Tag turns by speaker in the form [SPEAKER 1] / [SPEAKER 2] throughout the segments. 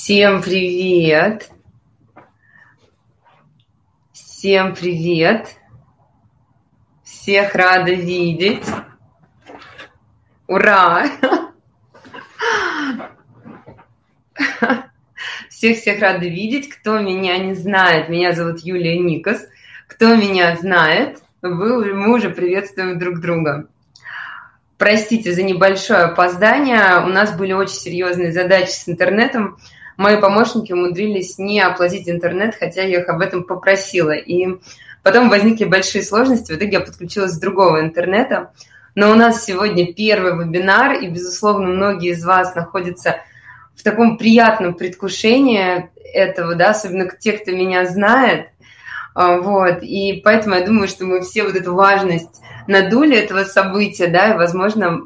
[SPEAKER 1] Всем привет! Всем привет! Всех рада видеть! Ура! Всех рада видеть. Кто меня не знает, меня зовут Юлия Никас. Кто меня знает, мы уже приветствуем друг друга. Простите за небольшое опоздание. У нас были очень серьезные задачи с интернетом. Мои помощники умудрились не оплатить интернет, хотя я их об этом попросила. И потом возникли большие сложности. В итоге я подключилась с другого интернета. Но у нас сегодня первый вебинар, и, безусловно, многие из вас находятся в таком приятном предвкушении этого, да, особенно те, кто меня знает. Вот. И поэтому я думаю, что мы все вот эту важность надули этого события, да, и, возможно,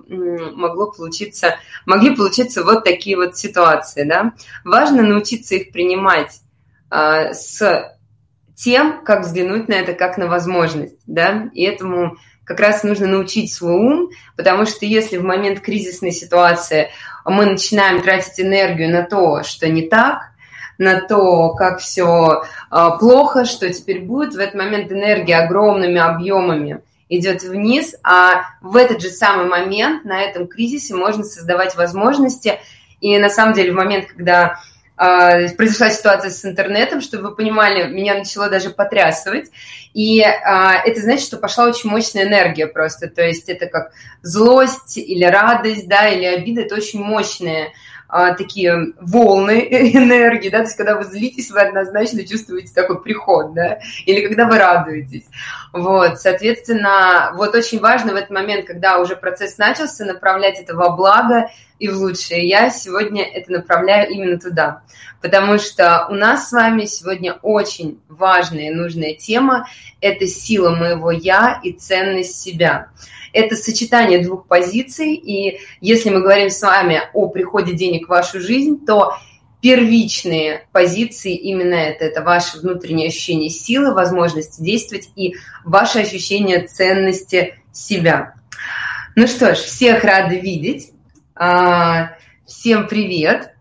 [SPEAKER 1] могли получиться вот такие вот ситуации, да. Важно научиться их принимать с тем, как взглянуть на это как на возможность, да, и этому как раз нужно научить свой ум, потому что если в момент кризисной ситуации мы начинаем тратить энергию на то, что не так, на то, как все плохо, что теперь будет, в этот момент энергия огромными объемами идет вниз, а в этот же самый момент на этом кризисе можно создавать возможности. И на самом деле в момент, когда произошла ситуация с интернетом, чтобы вы понимали, меня начало даже потрясывать. И это значит, что пошла очень мощная энергия просто. То есть это как злость или радость, да, или обида. Это очень мощные такие волны энергии, да, то есть когда вы злитесь, вы однозначно чувствуете такой приход, да, или когда вы радуетесь. Вот, соответственно, вот очень важно в этот момент, когда уже процесс начался, направлять это во благо и в лучшее. Я сегодня это направляю именно туда, потому что у нас с вами сегодня очень важная и нужная тема – это сила моего «я» и ценность себя. Это сочетание двух позиций, и если мы говорим с вами о приходе денег в вашу жизнь, то первичные позиции именно это ваше внутреннее ощущение силы, возможности действовать и ваше ощущение ценности себя. Ну что ж, всех рада видеть. Всем привет.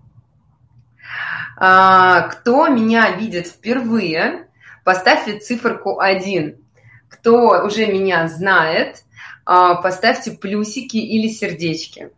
[SPEAKER 1] Кто меня видит впервые, поставьте циферку 1. Кто уже меня знает, поставьте плюсики или сердечки.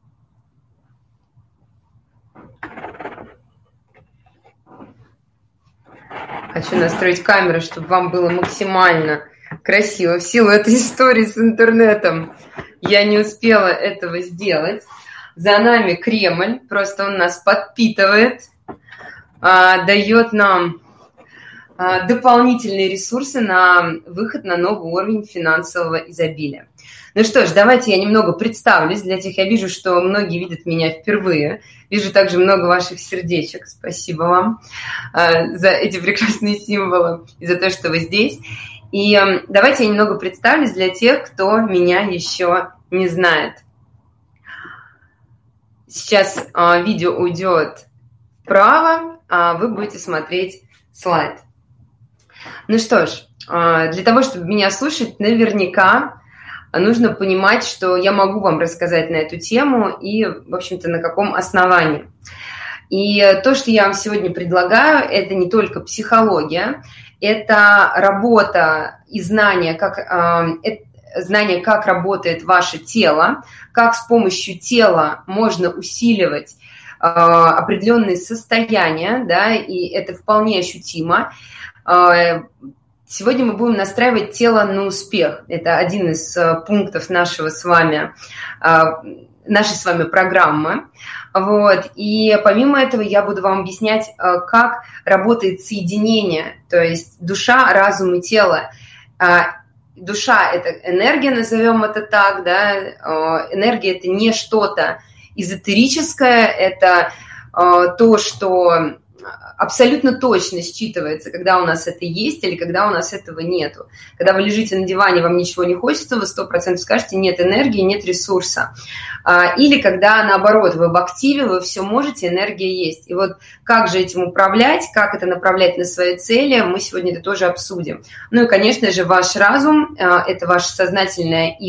[SPEAKER 1] Хочу настроить камеру, чтобы вам было максимально красиво. В силу этой истории с интернетом я не успела этого сделать. За нами Кремль, просто он нас подпитывает, дает нам дополнительные ресурсы на выход на новый уровень финансового изобилия. Ну что ж, давайте я немного представлюсь. Для тех, я вижу, что многие видят меня впервые. Вижу также много ваших сердечек. Спасибо вам за эти прекрасные символы и за то, что вы здесь. И давайте я немного представлюсь для тех, кто меня еще не знает. Сейчас видео уйдет вправо, а вы будете смотреть слайд. Ну что ж, для того, чтобы меня слушать, наверняка нужно понимать, что я могу вам рассказать на эту тему и, в общем-то, на каком основании. И то, что я вам сегодня предлагаю, это не только психология, это работа и знание, как работает ваше тело, как с помощью тела можно усиливать определенные состояния, да, и это вполне ощутимо. Сегодня мы будем настраивать тело на успех. Это один из пунктов нашей с вами программы. Вот. И помимо этого я буду вам объяснять, как работает соединение, то есть душа, разум и тело. Душа – это энергия, назовем это так, да. Энергия – это не что-то эзотерическое, это то, что абсолютно точно считывается, когда у нас это есть или когда у нас этого нету. Когда вы лежите на диване, вам ничего не хочется, вы 100% скажете, нет энергии, нет ресурса. Или когда, наоборот, вы в активе, вы все можете, энергия есть. И вот как же этим управлять, как это направлять на свои цели, мы сегодня это тоже обсудим. Ну и, конечно же, ваш разум – это ваше сознательное и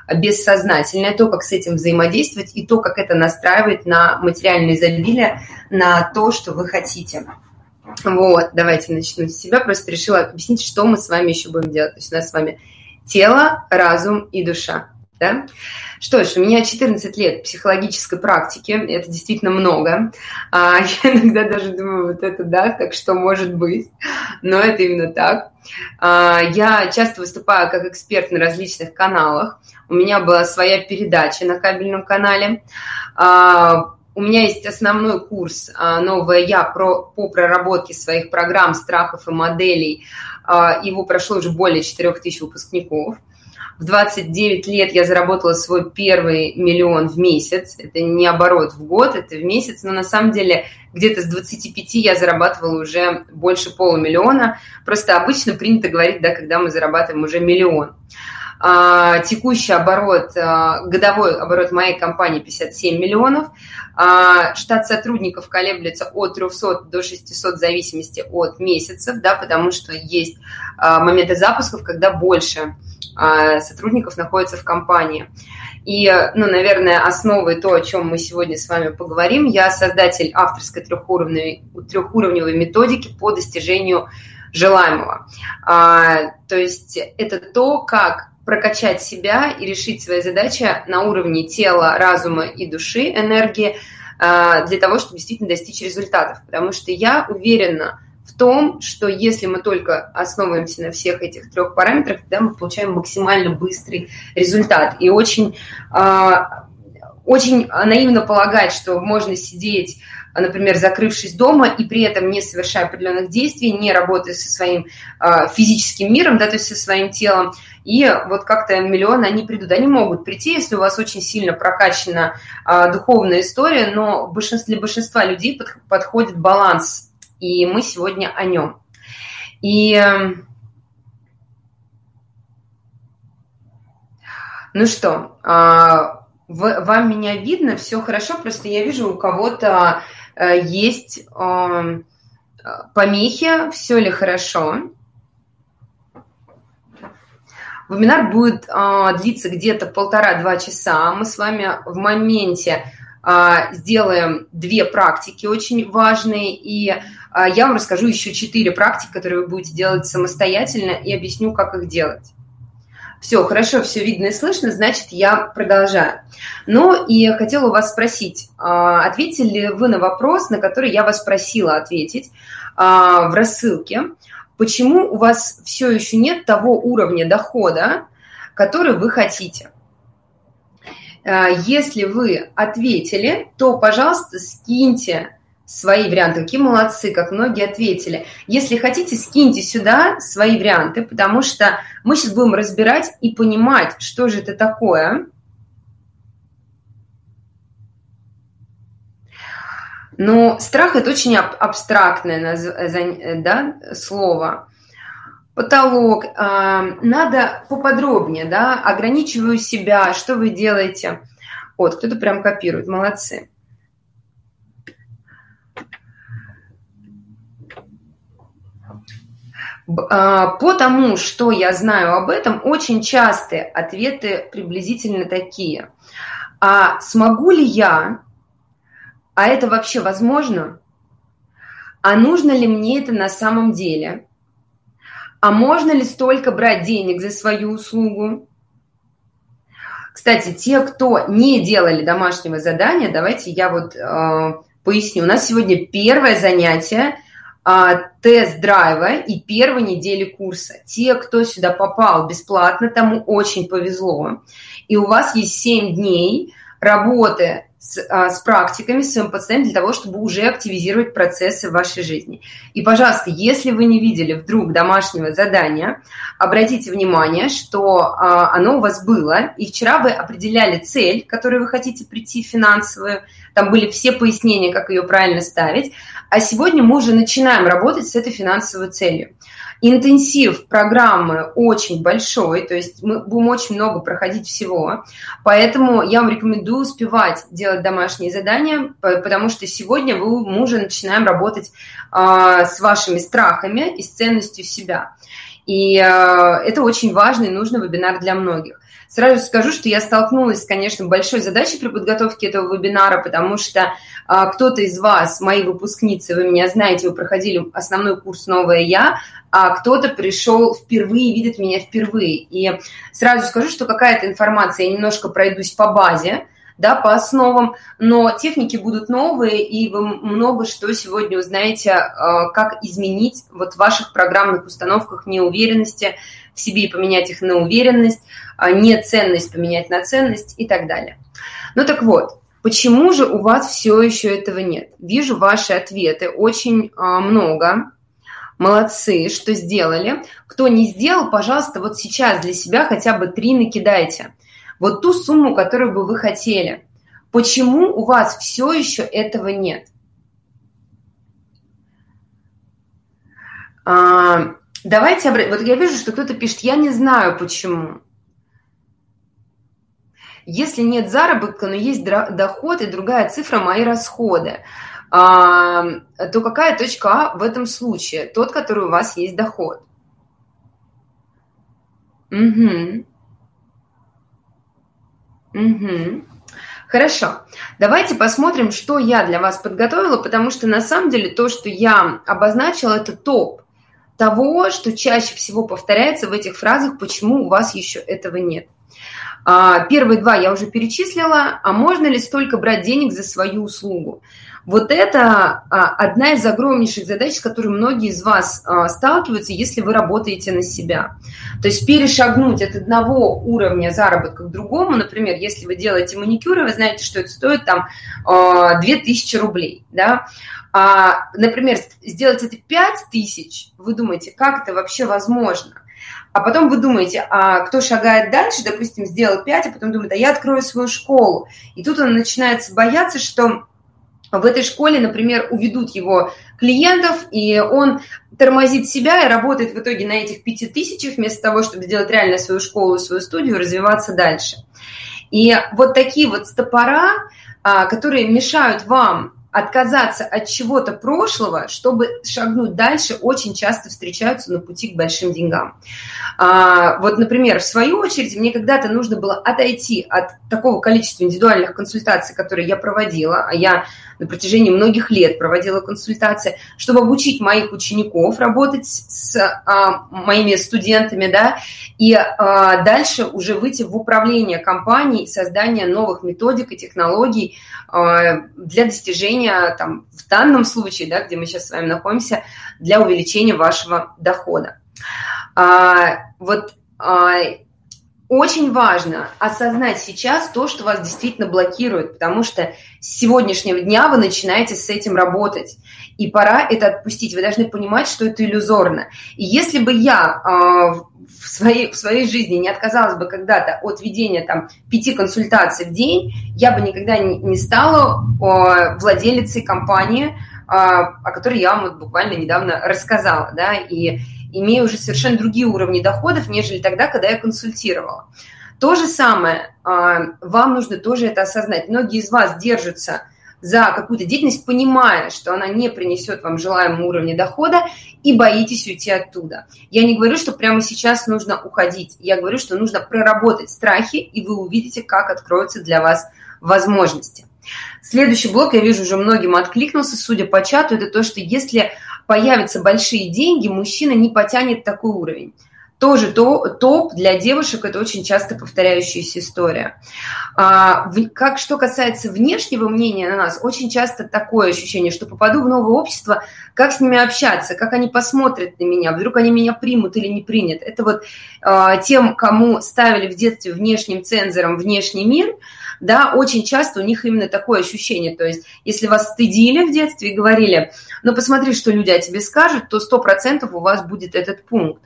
[SPEAKER 1] бессознательное, то, как с этим взаимодействовать, и то, как это настраивает на материальное изобилие, на то, что вы хотите. Вот, давайте начну с себя. Просто решила объяснить, что мы с вами еще будем делать. То есть у нас с вами тело, разум и душа. Да? Что ж, у меня 14 лет психологической практики, это действительно много. Я иногда даже думаю, вот это да, так что может быть, но это именно так. Я часто выступаю как эксперт на различных каналах. У меня была своя передача на кабельном канале. У меня есть основной курс «Новая я» по проработке своих программ, страхов и моделей. Его прошло уже более 4000 выпускников. В 29 лет я заработала свой первый миллион в месяц. Это не оборот в год, это в месяц. Но на самом деле где-то с 25 я зарабатывала уже больше полумиллиона. Просто обычно принято говорить, да, когда мы зарабатываем уже миллион. Текущий оборот, годовой оборот моей компании 57 миллионов. Штат сотрудников колеблется от 300 до 600 в зависимости от месяцев, да, потому что есть моменты запусков, когда больше сотрудников находится в компании. И, наверное, основой то, о чем мы сегодня с вами поговорим. Я создатель авторской трехуровневой методики по достижению желаемого. То есть это то, как прокачать себя и решить свои задачи на уровне тела, разума и души, энергии, для того, чтобы действительно достичь результатов. Потому что я уверена в том, что если мы только основываемся на всех этих 3 параметрах, тогда мы получаем максимально быстрый результат. И очень наивно полагать, что можно сидеть, например, закрывшись дома и при этом не совершая определенных действий, не работая со своим физическим миром, да, то есть со своим телом, и вот как-то миллионы, они придут. Они могут прийти, если у вас очень сильно прокачана духовная история, но для большинства людей подходит баланс, и мы сегодня о нем. И ну что, вам меня видно, все хорошо, просто я вижу, у кого-то есть помехи, все ли хорошо. Вебинар будет длиться где-то 1,5-2 часа. Мы с вами в моменте сделаем 2 практики очень важные, и я вам расскажу еще 4 практики, которые вы будете делать самостоятельно, и объясню, как их делать. Все, хорошо, все видно и слышно, значит, я продолжаю. Ну, и хотела у вас спросить, ответили ли вы на вопрос, на который я вас просила ответить в рассылке, почему у вас все еще нет того уровня дохода, который вы хотите? Если вы ответили, то, пожалуйста, скиньте свои варианты. Какие молодцы, как многие ответили. Если хотите, скиньте сюда свои варианты, потому что мы сейчас будем разбирать и понимать, что же это такое. Но страх – это очень абстрактное слово. Потолок. Надо поподробнее, да, ограничиваю себя, что вы делаете. Вот, кто-то прям копирует, молодцы. По тому, что я знаю об этом, очень частые ответы приблизительно такие. А смогу ли я? А это вообще возможно? А нужно ли мне это на самом деле? А можно ли столько брать денег за свою услугу? Кстати, те, кто не делали домашнего задания, давайте я вот поясню. У нас сегодня первое занятие тест-драйва и первой недели курса. Те, кто сюда попал бесплатно, тому очень повезло. И у вас есть 7 дней работы с практиками, с своим пациентом для того, чтобы уже активизировать процессы в вашей жизни. И, пожалуйста, если вы не видели вдруг домашнего задания, обратите внимание, что оно у вас было, и вчера вы определяли цель, к которой вы хотите прийти, финансовую, там были все пояснения, как ее правильно ставить, а сегодня мы уже начинаем работать с этой финансовой целью. Интенсив программы очень большой, то есть мы будем очень много проходить всего, поэтому я вам рекомендую успевать делать домашние задания, потому что сегодня мы уже начинаем работать с вашими страхами и с ценностью себя. И это очень важный и нужный вебинар для многих. Сразу скажу, что я столкнулась, конечно, с большой задачей при подготовке этого вебинара, потому что кто-то из вас, мои выпускницы, вы меня знаете, вы проходили основной курс «Новая я», а кто-то пришел впервые, видит меня впервые. И сразу скажу, что какая-то информация, я немножко пройдусь по базе, да, по основам, но техники будут новые, и вы много что сегодня узнаете, как изменить вот в ваших программных установках неуверенности в себе и поменять их на уверенность, неценность поменять на ценность и так далее. Ну так вот, почему же у вас все еще этого нет? Вижу ваши ответы, очень много. Молодцы, что сделали. Кто не сделал, пожалуйста, вот сейчас для себя хотя бы 3 накидайте. Вот ту сумму, которую бы вы хотели. Почему у вас все еще этого нет? Давайте, вот я вижу, что кто-то пишет, я не знаю почему. Если нет заработка, но есть доход и другая цифра, мои расходы, то какая точка А в этом случае? Тот, который у вас есть доход. Угу. Хорошо. Давайте посмотрим, что я для вас подготовила, потому что на самом деле то, что я обозначила, это топ того, что чаще всего повторяется в этих фразах, почему у вас еще этого нет. Первые 2 я уже перечислила. А можно ли столько брать денег за свою услугу? Вот это одна из огромнейших задач, с которой многие из вас сталкиваются, если вы работаете на себя. То есть перешагнуть от одного уровня заработка к другому, например, если вы делаете маникюры, вы знаете, что это стоит там 2000 рублей, да? Например, сделать это 5000, вы думаете, как это вообще возможно? А потом вы думаете, а кто шагает дальше, допустим, сделал 5, а потом думает, а я открою свою школу. И тут он начинает бояться, что в этой школе, например, уведут его клиентов, и он тормозит себя и работает в итоге на этих 5000 вместо того, чтобы сделать реально свою школу, свою студию, развиваться дальше. И вот такие вот стопора, которые мешают вам отказаться от чего-то прошлого, чтобы шагнуть дальше, очень часто встречаются на пути к большим деньгам. Вот, например, в свою очередь, мне когда-то нужно было отойти от такого количества индивидуальных консультаций, которые я проводила, а я на протяжении многих лет проводила консультации, чтобы обучить моих учеников работать с моими студентами, да, и дальше уже выйти в управление компанией, создание новых методик и технологий для достижения, там, в данном случае, да, где мы сейчас с вами находимся, для увеличения вашего дохода. Очень важно осознать сейчас то, что вас действительно блокирует, потому что с сегодняшнего дня вы начинаете с этим работать, и пора это отпустить. Вы должны понимать, что это иллюзорно. И если бы я в своей жизни не отказалась бы когда-то от ведения там 5 консультаций в день, я бы никогда не стала владелицей компании, о которой я вам вот буквально недавно рассказала, да, и имея уже совершенно другие уровни доходов, нежели тогда, когда я консультировала. То же самое, вам нужно тоже это осознать. Многие из вас держатся за какую-то деятельность, понимая, что она не принесет вам желаемого уровня дохода, и боитесь уйти оттуда. Я не говорю, что прямо сейчас нужно уходить. Я говорю, что нужно проработать страхи, и вы увидите, как откроются для вас возможности. Следующий блок, я вижу, уже многим откликнулся, судя по чату, это то, что если появятся большие деньги, мужчина не потянет такой уровень. Тоже топ для девушек, это очень часто повторяющаяся история. Что касается внешнего мнения на нас, очень часто такое ощущение, что попаду в новое общество, как с ними общаться, как они посмотрят на меня, вдруг они меня примут или не принят. Это вот тем, кому ставили в детстве внешним цензором внешний мир, да, очень часто у них именно такое ощущение. То есть, если вас стыдили в детстве и говорили, ну, посмотри, что люди о тебе скажут, то 100% у вас будет этот пункт.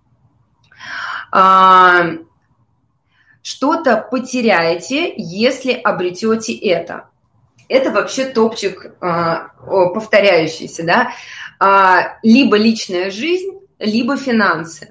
[SPEAKER 1] Что-то потеряете, если обретете это. Это вообще топчик повторяющийся, да? Либо личная жизнь, либо финансы.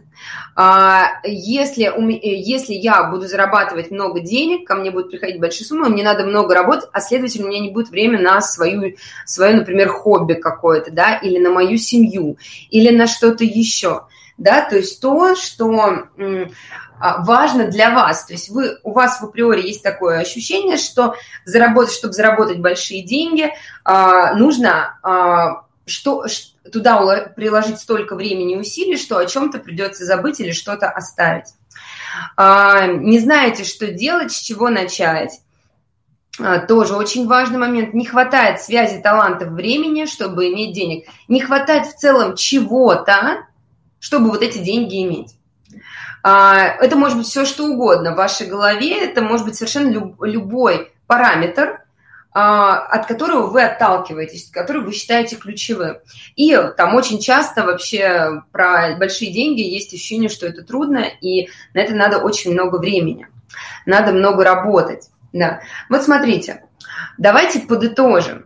[SPEAKER 1] Если я буду зарабатывать много денег, ко мне будут приходить большие суммы, мне надо много работать, а следовательно, у меня не будет времени на свое, например, хобби какое-то, да, или на мою семью, или на что-то еще. да, то есть то, что важно для вас. То есть у вас в априори есть такое ощущение, что чтобы заработать большие деньги, нужно туда приложить столько времени и усилий, что о чем-то придется забыть или что-то оставить. Не знаете, что делать, с чего начать. Тоже очень важный момент. Не хватает связи, талантов, времени, чтобы иметь денег. Не хватает в целом чего-то, чтобы вот эти деньги иметь. Это может быть все, что угодно в вашей голове. Это может быть совершенно любой параметр, от которого вы отталкиваетесь, который вы считаете ключевым. И там очень часто вообще про большие деньги есть ощущение, что это трудно, и на это надо очень много времени. Надо много работать. Да. Вот смотрите, давайте подытожим.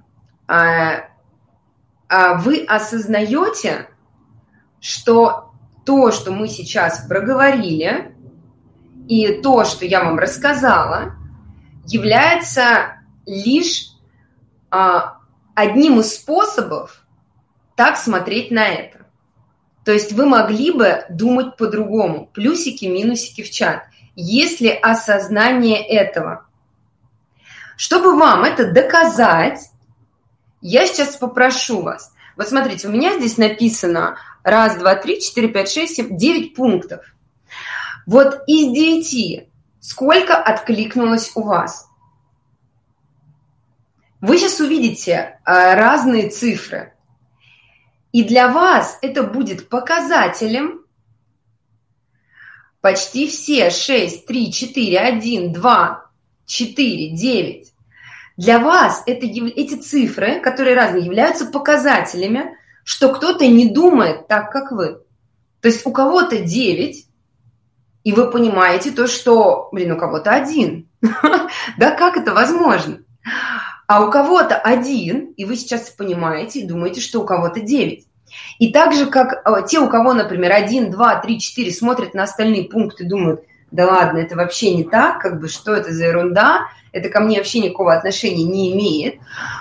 [SPEAKER 1] Вы осознаете, что то, что мы сейчас проговорили, и то, что я вам рассказала, является лишь одним из способов так смотреть на это. То есть вы могли бы думать по-другому. Плюсики, минусики в чат. Если осознание этого. Чтобы вам это доказать, я сейчас попрошу вас. Вот смотрите, у меня здесь написано 1, 2, 3, 4, 5, 6, 7, 9 пунктов. Вот из 9 сколько откликнулось у вас? Вы сейчас увидите разные цифры. И для вас это будет показателем. Почти все 6, 3, 4, 1, 2, 4, 9. Для вас эти цифры, которые разные, являются показателями, что кто-то не думает так, как вы. То есть у кого-то 9, и вы понимаете то, что, у кого-то 1. Да, как это возможно? А у кого-то 1, и вы сейчас понимаете и думаете, что у кого-то 9. И так же, как те, у кого, например, 1, 2, 3, 4 смотрят на остальные пункты и думают, да ладно, это вообще не так, что это за ерунда, это ко мне вообще никакого отношения не имеет.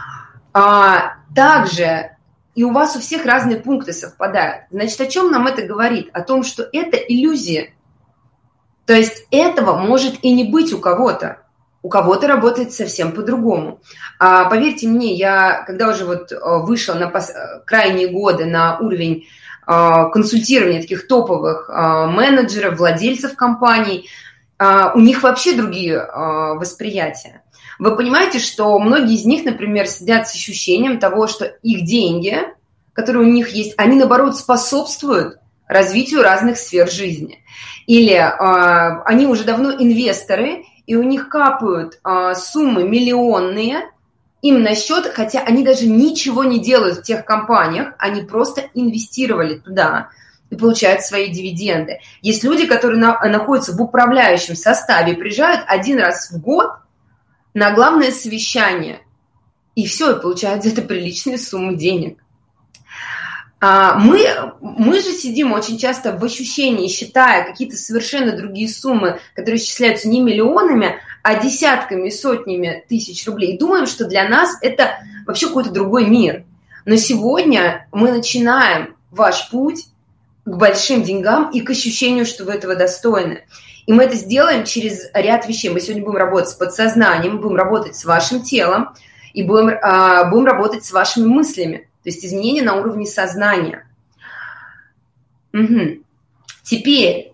[SPEAKER 1] Также и у вас у всех разные пункты совпадают. Значит, о чем нам это говорит? О том, что это иллюзия. То есть этого может и не быть у кого-то. У кого-то работает совсем по-другому. Поверьте мне, я когда уже вышла на крайние годы на уровень консультирования таких топовых менеджеров, владельцев компаний, у них вообще другие восприятия. Вы понимаете, что многие из них, например, сидят с ощущением того, что их деньги, которые у них есть, они, наоборот, способствуют развитию разных сфер жизни. Или они уже давно инвесторы, и у них капают суммы миллионные им на счет, хотя они даже ничего не делают в тех компаниях, они просто инвестировали туда и получают свои дивиденды. Есть люди, которые находятся в управляющем составе, приезжают 1 раз в год на главное совещание, и все, и получают за это приличные суммы денег. Мы же сидим очень часто в ощущении, считая какие-то совершенно другие суммы, которые исчисляются не миллионами, а десятками, сотнями тысяч рублей. И думаем, что для нас это вообще какой-то другой мир. Но сегодня мы начинаем ваш путь к большим деньгам и к ощущению, что вы этого достойны. И мы это сделаем через ряд вещей. Мы сегодня будем работать с подсознанием, будем работать с вашим телом и будем работать с вашими мыслями. То есть изменения на уровне сознания. Угу. Теперь,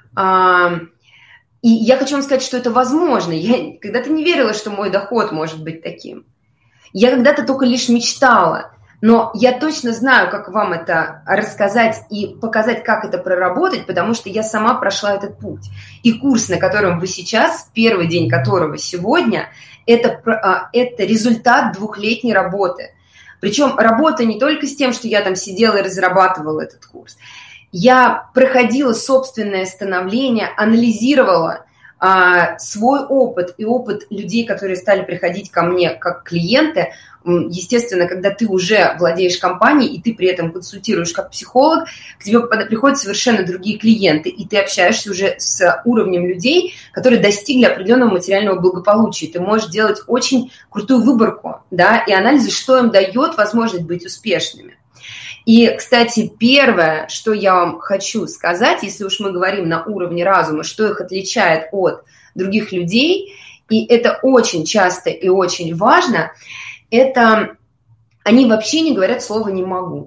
[SPEAKER 1] и я хочу вам сказать, что это возможно. Я когда-то не верила, что мой доход может быть таким. Я когда-то только лишь мечтала. Но я точно знаю, как вам это рассказать и показать, как это проработать, потому что я сама прошла этот путь. И курс, на котором вы сейчас, первый день которого сегодня, это результат 2-летней работы. Причем работа не только с тем, что я там сидела и разрабатывала этот курс. Я проходила собственное становление, анализировала свой опыт и опыт людей, которые стали приходить ко мне как клиенты. Естественно, когда ты уже владеешь компанией, и ты при этом консультируешь как психолог, к тебе приходят совершенно другие клиенты, и ты общаешься уже с уровнем людей, которые достигли определенного материального благополучия. Ты можешь делать очень крутую выборку, да, и анализы, что им дает возможность быть успешными. И, кстати, первое, что я вам хочу сказать, если уж мы говорим на уровне разума, что их отличает от других людей, и это очень часто и очень важно, это они вообще не говорят слово «не могу».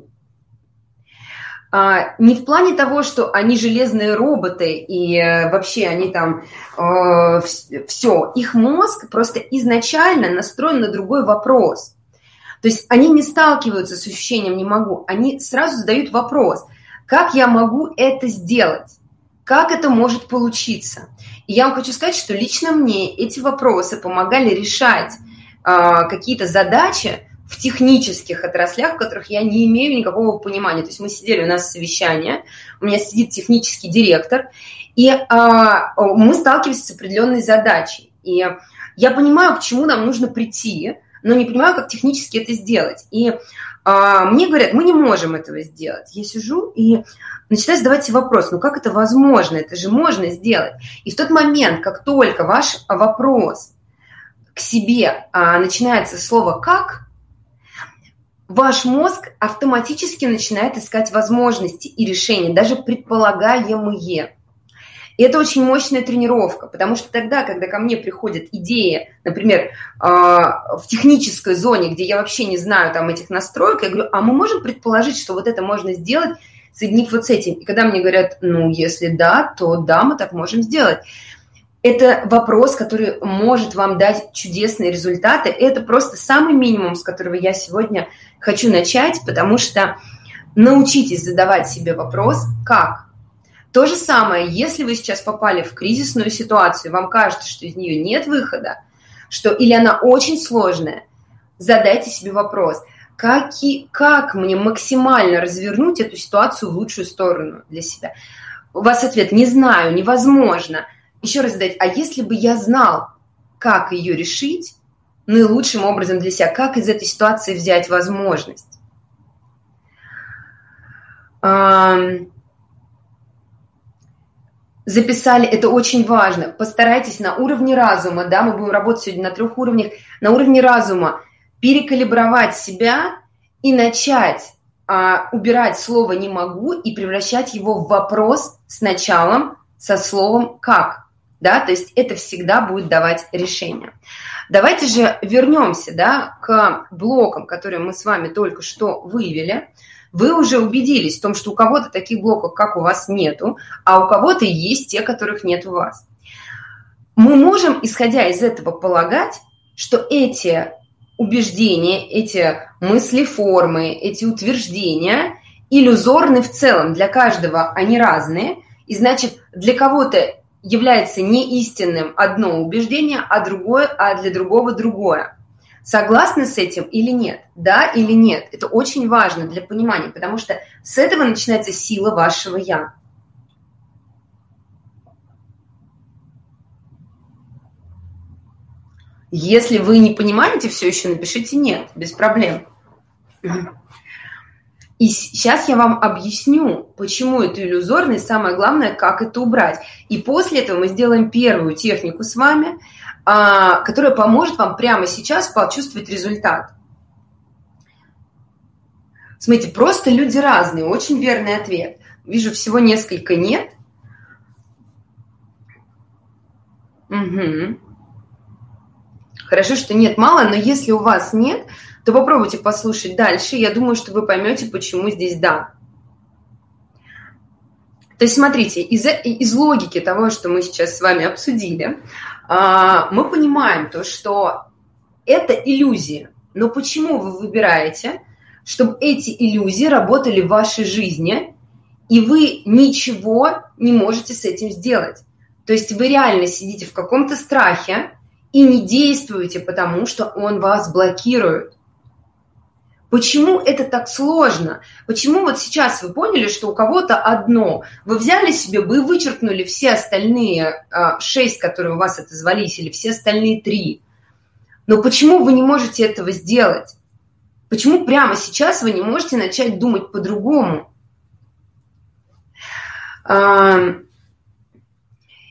[SPEAKER 1] Не в плане того, что они железные роботы и вообще они там все. Их мозг просто изначально настроен на другой вопрос. То есть они не сталкиваются с ощущением «не могу», они сразу задают вопрос: как я могу это сделать? Как это может получиться? И я вам хочу сказать, что лично мне эти вопросы помогали решать какие-то задачи в технических отраслях, в которых я не имею никакого понимания. То есть мы сидели, у нас совещание, у меня сидит технический директор, и мы сталкиваемся с определенной задачей. И я понимаю, к чему нам нужно прийти, но не понимаю, как технически это сделать. И мне говорят, мы не можем этого сделать. Я сижу и начинаю задавать себе вопрос, ну как это возможно? Это же можно сделать. И в тот момент, как только ваш вопрос к себе начинается слово «как», ваш мозг автоматически начинает искать возможности и решения, даже предполагаемые. И это очень мощная тренировка, потому что тогда, когда ко мне приходят идеи, например, в технической зоне, где я вообще не знаю там этих настроек, я говорю, а мы можем предположить, что вот это можно сделать, соединив вот с этим? И когда мне говорят, ну, если да, то да, мы так можем сделать. Это вопрос, который может вам дать чудесные результаты. Это просто самый минимум, с которого я сегодня хочу начать, потому что научитесь задавать себе вопрос «как?». То же самое, если вы сейчас попали в кризисную ситуацию, вам кажется, что из нее нет выхода, что или она очень сложная, задайте себе вопрос, как мне максимально развернуть эту ситуацию в лучшую сторону для себя. У вас ответ «не знаю», «невозможно». Еще раз задать, а если бы я знал, как ее решить наилучшим образом для себя, как из этой ситуации взять возможность? Записали, это очень важно. Постарайтесь на уровне разума, да, мы будем работать сегодня на 3 уровнях, на уровне разума перекалибровать себя и начать убирать слово «не могу» и превращать его в вопрос с началом, со словом «как». Да, то есть это всегда будет давать решение. Давайте же вернемся, да, к блокам, которые мы с вами только что вывели. Вы уже убедились в том, что у кого-то таких блоков, как у вас, нету, а у кого-то есть те, которых нет у вас. Мы можем, исходя из этого, полагать, что эти убеждения, эти мыслеформы, эти утверждения иллюзорны в целом. Для каждого они разные. И значит, для кого-то является неистинным одно убеждение, а для другого другое. Согласны с этим или нет? Да или нет? Это очень важно для понимания, потому что с этого начинается сила вашего «я». Если вы не понимаете все еще, напишите «нет», без проблем. И сейчас я вам объясню, почему это иллюзорно, и самое главное, как это убрать. И после этого мы сделаем первую технику с вами, которая поможет вам прямо сейчас почувствовать результат. Смотрите, просто люди разные, очень верный ответ. Вижу всего несколько «нет». Угу. Хорошо, что нет мало, но если у вас нет, то попробуйте послушать дальше. Я думаю, что вы поймете, почему здесь «да». То есть, смотрите, из логики того, что мы сейчас с вами обсудили, мы понимаем то, что это иллюзии. Но почему вы выбираете, чтобы эти иллюзии работали в вашей жизни, и вы ничего не можете с этим сделать? То есть вы реально сидите в каком-то страхе и не действуете, потому что он вас блокирует. Почему это так сложно? Почему вот сейчас вы поняли, что у кого-то одно? Вы взяли себе бы и вычеркнули все остальные 6, которые у вас отозвались, или все остальные 3. Но почему вы не можете этого сделать? Почему прямо сейчас вы не можете начать думать по-другому?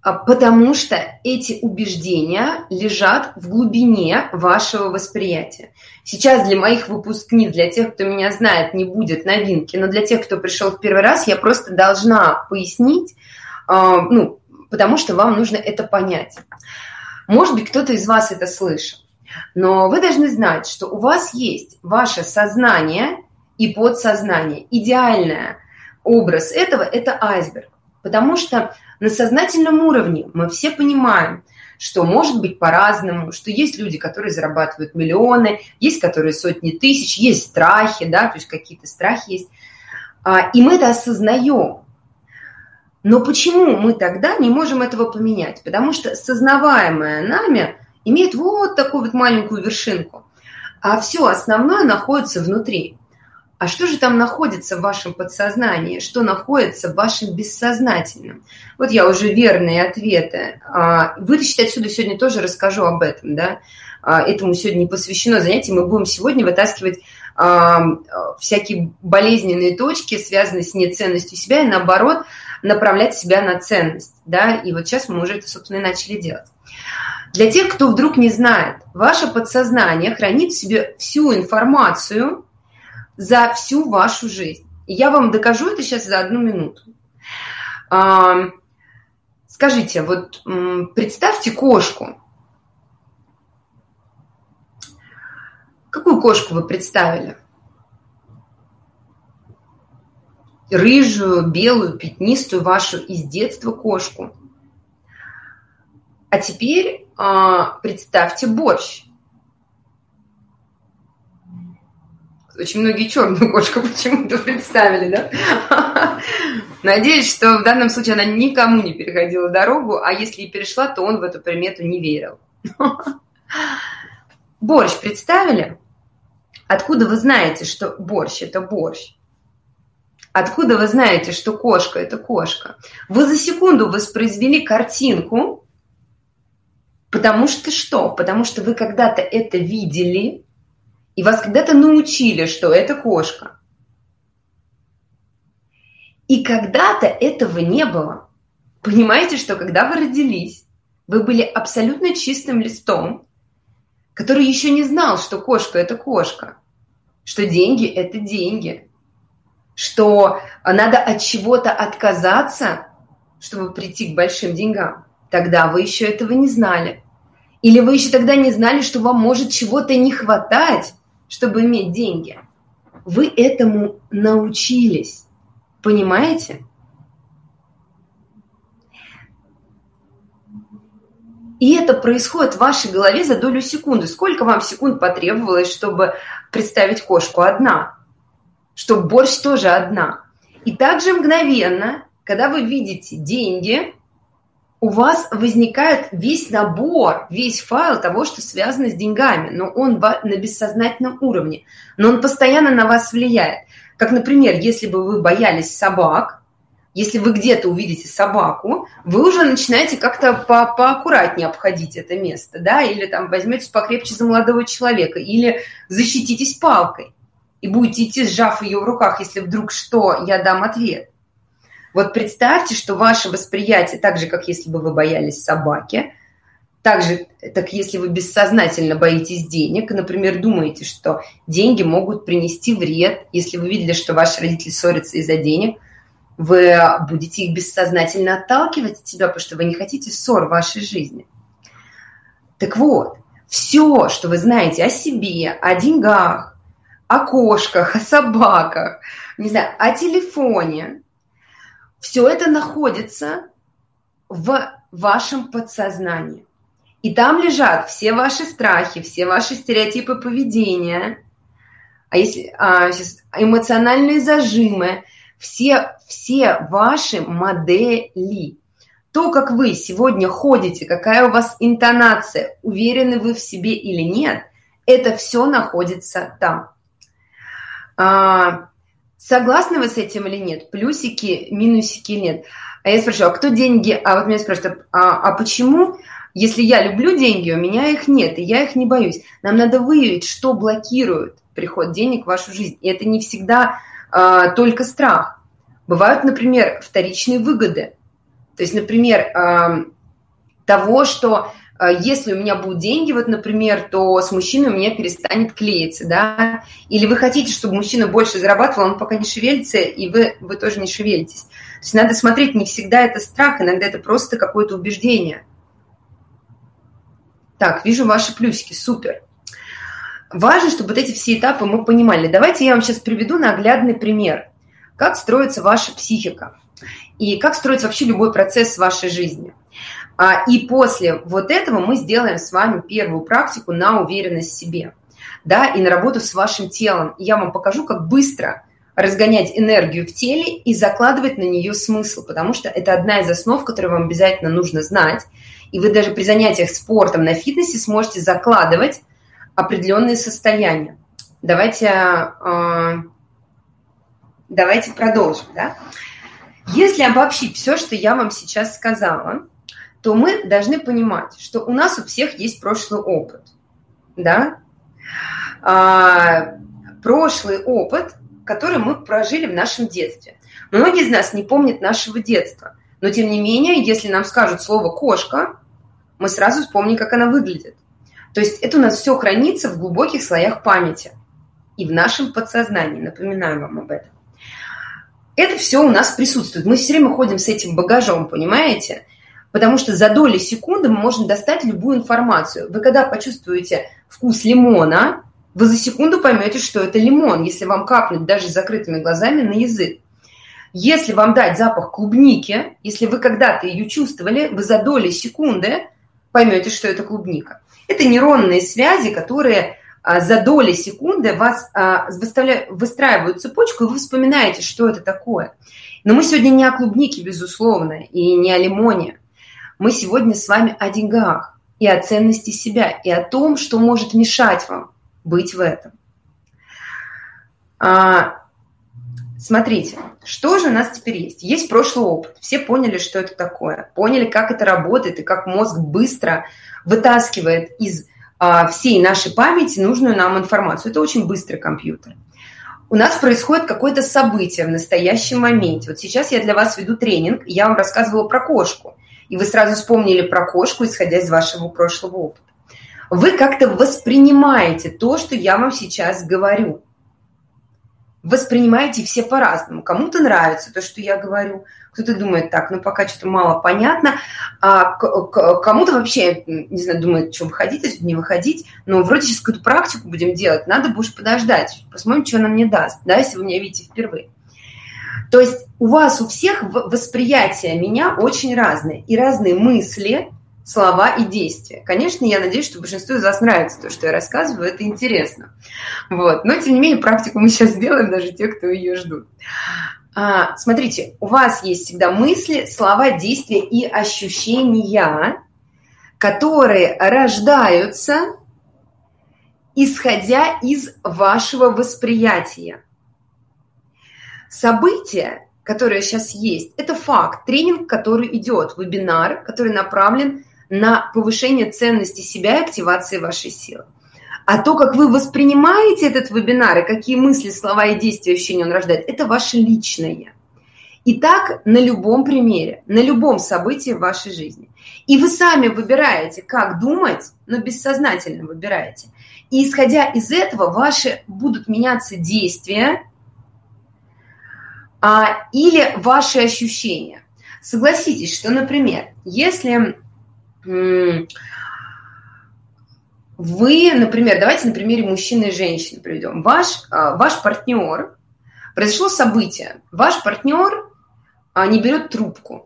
[SPEAKER 1] Потому что эти убеждения лежат в глубине вашего восприятия. Сейчас для моих выпускниц, для тех, кто меня знает, не будет новинки, но для тех, кто пришел в первый раз, я просто должна пояснить, потому что вам нужно это понять. Может быть, кто-то из вас это слышал, но вы должны знать, что у вас есть ваше сознание и подсознание. Идеальный образ этого – это айсберг, потому что на сознательном уровне мы все понимаем, что может быть по-разному, что есть люди, которые зарабатывают миллионы, есть которые сотни тысяч, есть страхи, да, то есть какие-то страхи есть. И мы это осознаем. Но почему мы тогда не можем этого поменять? Потому что сознаваемое нами имеет вот такую вот маленькую вершинку, а все основное находится внутри. А что же там находится в вашем подсознании? Что находится в вашем бессознательном? Вот я уже верные ответы. Вытащить отсюда сегодня тоже расскажу об этом. Да? Этому сегодня не посвящено занятие. Мы будем сегодня вытаскивать всякие болезненные точки, связанные с неценностью себя, и наоборот, направлять себя на ценность. Да? И вот сейчас мы уже это, собственно, и начали делать. Для тех, кто вдруг не знает, ваше подсознание хранит в себе всю информацию за всю вашу жизнь. И я вам докажу это сейчас за 1 минуту. Скажите, вот представьте кошку. Какую кошку вы представили? Рыжую, белую, пятнистую вашу из детства кошку. А теперь представьте борщ. Очень многие черную кошку почему-то представили, да? Надеюсь, что в данном случае она никому не переходила дорогу, а если и перешла, то он в эту примету не верил. Борщ представили? Откуда вы знаете, что борщ – это борщ? Откуда вы знаете, что кошка – это кошка? Вы за секунду воспроизвели картинку, потому что что? Потому что вы когда-то это видели, и вас когда-то научили, что это кошка. И когда-то этого не было. Понимаете, что когда вы родились, вы были абсолютно чистым листом, который еще не знал, что кошка – это кошка, что деньги – это деньги, что надо от чего-то отказаться, чтобы прийти к большим деньгам. Тогда вы еще этого не знали. Или вы еще тогда не знали, что вам может чего-то не хватать, чтобы иметь деньги. Вы этому научились. Понимаете? И это происходит в вашей голове за долю секунды. Сколько вам секунд потребовалось, чтобы представить кошку одна? Чтобы борщ тоже одна. И также мгновенно, когда вы видите деньги, у вас возникает весь набор, весь файл того, что связано с деньгами, но он на бессознательном уровне, но он постоянно на вас влияет. Как, например, если бы вы боялись собак, если вы где-то увидите собаку, вы уже начинаете как-то поаккуратнее обходить это место, да, или там возьметесь покрепче за молодого человека, или защититесь палкой и будете идти, сжав ее в руках, если вдруг что, я дам ответ. Вот представьте, что ваше восприятие, так же, как если бы вы боялись собаки, так если вы бессознательно боитесь денег, например, думаете, что деньги могут принести вред, если вы видели, что ваши родители ссорятся из-за денег, вы будете их бессознательно отталкивать от себя, потому что вы не хотите ссор в вашей жизни. Так вот, все, что вы знаете о себе, о деньгах, о кошках, о собаках, не знаю, о телефоне, все это находится в вашем подсознании. И там лежат все ваши страхи, все ваши стереотипы поведения, эмоциональные зажимы, все ваши модели. То, как вы сегодня ходите, какая у вас интонация, уверены вы в себе или нет, это все находится там. Согласны вы с этим или нет? Плюсики, минусики или нет? А я спрашиваю, а кто деньги? А вот меня спрашивают, а почему, если я люблю деньги, у меня их нет, и я их не боюсь? Нам надо выявить, что блокирует приход денег в вашу жизнь. И это не всегда только страх. Бывают, например, вторичные выгоды. То есть, например, того, что если у меня будут деньги, вот, например, то с мужчиной у меня перестанет клеиться, да, или вы хотите, чтобы мужчина больше зарабатывал, он пока не шевелится, и вы тоже не шевелитесь. То есть надо смотреть, не всегда это страх, иногда это просто какое-то убеждение. Так, вижу ваши плюсики, супер. Важно, чтобы вот эти все этапы мы понимали. Давайте я вам сейчас приведу наглядный пример, как строится ваша психика и как строится вообще любой процесс в вашей жизни. И после вот этого мы сделаем с вами первую практику на уверенность в себе, да, и на работу с вашим телом. И я вам покажу, как быстро разгонять энергию в теле и закладывать на нее смысл, потому что это одна из основ, которую вам обязательно нужно знать. И вы даже при занятиях спортом на фитнесе сможете закладывать определенные состояния. Давайте продолжим. Да? Если обобщить все, что я вам сейчас сказала, то мы должны понимать, что у нас у всех есть прошлый опыт. Да? Прошлый опыт, который мы прожили в нашем детстве. Многие из нас не помнят нашего детства, но тем не менее, если нам скажут слово «кошка», мы сразу вспомним, как она выглядит. То есть это у нас все хранится в глубоких слоях памяти и в нашем подсознании. Напоминаю вам об этом. Это все у нас присутствует. Мы все время ходим с этим багажом, понимаете? Потому что за доли секунды мы можем достать любую информацию. Вы когда почувствуете вкус лимона, вы за секунду поймете, что это лимон, если вам капнуть даже с закрытыми глазами на язык. Если вам дать запах клубники, если вы когда-то ее чувствовали, вы за доли секунды поймете, что это клубника. Это нейронные связи, которые за доли секунды вас выстраивают цепочку, и вы вспоминаете, что это такое. Но мы сегодня не о клубнике, безусловно, и не о лимоне. Мы сегодня с вами о деньгах и о ценности себя, и о том, что может мешать вам быть в этом. Смотрите, что же у нас теперь есть? Есть прошлый опыт. Все поняли, что это такое. Поняли, как это работает и как мозг быстро вытаскивает из всей нашей памяти нужную нам информацию. Это очень быстрый компьютер. У нас происходит какое-то событие в настоящем моменте. Вот сейчас я для вас веду тренинг, и я вам рассказывала про кошку. И вы сразу вспомнили про кошку, исходя из вашего прошлого опыта. Вы как-то воспринимаете то, что я вам сейчас говорю. Воспринимаете все по-разному. Кому-то нравится то, что я говорю, кто-то думает, так, ну пока что-то мало понятно, а кому-то вообще, не знаю, думает, что выходить, а не выходить, но вроде сейчас какую-то практику будем делать, надо будет подождать, посмотрим, что она мне даст, да, если вы меня видите впервые. То есть у вас у всех восприятие меня очень разное, и разные мысли, слова и действия. Конечно, я надеюсь, что большинству из вас нравится то, что я рассказываю, это интересно. Вот. Но, тем не менее, практику мы сейчас сделаем, даже те, кто ее ждут. Смотрите, у вас есть всегда мысли, слова, действия и ощущения, которые рождаются, исходя из вашего восприятия. События, которые сейчас есть, это факт. Тренинг, который идет, вебинар, который направлен на повышение ценности себя и активации вашей силы. А то, как вы воспринимаете этот вебинар и какие мысли, слова и действия, ощущения он рождает, это ваше личное. И так на любом примере, на любом событии в вашей жизни. И вы сами выбираете, как думать, но бессознательно выбираете. И исходя из этого ваши будут меняться действия или ваши ощущения. Согласитесь, что, например, если вы, например, давайте на примере мужчины и женщины приведем. Ваш партнер, произошло событие, ваш партнер не берет трубку.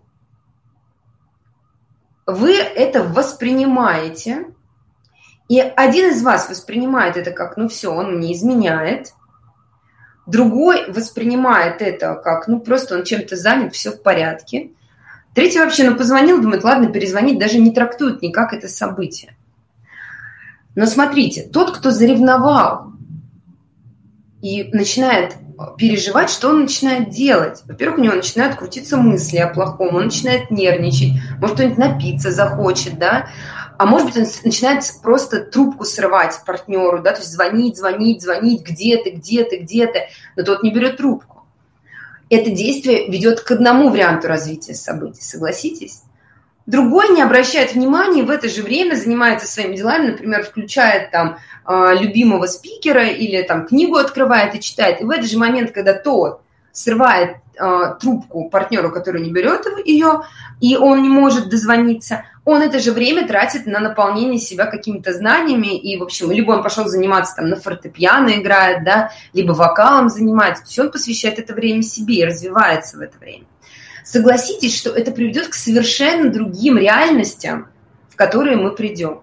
[SPEAKER 1] Вы это воспринимаете, и один из вас воспринимает это как, ну все, он мне изменяет. Другой воспринимает это как, ну просто он чем-то занят, все в порядке. Третий вообще, позвонил, думает, ладно, перезвонить, даже не трактует никак это событие. Но смотрите, тот, кто заревновал и начинает переживать, что он начинает делать? Во-первых, у него начинают крутиться мысли о плохом, он начинает нервничать, может, кто-нибудь напиться захочет, да? А может быть, он начинает просто трубку срывать партнеру, да, то есть звонить, где ты, но тот не берет трубку. Это действие ведет к одному варианту развития событий, согласитесь? Другой не обращает внимания и в это же время занимается своими делами, например, включает там любимого спикера или там книгу открывает и читает. И в этот же момент, когда тот срывает трубку партнеру, который не берет ее, и он не может дозвониться, он это же время тратит на наполнение себя какими-то знаниями, и, в общем, либо он пошел заниматься там на фортепиано играет, да, либо вокалом занимается, то есть он посвящает это время себе и развивается в это время. Согласитесь, что это приведет к совершенно другим реальностям, в которые мы придем.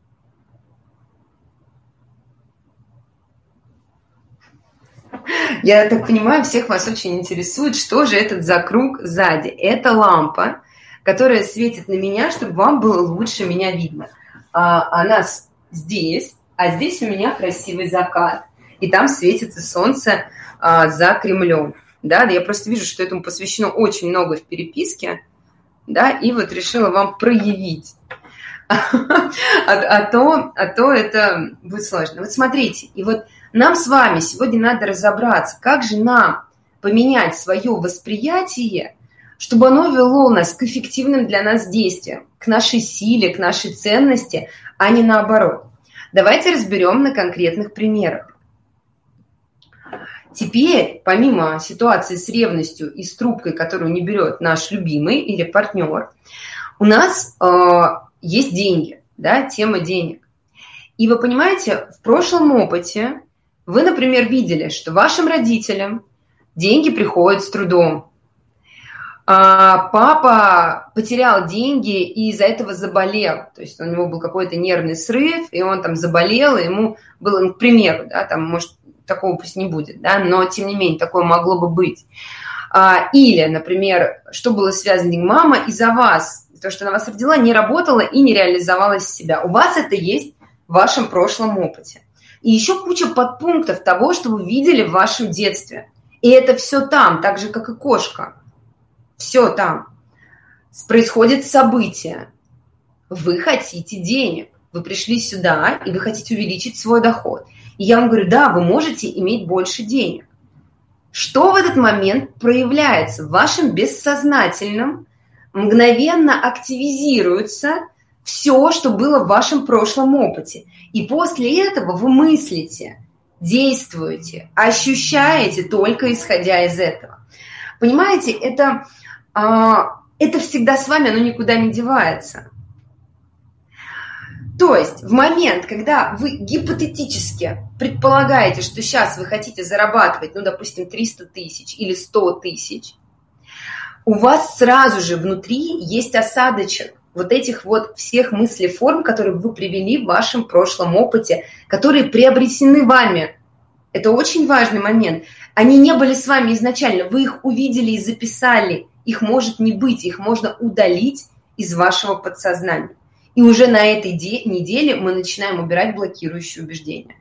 [SPEAKER 1] Я так понимаю, всех вас очень интересует, что же этот за круг сзади. Это лампа, которая светит на меня, чтобы вам было лучше меня видно. Она здесь, а здесь у меня красивый закат. И там светится солнце за Кремлем. Да, я просто вижу, что этому посвящено очень много в переписке, да, и вот решила вам проявить. А то это будет сложно. Вот смотрите, и вот нам с вами сегодня надо разобраться, как же нам поменять свое восприятие, чтобы оно вело нас к эффективным для нас действиям, к нашей силе, к нашей ценности, а не наоборот. Давайте разберем на конкретных примерах. Теперь, помимо ситуации с ревностью и с трубкой, которую не берет наш любимый или партнер, у нас есть деньги, да, тема денег. И вы понимаете, в прошлом опыте вы, например, видели, что вашим родителям деньги приходят с трудом. Папа потерял деньги и из-за этого заболел. То есть у него был какой-то нервный срыв, и он там заболел, и ему было, к примеру, да, там, может, такого пусть не будет, да, но, тем не менее, такое могло бы быть. Или, например, что было связано, мама из-за вас, то, что она вас родила, не работала и не реализовалась в себя. У вас это есть в вашем прошлом опыте. И еще куча подпунктов того, что вы видели в вашем детстве. И это все там, так же, как и кошка. Все там. Происходит событие. Вы хотите денег. Вы пришли сюда, и вы хотите увеличить свой доход. И я вам говорю, да, вы можете иметь больше денег. Что в этот момент проявляется? В вашем бессознательном мгновенно активизируется все, что было в вашем прошлом опыте. И после этого вы мыслите, действуете, ощущаете только исходя из этого. Понимаете, это всегда с вами, оно никуда не девается. То есть в момент, когда вы гипотетически предполагаете, что сейчас вы хотите зарабатывать, ну, допустим, 300 тысяч или 100 тысяч, у вас сразу же внутри есть осадочек вот этих вот всех мыслеформ, которые вы привели в вашем прошлом опыте, которые приобретены вами. Это очень важный момент. Они не были с вами изначально, вы их увидели и записали. Их может не быть, их можно удалить из вашего подсознания. И уже на этой неделе мы начинаем убирать блокирующие убеждения.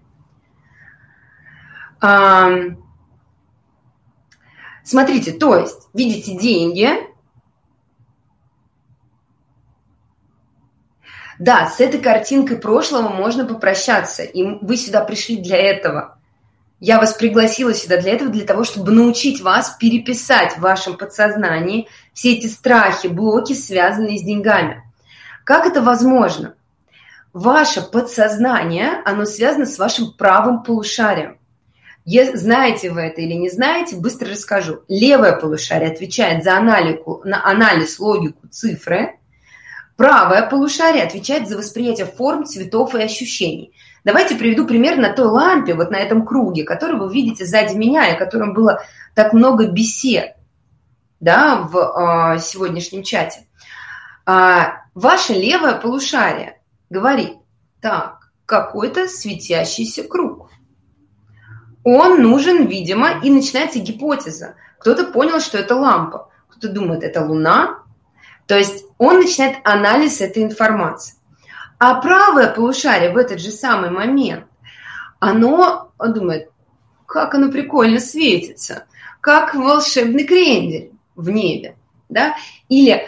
[SPEAKER 1] Смотрите, то есть, видите деньги. Да, с этой картинкой прошлого можно попрощаться. И вы сюда пришли для этого. Я вас пригласила сюда для этого, для того, чтобы научить вас переписать в вашем подсознании все эти страхи, блоки, связанные с деньгами. Как это возможно? Ваше подсознание, оно связано с вашим правым полушарием. Знаете вы это или не знаете, быстро расскажу. Левое полушарие отвечает за анализ, логику, цифры. Правое полушарие отвечает за восприятие форм, цветов и ощущений. Давайте приведу пример на той лампе, вот на этом круге, который вы видите сзади меня, и о котором было так много бесед, да, в сегодняшнем чате. Ваше левое полушарие говорит, так, какой-то светящийся круг. Он нужен, видимо, и начинается гипотеза. Кто-то понял, что это лампа, кто-то думает, это луна. То есть он начинает анализ этой информации. А правое полушарие в этот же самый момент, оно думает, как оно прикольно светится, как волшебный крендель в небе. Да? Или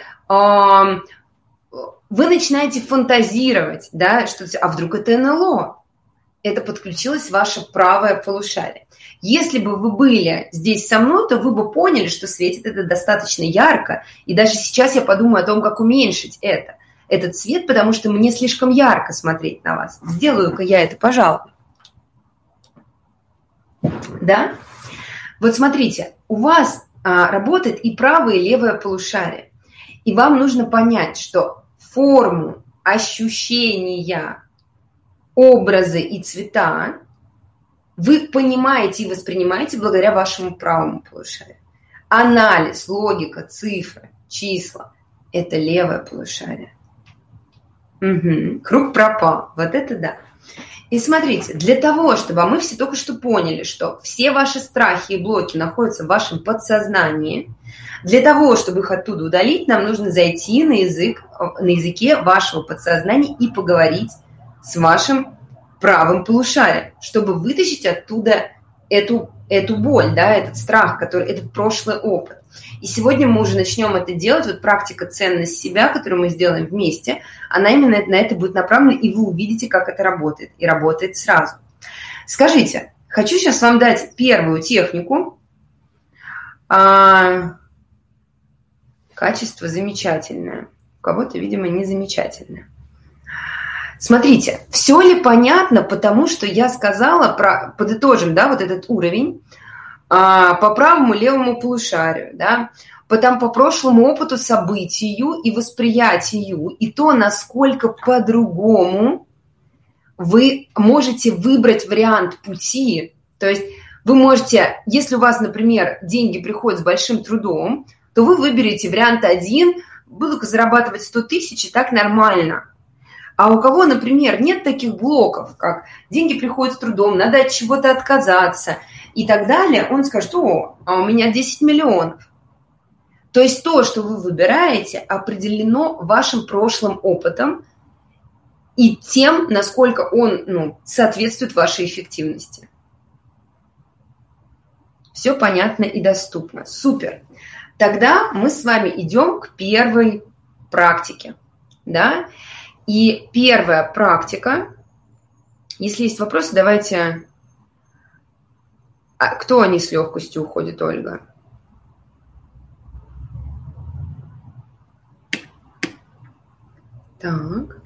[SPEAKER 1] вы начинаете фантазировать, да, что, а вдруг это НЛО? это подключилось ваше правое полушарие. Если бы вы были здесь со мной, то вы бы поняли, что светит это достаточно ярко. И даже сейчас я подумаю о том, как уменьшить этот свет, потому что мне слишком ярко смотреть на вас. Сделаю-ка я это, пожалуй. Да? Вот смотрите, у вас работает и правое, и левое полушарие. И вам нужно понять, что форму, ощущения, образы и цвета вы понимаете и воспринимаете благодаря вашему правому полушарию. Анализ, логика, цифры, числа – это левое полушарие. Угу. Круг пропал. Вот это да. И смотрите, для того, чтобы мы все только что поняли, что все ваши страхи и блоки находятся в вашем подсознании, для того, чтобы их оттуда удалить, нам нужно зайти на языке вашего подсознания и поговорить с вашим правым полушарием, чтобы вытащить оттуда эту боль, да, этот страх, этот прошлый опыт. И сегодня мы уже начнем это делать. Вот практика «Ценность себя», которую мы сделаем вместе, она именно на это будет направлена, и вы увидите, как это работает. И работает сразу. Скажите, хочу сейчас вам дать первую технику. Качество замечательное. У кого-то, видимо, не замечательное. Смотрите, все ли понятно, потому что я сказала, подытожим, да, вот этот уровень, по правому левому полушарию, да, потом по прошлому опыту, событию и восприятию, и то, насколько по-другому вы можете выбрать вариант пути. То есть вы можете, если у вас, например, деньги приходят с большим трудом, то вы выберете вариант 1, буду зарабатывать 100 тысяч, и так нормально. А у кого, например, нет таких блоков, как деньги приходят с трудом, надо от чего-то отказаться и так далее, он скажет: о, а у меня 10 миллионов. То есть то, что вы выбираете, определено вашим прошлым опытом и тем, насколько он соответствует вашей эффективности. Все понятно и доступно. Супер. Тогда мы с вами идем к первой практике. Да? И первая практика, если есть вопросы, давайте... Кто они с легкостью уходит, Ольга? Так.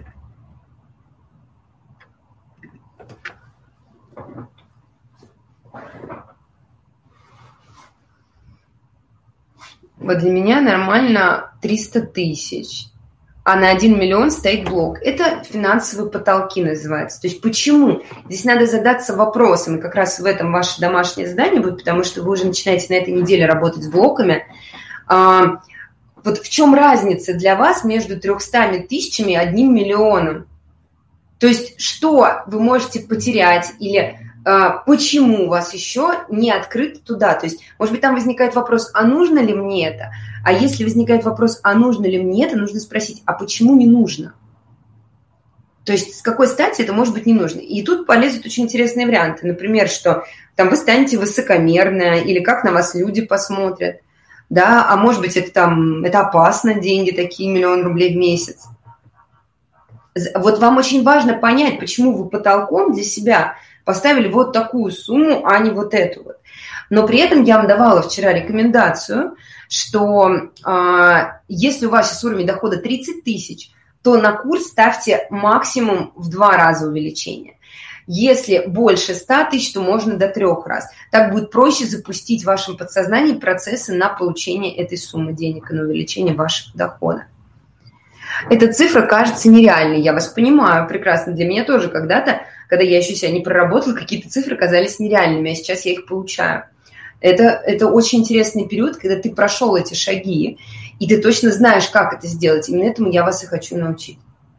[SPEAKER 1] Вот для меня нормально 300 тысяч. А на 1 миллион стоит блок. Это финансовые потолки называется. То есть почему? Здесь надо задаться вопросом, и как раз в этом ваше домашнее задание будет, потому что вы уже начинаете на этой неделе работать с блоками. Вот в чем разница для вас между 300 тысячами и 1 миллионом? То есть что вы можете потерять или почему у вас еще не открыто туда? То есть, может быть, там возникает вопрос, а нужно ли мне это? А если возникает вопрос, а нужно ли мне это, нужно спросить, а почему не нужно? То есть с какой стати это может быть не нужно? И тут полезут очень интересные варианты. Например, что там вы станете высокомерны, или как на вас люди посмотрят. Да? А может быть, это опасно, деньги такие, 1 000 000 рублей в месяц. Вот вам очень важно понять, почему вы потолком для себя поставили вот такую сумму, а не вот эту вот. Но при этом я вам давала вчера рекомендацию, что если у вас сейчас уровень дохода 30 тысяч, то на курс ставьте максимум в 2 раза увеличение. Если больше 100 тысяч, то можно до 3 раз. Так будет проще запустить в вашем подсознании процессы на получение этой суммы денег и на увеличение вашего дохода. Эта цифра кажется нереальной, я вас понимаю прекрасно. Для меня тоже когда-то, когда я еще себя не проработала, какие-то цифры казались нереальными, а сейчас я их получаю. Это очень интересный период, когда ты прошел эти шаги, и ты точно знаешь, как это сделать. Именно этому я вас и хочу научить.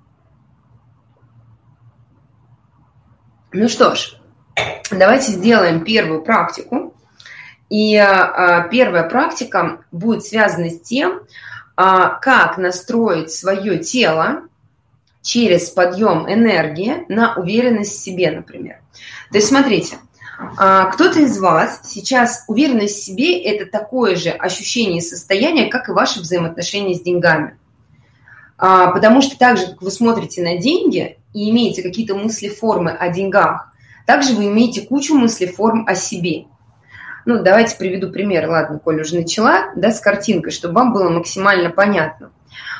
[SPEAKER 1] Ну что ж, давайте сделаем первую практику. И первая практика будет связана с тем, как настроить свое тело через подъем энергии на уверенность в себе, например. То есть, смотрите, кто-то из вас сейчас уверенность в себе – это такое же ощущение и состояние, как и ваши взаимоотношения с деньгами. Потому что так же, как вы смотрите на деньги и имеете какие-то мысли-формы о деньгах, также вы имеете кучу мыслей-форм о себе. Ну, давайте приведу пример, ладно, коль уже начала, да, с картинкой, чтобы вам было максимально понятно.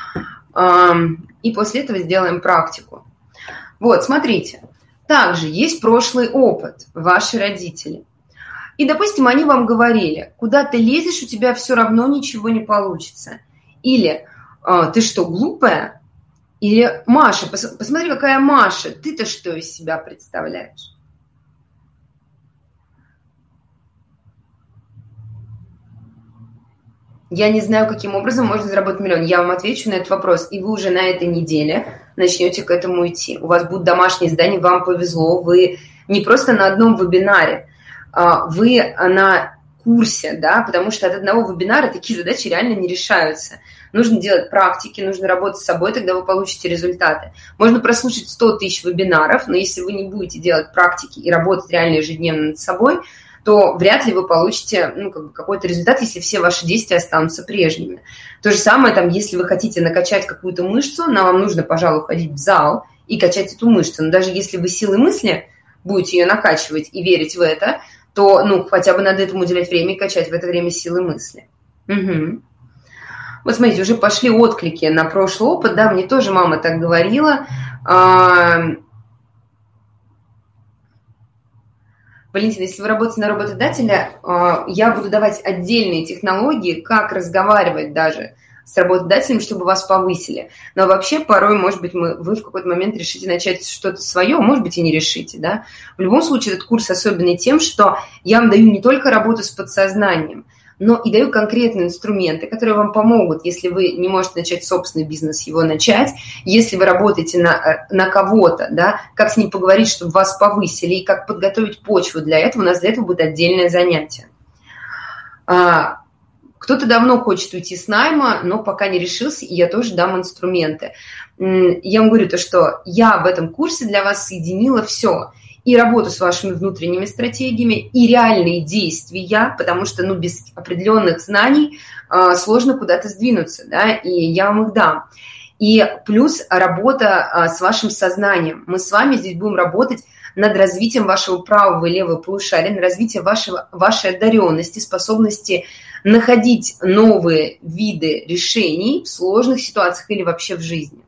[SPEAKER 1] И после этого сделаем практику. Вот, смотрите. Также есть прошлый опыт, ваши родители. И, допустим, они вам говорили, куда ты лезешь, у тебя все равно ничего не получится. Или ты что, глупая? Или Маша, посмотри, какая Маша, ты-то что из себя представляешь? Я не знаю, каким образом можно заработать миллион. Я вам отвечу на этот вопрос, и вы уже на этой неделе начнете к этому идти. У вас будут домашние задания, вам повезло. Вы не просто на одном вебинаре, вы на курсе, да, потому что от одного вебинара такие задачи реально не решаются. Нужно делать практики, нужно работать с собой, тогда вы получите результаты. Можно прослушать 100 тысяч вебинаров, но если вы не будете делать практики и работать реально ежедневно над собой, то вряд ли вы получите какой-то результат, если все ваши действия останутся прежними. То же самое, если вы хотите накачать какую-то мышцу, вам нужно, пожалуй, ходить в зал и качать эту мышцу. Но даже если вы силой мысли будете ее накачивать и верить в это, то хотя бы надо этому уделять время и качать в это время силы мысли. Угу. Вот смотрите, уже пошли отклики на прошлый опыт, да, мне тоже мама так говорила. Валентина, если вы работаете на работодателя, я буду давать отдельные технологии, как разговаривать даже с работодателем, чтобы вас повысили. Но вообще порой, может быть, вы в какой-то момент решите начать что-то свое, может быть, и не решите. Да? В любом случае, этот курс особенный тем, что я вам даю не только работу с подсознанием, но и даю конкретные инструменты, которые вам помогут, если вы не можете начать собственный бизнес, его начать, если вы работаете на кого-то, да, как с ним поговорить, чтобы вас повысили, и как подготовить почву для этого, у нас для этого будет отдельное занятие. Кто-то давно хочет уйти с найма, но пока не решился, и я тоже дам инструменты. Я вам говорю то, что я в этом курсе для вас соединила все. И работу с вашими внутренними стратегиями, и реальные действия, потому что без определенных знаний сложно куда-то сдвинуться, да, и я вам их дам. И плюс работа с вашим сознанием. Мы с вами здесь будем работать над развитием вашего правого и левого полушария, над развитием вашей одаренности, способности находить новые виды решений в сложных ситуациях или вообще в жизни.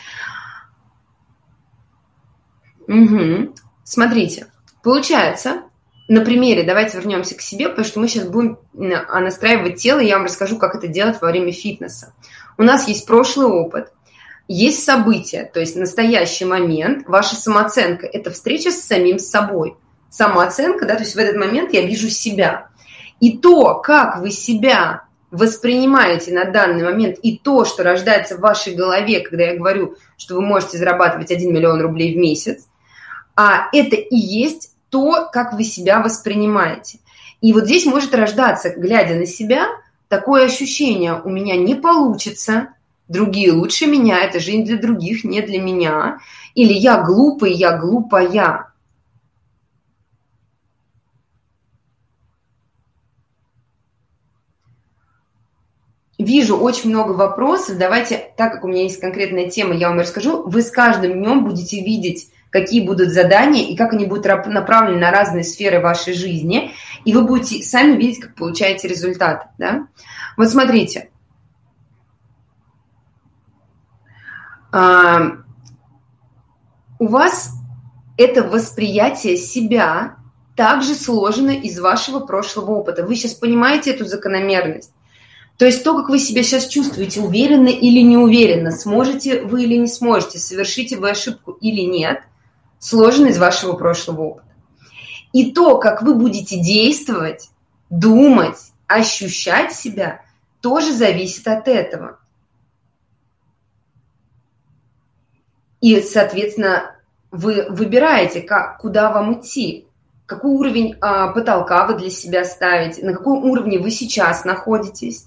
[SPEAKER 1] Угу. Смотрите, получается, на примере, давайте вернемся к себе, потому что мы сейчас будем настраивать тело, и я вам расскажу, как это делать во время фитнеса. У нас есть прошлый опыт, есть события, то есть настоящий момент, ваша самооценка – это встреча с самим собой. Самооценка, да, то есть в этот момент я вижу себя. И то, как вы себя воспринимаете на данный момент, и то, что рождается в вашей голове, когда я говорю, что вы можете зарабатывать 1 миллион рублей в месяц, это и есть то, как вы себя воспринимаете. И вот здесь может рождаться, глядя на себя, такое ощущение: у меня не получится, другие лучше меня, это жизнь для других, не для меня. Или я глупый, я глупая. Вижу очень много вопросов. Давайте, так как у меня есть конкретная тема, я вам расскажу. Вы с каждым днем будете видеть, какие будут задания и как они будут направлены на разные сферы вашей жизни. И вы будете сами видеть, как получаете результат. Да? Вот смотрите. У вас это восприятие себя также сложено из вашего прошлого опыта. Вы сейчас понимаете эту закономерность? То есть то, как вы себя сейчас чувствуете, уверенно или не уверенно, сможете вы или не сможете, совершите вы ошибку или нет, сложено из вашего прошлого опыта. И то, как вы будете действовать, думать, ощущать себя, тоже зависит от этого. И, соответственно, вы выбираете, куда вам идти, какой уровень потолка вы для себя ставите, на каком уровне вы сейчас находитесь.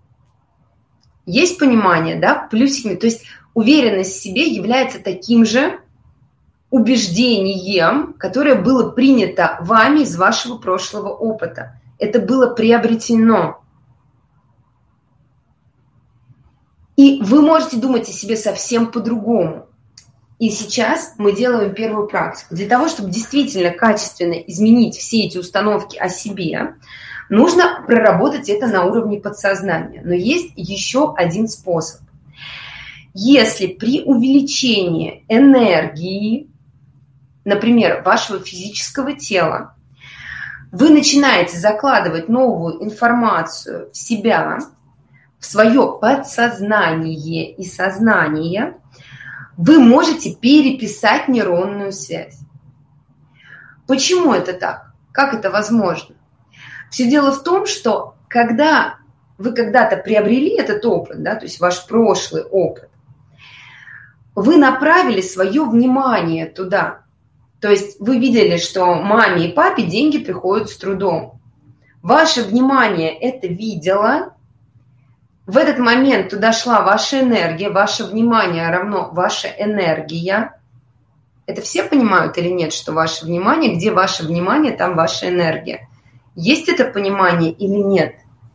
[SPEAKER 1] Есть понимание, да, плюсиками? То есть уверенность в себе является таким же убеждением, которое было принято вами из вашего прошлого опыта. Это было приобретено. И вы можете думать о себе совсем по-другому. И сейчас мы делаем первую практику. Для того, чтобы действительно качественно изменить все эти установки о себе, нужно проработать это на уровне подсознания. Но есть еще один способ. Если при увеличении энергии, например, вашего физического тела, вы начинаете закладывать новую информацию в себя, в свое подсознание и сознание, вы можете переписать нейронную связь. Почему это так? Как это возможно? Все дело в том, что когда вы когда-то приобрели этот опыт, да, то есть ваш прошлый опыт, вы направили свое внимание туда. То есть вы видели, что маме и папе деньги приходят с трудом. Ваше внимание это видело. В этот момент туда шла ваша энергия, ваше внимание равно ваша энергия. Это все понимают или нет, что ваше внимание, где ваше внимание, там ваша энергия? Есть это понимание или нет?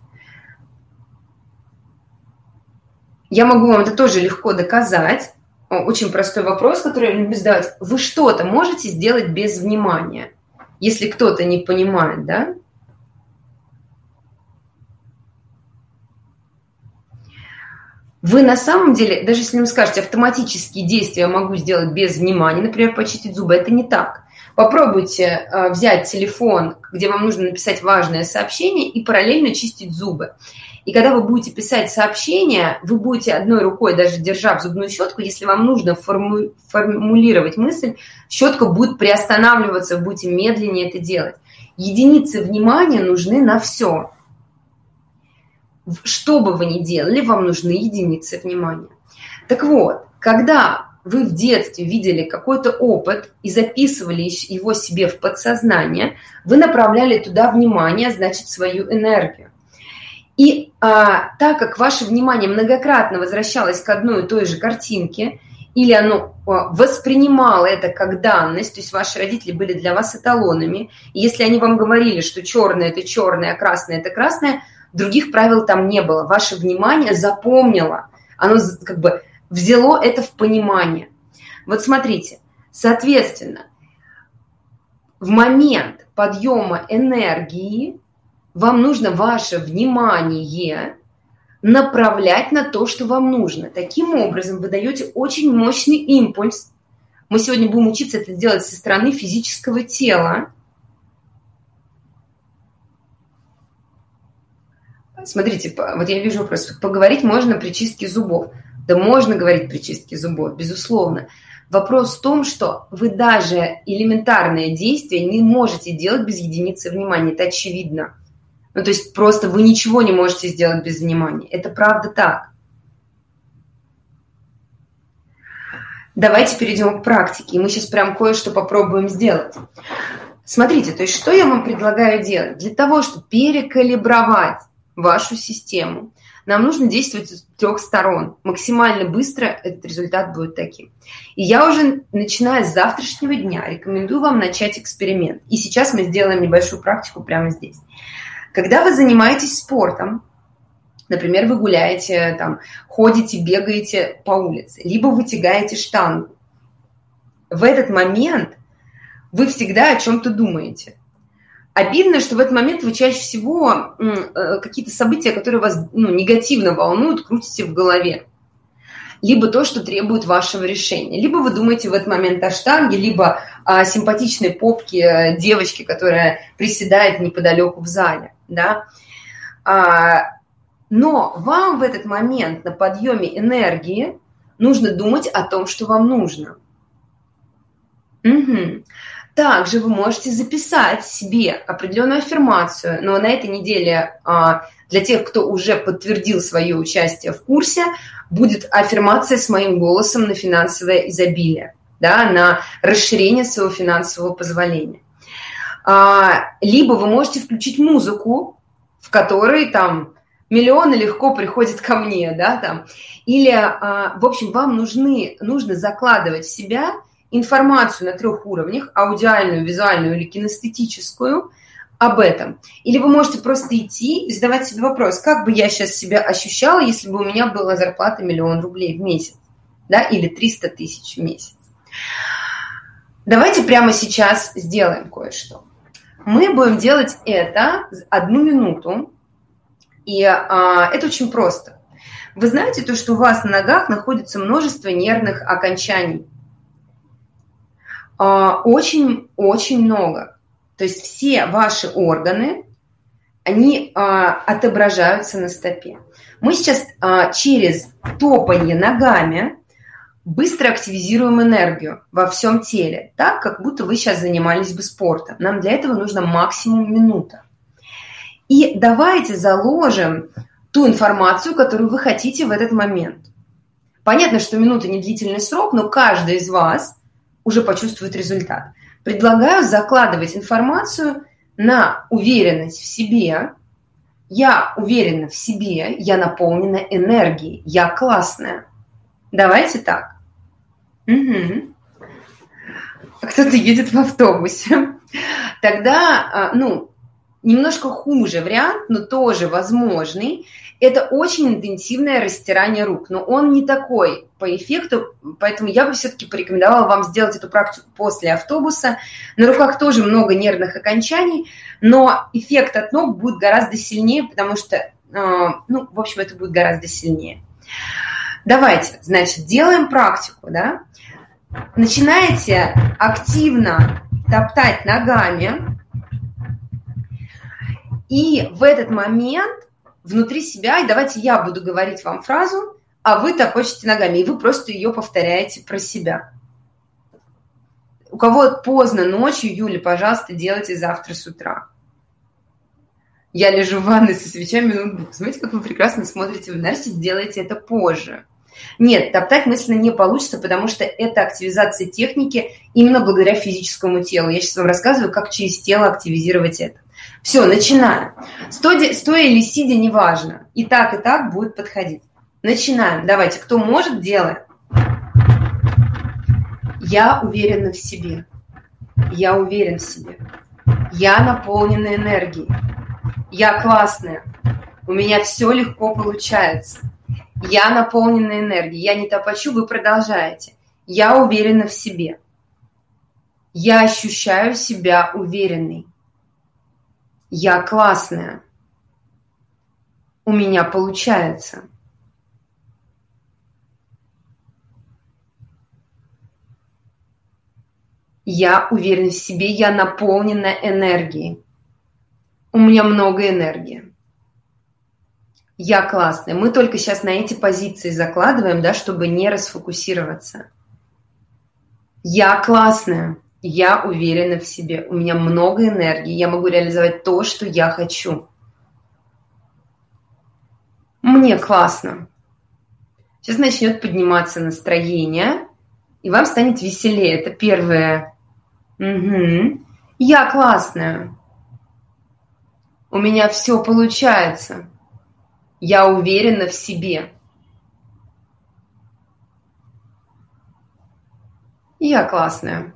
[SPEAKER 1] Я могу вам это тоже легко доказать. Очень простой вопрос, который я люблю задавать. Вы что-то можете сделать без внимания, если кто-то не понимает, да? Вы на самом деле, даже если вы скажете, автоматические действия я могу сделать без внимания, например, почистить зубы, это не так. Попробуйте взять телефон, где вам нужно написать важное сообщение, и параллельно чистить зубы. И когда вы будете писать сообщение, вы будете одной рукой, даже держа зубную щетку, если вам нужно формулировать мысль, щетка будет приостанавливаться, вы будете медленнее это делать. Единицы внимания нужны на все. Что бы вы ни делали, вам нужны единицы внимания. Так вот, когда вы в детстве видели какой-то опыт и записывали его себе в подсознание, вы направляли туда внимание, значит, свою энергию. И так как ваше внимание многократно возвращалось к одной и той же картинке, или оно воспринимало это как данность, то есть ваши родители были для вас эталонами, и если они вам говорили, что черное – это черное, а красное – это красное, других правил там не было. Ваше внимание запомнило, оно как бы взяло это в понимание. Вот смотрите, соответственно, в момент подъема энергии вам нужно ваше внимание направлять на то, что вам нужно. Таким образом, вы даете очень мощный импульс. Мы сегодня будем учиться это делать со стороны физического тела. Смотрите, вот я вижу вопрос. Поговорить можно при чистке зубов. Да можно говорить при чистке зубов, безусловно. Вопрос в том, что вы даже элементарные действия не можете делать без единицы внимания. Это очевидно. Ну, то есть просто вы ничего не можете сделать без внимания. Это правда так. Давайте перейдем к практике. И мы сейчас прям кое-что попробуем сделать. Смотрите, то есть что я вам предлагаю делать? Для того, чтобы перекалибровать вашу систему, нам нужно действовать с 3 сторон. Максимально быстро этот результат будет таким. И я уже, начиная с завтрашнего дня, рекомендую вам начать эксперимент. И сейчас мы сделаем небольшую практику прямо здесь. Когда вы занимаетесь спортом, например, вы гуляете, там, ходите, бегаете по улице, либо вы тягаете штангу, в этот момент вы всегда о чем-то думаете. Обидно, что в этот момент вы чаще всего какие-то события, которые вас негативно волнуют, крутите в голове. Либо то, что требует вашего решения. Либо вы думаете в этот момент о штанге, либо о симпатичной попке девочки, которая приседает неподалеку в зале. Да? Но вам в этот момент на подъеме энергии нужно думать о том, что вам нужно. Угу. Также вы можете записать себе определенную аффирмацию, но на этой неделе для тех, кто уже подтвердил свое участие в курсе, будет аффирмация с моим голосом на финансовое изобилие, да, на расширение своего финансового позволения. Либо вы можете включить музыку, в которой там миллионы легко приходят ко мне, да, там. Или, в общем, вам нужно закладывать в себя информацию на 3 уровнях: аудиальную, визуальную или кинестетическую, об этом. Или вы можете просто идти и задавать себе вопрос, как бы я сейчас себя ощущала, если бы у меня была зарплата 1 000 000 рублей в месяц, да, или 300 000 в месяц. Давайте прямо сейчас сделаем кое-что. Мы будем делать это 1 минуту, и это очень просто. Вы знаете то, что у вас на ногах находится множество нервных окончаний? Очень-очень много. То есть все ваши органы, они отображаются на стопе. Мы сейчас через топанье ногами быстро активизируем энергию во всем теле, так, как будто вы сейчас занимались бы спортом. Нам для этого нужно максимум минута. И давайте заложим ту информацию, которую вы хотите в этот момент. Понятно, что минута не длительный срок, но каждый из вас уже почувствует результат. Предлагаю закладывать информацию на уверенность в себе. Я уверена в себе, я наполнена энергией, я классная. Давайте так. Угу. Кто-то едет в автобусе. Тогда, немножко хуже вариант, но тоже возможный. Это очень интенсивное растирание рук, но он не такой по эффекту, поэтому я бы все-таки порекомендовала вам сделать эту практику после автобуса. На руках тоже много нервных окончаний, но эффект от ног будет гораздо сильнее, потому что, в общем, это будет гораздо сильнее. Давайте, значит, делаем практику, да? Начинаете активно топтать ногами, и в этот момент внутри себя, и давайте я буду говорить вам фразу, а вы топочете ногами, и вы просто ее повторяете про себя. У кого поздно ночью, Юля, пожалуйста, делайте завтра с утра. Я лежу в ванной со свечами, ноутбук. Смотрите, как вы прекрасно смотрите в нарте, сделайте это позже. Нет, топтать мысленно не получится, потому что это активизация техники именно благодаря физическому телу. Я сейчас вам рассказываю, как через тело активизировать это. Все, начинаем. Стоя или сидя, неважно. И так будет подходить. Начинаем. Давайте, кто может, делаем. Я уверена в себе. Я уверен в себе. Я наполнена энергией. Я классная. У меня все легко получается. Я наполнена энергией. Я не топочу, вы продолжаете. Я уверена в себе. Я ощущаю себя уверенной. Я классная. У меня получается. Я уверена в себе, я наполнена энергией. У меня много энергии. Я классная. Мы только сейчас на эти позиции закладываем, да, чтобы не расфокусироваться. Я классная. Я уверена в себе. У меня много энергии. Я могу реализовать то, что я хочу. Мне классно. Сейчас начнет подниматься настроение, и вам станет веселее. Это первое. Угу. Я классная. У меня все получается. Я уверена в себе. Я классная.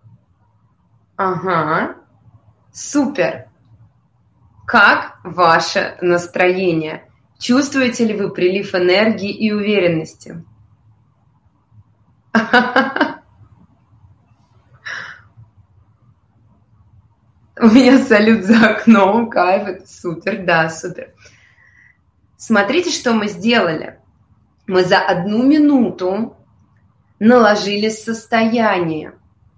[SPEAKER 1] Ага. Супер. Как ваше настроение? Чувствуете ли вы прилив энергии и уверенности? У меня салют за окном, кайф, это супер, да, супер. Смотрите, что мы сделали. Мы за 1 минуту наложили состояние.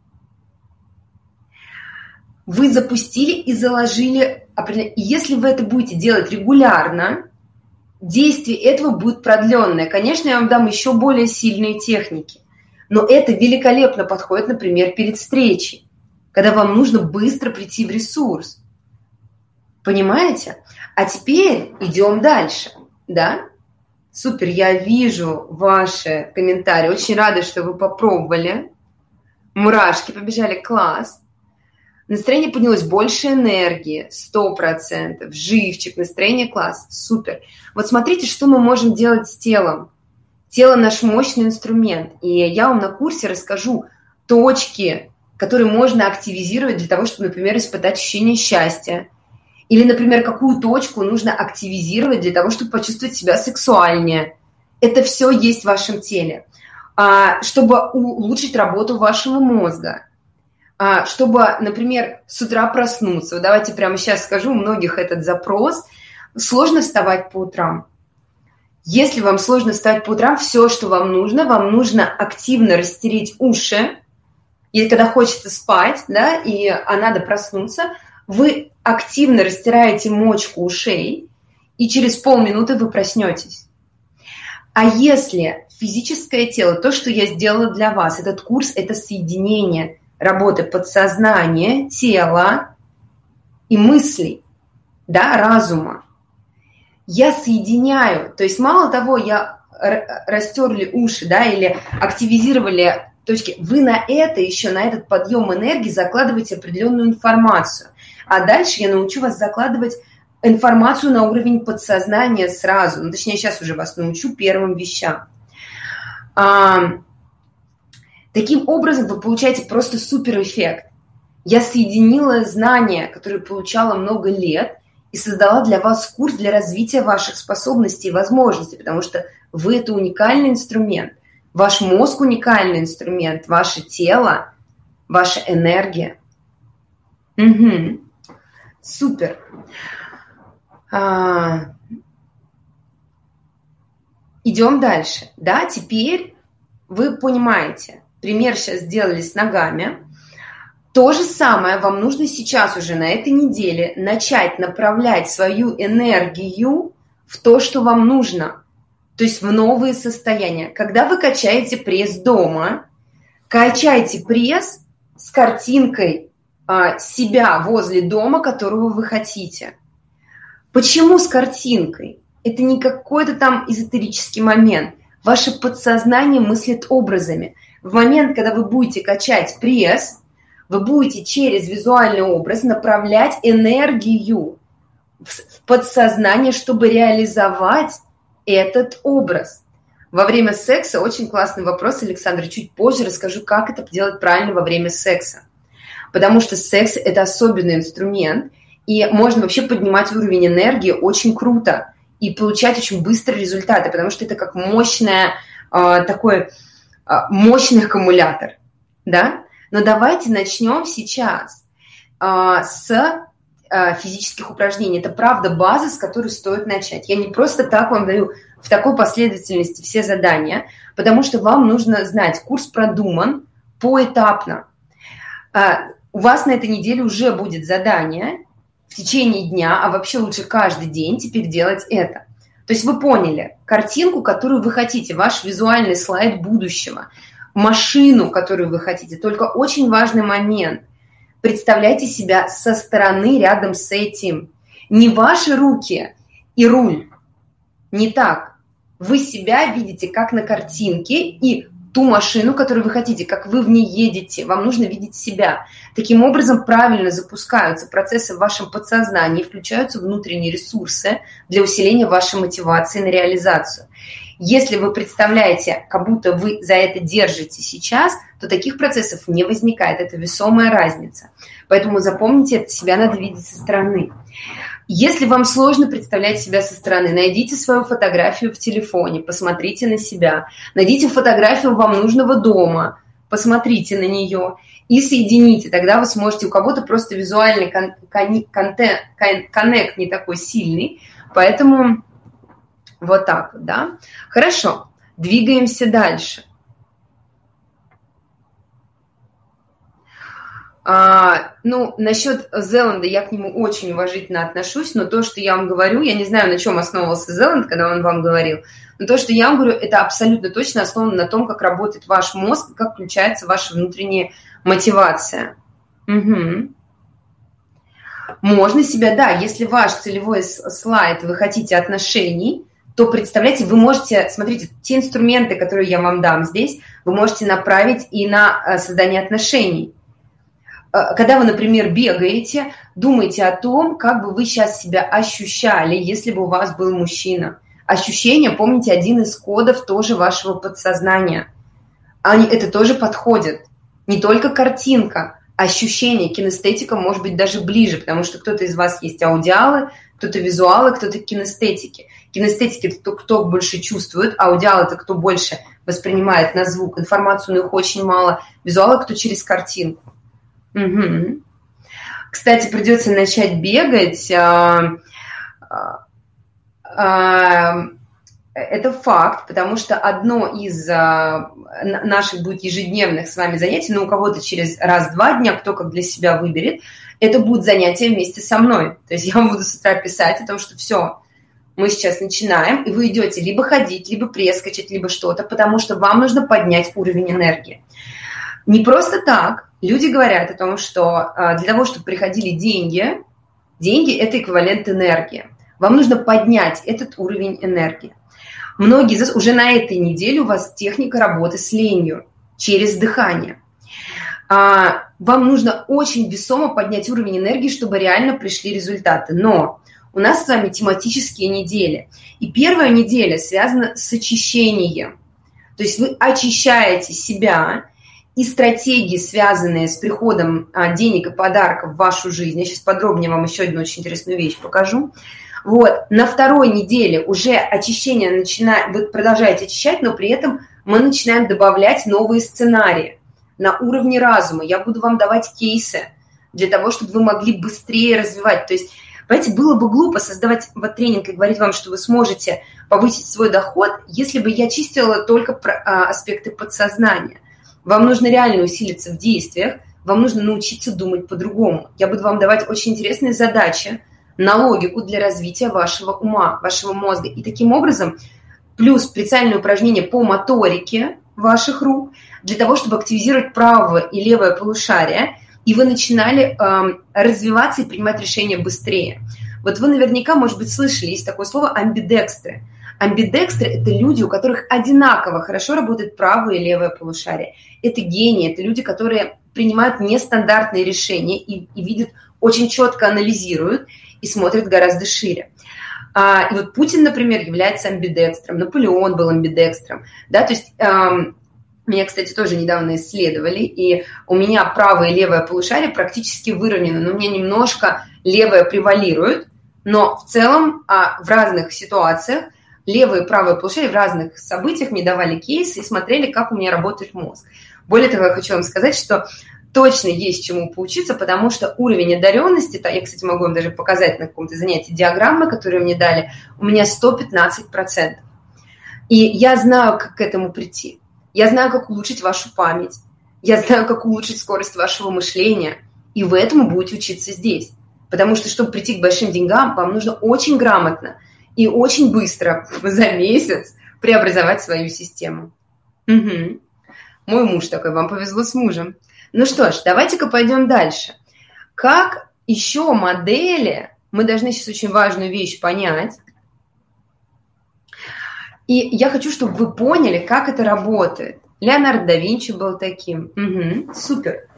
[SPEAKER 1] Вы запустили и заложили. И если вы это будете делать регулярно, действие этого будет продленное. Конечно, я вам дам еще более сильные техники. Но это великолепно подходит, например, перед встречей, когда вам нужно быстро прийти в ресурс. Понимаете? А теперь идем дальше. Да? Супер, я вижу ваши комментарии. Очень рада, что вы попробовали. Мурашки побежали, класс. Настроение поднялось, больше энергии, 100%, живчик, настроение класс, супер. Вот смотрите, что мы можем делать с телом. Тело – наш мощный инструмент. И я вам на курсе расскажу точки, которые можно активизировать для того, чтобы, например, испытать ощущение счастья, Или, например, какую точку нужно активизировать для того, чтобы почувствовать себя сексуальнее. Это все есть в вашем теле. Чтобы улучшить работу вашего мозга. Чтобы, например, с утра проснуться. Вот давайте прямо сейчас скажу, у многих этот запрос. Сложно вставать по утрам. Если вам сложно встать по утрам, все, что вам нужно активно растереть уши. И когда хочется спать, да, и надо проснуться, вы активно растираете мочку ушей, и через полминуты вы проснетесь. А если физическое тело, то, что я сделала для вас, этот курс, это соединение работы подсознания, тела и мыслей, да, разума. Я соединяю, то есть мало того, я растерли уши, да, или активизировали точки, вы на это еще, на этот подъем энергии закладываете определенную информацию. А дальше я научу вас закладывать информацию на уровень подсознания сразу. Ну, точнее, сейчас уже вас научу первым вещам. Таким образом вы получаете просто суперэффект. Я соединила знания, которые получала много лет, и создала для вас курс для развития ваших способностей и возможностей, потому что вы – это уникальный инструмент. Ваш мозг – уникальный инструмент, ваше тело, ваша энергия. Угу. Супер. Идем дальше. Да, теперь вы понимаете, пример сейчас сделали с ногами. То же самое вам нужно сейчас уже на этой неделе начать направлять свою энергию в то, что вам нужно. То есть в новые состояния. Когда вы качаете пресс дома, качайте пресс с картинкой себя возле дома, которого вы хотите. Почему с картинкой? Это не какой-то там эзотерический момент. Ваше подсознание мыслит образами. В момент, когда вы будете качать пресс, вы будете через визуальный образ направлять энергию в подсознание, чтобы реализовать этот образ. Во время секса очень классный вопрос, Александр. Чуть позже расскажу, как это делать правильно во время секса. Потому что секс – это особенный инструмент, и можно вообще поднимать уровень энергии очень круто и получать очень быстрые результаты, потому что это как такой мощный аккумулятор, да? Но давайте начнем сейчас с физических упражнений. Это правда база, с которой стоит начать. Я не просто так вам даю в такой последовательности все задания, потому что вам нужно знать, курс продуман поэтапно. У вас на этой неделе уже будет задание в течение дня, а вообще лучше каждый день теперь делать это. То есть вы поняли картинку, которую вы хотите, ваш визуальный слайд будущего, машину, которую вы хотите. Только очень важный момент. Представляйте себя со стороны рядом с этим. Не ваши руки и руль. Не так. Вы себя видите как на картинке и ту машину, которую вы хотите, как вы в ней едете. Вам нужно видеть себя. Таким образом, правильно запускаются процессы в вашем подсознании, включаются внутренние ресурсы для усиления вашей мотивации на реализацию. Если вы представляете, как будто вы за это держите сейчас, то таких процессов не возникает. Это весомая разница. Поэтому запомните, это себя надо видеть со стороны. Если вам сложно представлять себя со стороны, найдите свою фотографию в телефоне, посмотрите на себя. Найдите фотографию вам нужного дома, посмотрите на нее и соедините. Тогда вы сможете, у кого-то просто визуальный коннект не такой сильный, поэтому вот так вот, да. Хорошо, двигаемся дальше. Насчет Зеланда я к нему очень уважительно отношусь, но то, что я вам говорю, я не знаю, на чем основывался Зеланд, когда он вам говорил, но то, что я вам говорю, это абсолютно точно основано на том, как работает ваш мозг, как включается ваша внутренняя мотивация. Угу. Можно себя, да, если ваш целевой слайд, вы хотите отношений, то, представляете, вы можете, смотрите, те инструменты, которые я вам дам здесь, вы можете направить и на создание отношений. Когда вы, например, бегаете, думайте о том, как бы вы сейчас себя ощущали, если бы у вас был мужчина. Ощущение, помните, один из кодов тоже вашего подсознания. Это тоже подходит. Не только картинка, ощущение, кинестетика может быть даже ближе, потому что кто-то из вас есть аудиалы, кто-то визуалы, кто-то кинестетики. Кинестетики – это кто больше чувствует, аудиалы – это кто больше воспринимает на звук информацию, но их очень мало. Визуалы – кто через картинку. Угу. Кстати, придется начать бегать. Это факт, потому что одно из наших будет ежедневных с вами занятий, но у кого-то через раз-два дня, кто как для себя выберет, это будет занятие вместе со мной. То есть я вам буду с утра писать о том, что все, мы сейчас начинаем, и вы идете либо ходить, либо пресс качать, либо что-то, потому что вам нужно поднять уровень энергии. Не просто так. Люди говорят о том, что для того, чтобы приходили деньги – это эквивалент энергии. Вам нужно поднять этот уровень энергии. Многие из вас уже на этой неделе у вас техника работы с ленью через дыхание. Вам нужно очень весомо поднять уровень энергии, чтобы реально пришли результаты. Но у нас с вами тематические недели. И первая неделя связана с очищением. То есть вы очищаете себя, и стратегии, связанные с приходом денег и подарков в вашу жизнь. Я сейчас подробнее вам еще одну очень интересную вещь покажу. Вот, на второй неделе уже очищение начинает, вы продолжаете очищать, но при этом мы начинаем добавлять новые сценарии на уровне разума. Я буду вам давать кейсы для того, чтобы вы могли быстрее развивать. То есть, понимаете, было бы глупо создавать вот тренинг и говорить вам, что вы сможете повысить свой доход, если бы я чистила только аспекты подсознания. Вам нужно реально усилиться в действиях, вам нужно научиться думать по-другому. Я буду вам давать очень интересные задачи на логику для развития вашего ума, вашего мозга. И таким образом, плюс специальные упражнения по моторике ваших рук, для того, чтобы активизировать правое и левое полушарие, и вы начинали развиваться и принимать решения быстрее. Вот вы наверняка, может быть, слышали, есть такое слово амбидекстры. Амбидекстры – это люди, у которых одинаково хорошо работает правое и левое полушарие. Это гении, это люди, которые принимают нестандартные решения и видят, очень четко анализируют и смотрят гораздо шире. И вот Путин, например, является амбидекстром, Наполеон был амбидекстром. Да? То есть меня, кстати, тоже недавно исследовали, и у меня правое и левое полушарие практически выровнены, но у меня немножко левое превалирует, но в целом в разных ситуациях левое и правое полушарие в разных событиях мне давали кейсы и смотрели, как у меня работает мозг. Более того, я хочу вам сказать, что точно есть чему поучиться, потому что уровень одаренности, я, кстати, могу вам даже показать на каком-то занятии диаграммы, которые мне дали, у меня 115%. И я знаю, как к этому прийти. Я знаю, как улучшить вашу память. Я знаю, как улучшить скорость вашего мышления. И вы этому будете учиться здесь. Потому что, чтобы прийти к большим деньгам, вам нужно очень грамотно и очень быстро за месяц преобразовать свою систему. Угу. Мой муж такой, вам повезло с мужем. Ну что ж, давайте-ка пойдем дальше. Как еще модели, мы должны сейчас очень важную вещь понять. И я хочу, чтобы вы поняли, как это работает. Леонардо да Винчи был таким. Угу, супер.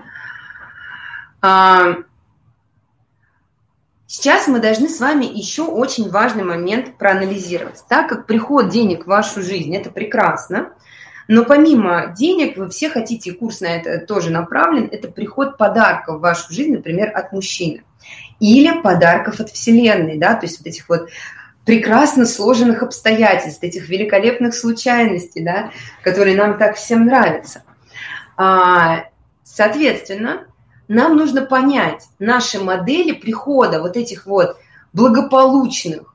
[SPEAKER 1] Сейчас мы должны с вами еще очень важный момент проанализировать. Так как приход денег в вашу жизнь – это прекрасно, но помимо денег вы все хотите, и курс на это тоже направлен, это приход подарков в вашу жизнь, например, от мужчины. Или подарков от Вселенной, да, то есть вот этих вот прекрасно сложенных обстоятельств, этих великолепных случайностей, да, которые нам так всем нравятся. Соответственно, нам нужно понять наши модели прихода вот этих вот благополучных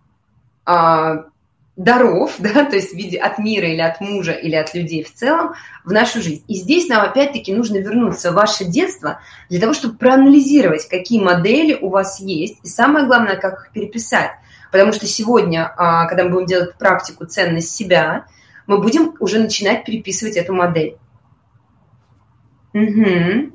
[SPEAKER 1] даров, да, то есть в виде от мира или от мужа или от людей в целом в нашу жизнь. И здесь нам опять-таки нужно вернуться в ваше детство для того, чтобы проанализировать, какие модели у вас есть, и самое главное, как их переписать. Потому что сегодня, когда мы будем делать практику «Ценность себя», мы будем уже начинать переписывать эту модель. Угу.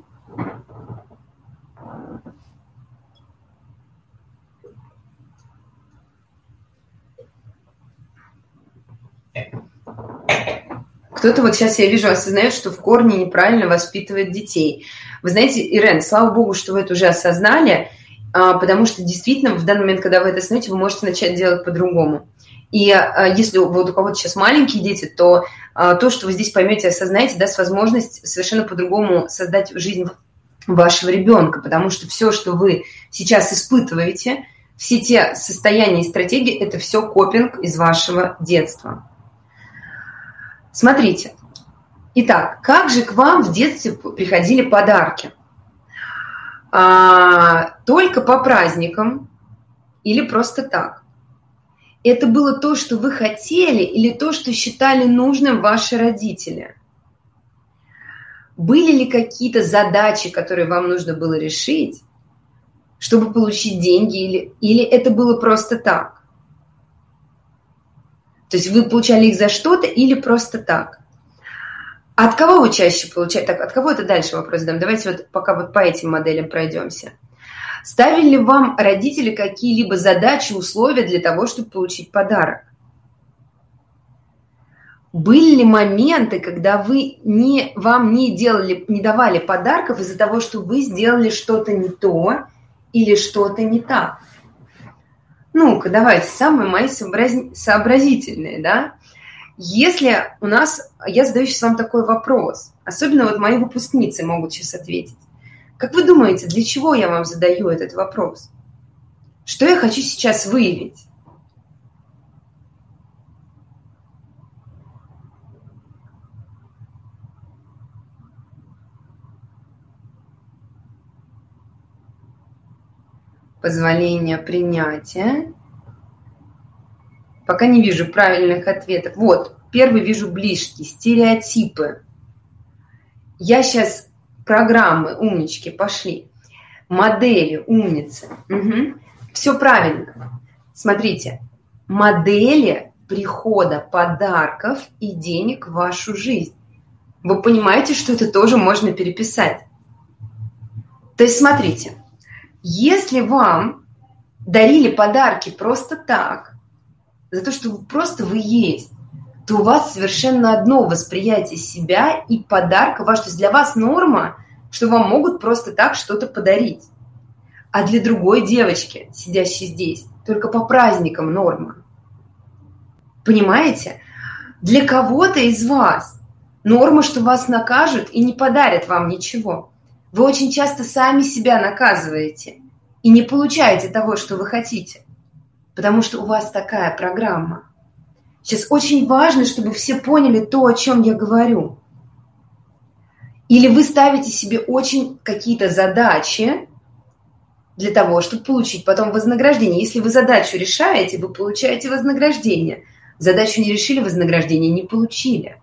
[SPEAKER 1] Кто-то вот сейчас, я вижу, осознает, что в корне неправильно воспитывает детей. Вы знаете, Ирен, слава богу, что вы это уже осознали, потому что действительно в данный момент, когда вы это осознаете, вы можете начать делать по-другому. И если вот у кого-то сейчас маленькие дети, то то, что вы здесь поймете, осознаете, даст возможность совершенно по-другому создать жизнь вашего ребенка, потому что все, что вы сейчас испытываете, все те состояния и стратегии, это все копинг из вашего детства. Смотрите. Итак, как же к вам в детстве приходили подарки? Только по праздникам или просто так? Это было то, что вы хотели, или то, что считали нужным ваши родители? Были ли какие-то задачи, которые вам нужно было решить, чтобы получить деньги, или это было просто так? То есть вы получали их за что-то или просто так? А от кого вы чаще получаете? Так, от кого это дальше вопрос задам? Давайте вот пока вот по этим моделям пройдемся. Ставили ли вам родители какие-либо задачи, условия для того, чтобы получить подарок? Были ли моменты, когда вам не давали подарков из-за того, что вы сделали что-то не то или что-то не так? Ну-ка, давайте, самые мои сообразительные, да? Если я задаю сейчас вам такой вопрос, особенно вот мои выпускницы могут сейчас ответить. Как вы думаете, для чего я вам задаю этот вопрос? Что я хочу сейчас выявить? Позволение, принятие. Пока не вижу правильных ответов. Вот, первый вижу ближний, стереотипы. Я сейчас программы, умнички, пошли. Модели, умницы. Угу. Все правильно. Смотрите, модели прихода подарков и денег в вашу жизнь. Вы понимаете, что это тоже можно переписать? То есть, смотрите, если вам дарили подарки просто так, за то, что вы есть, то у вас совершенно одно восприятие себя и подарка ваш. То есть для вас норма, что вам могут просто так что-то подарить. А для другой девочки, сидящей здесь, только по праздникам норма. Понимаете? Для кого-то из вас норма, что вас накажут и не подарят вам ничего. Вы очень часто сами себя наказываете и не получаете того, что вы хотите. Потому что у вас такая программа. Сейчас очень важно, чтобы все поняли то, о чем я говорю. Или вы ставите себе очень какие-то задачи для того, чтобы получить потом вознаграждение. Если вы задачу решаете, вы получаете вознаграждение. Задачу не решили, вознаграждение не получили.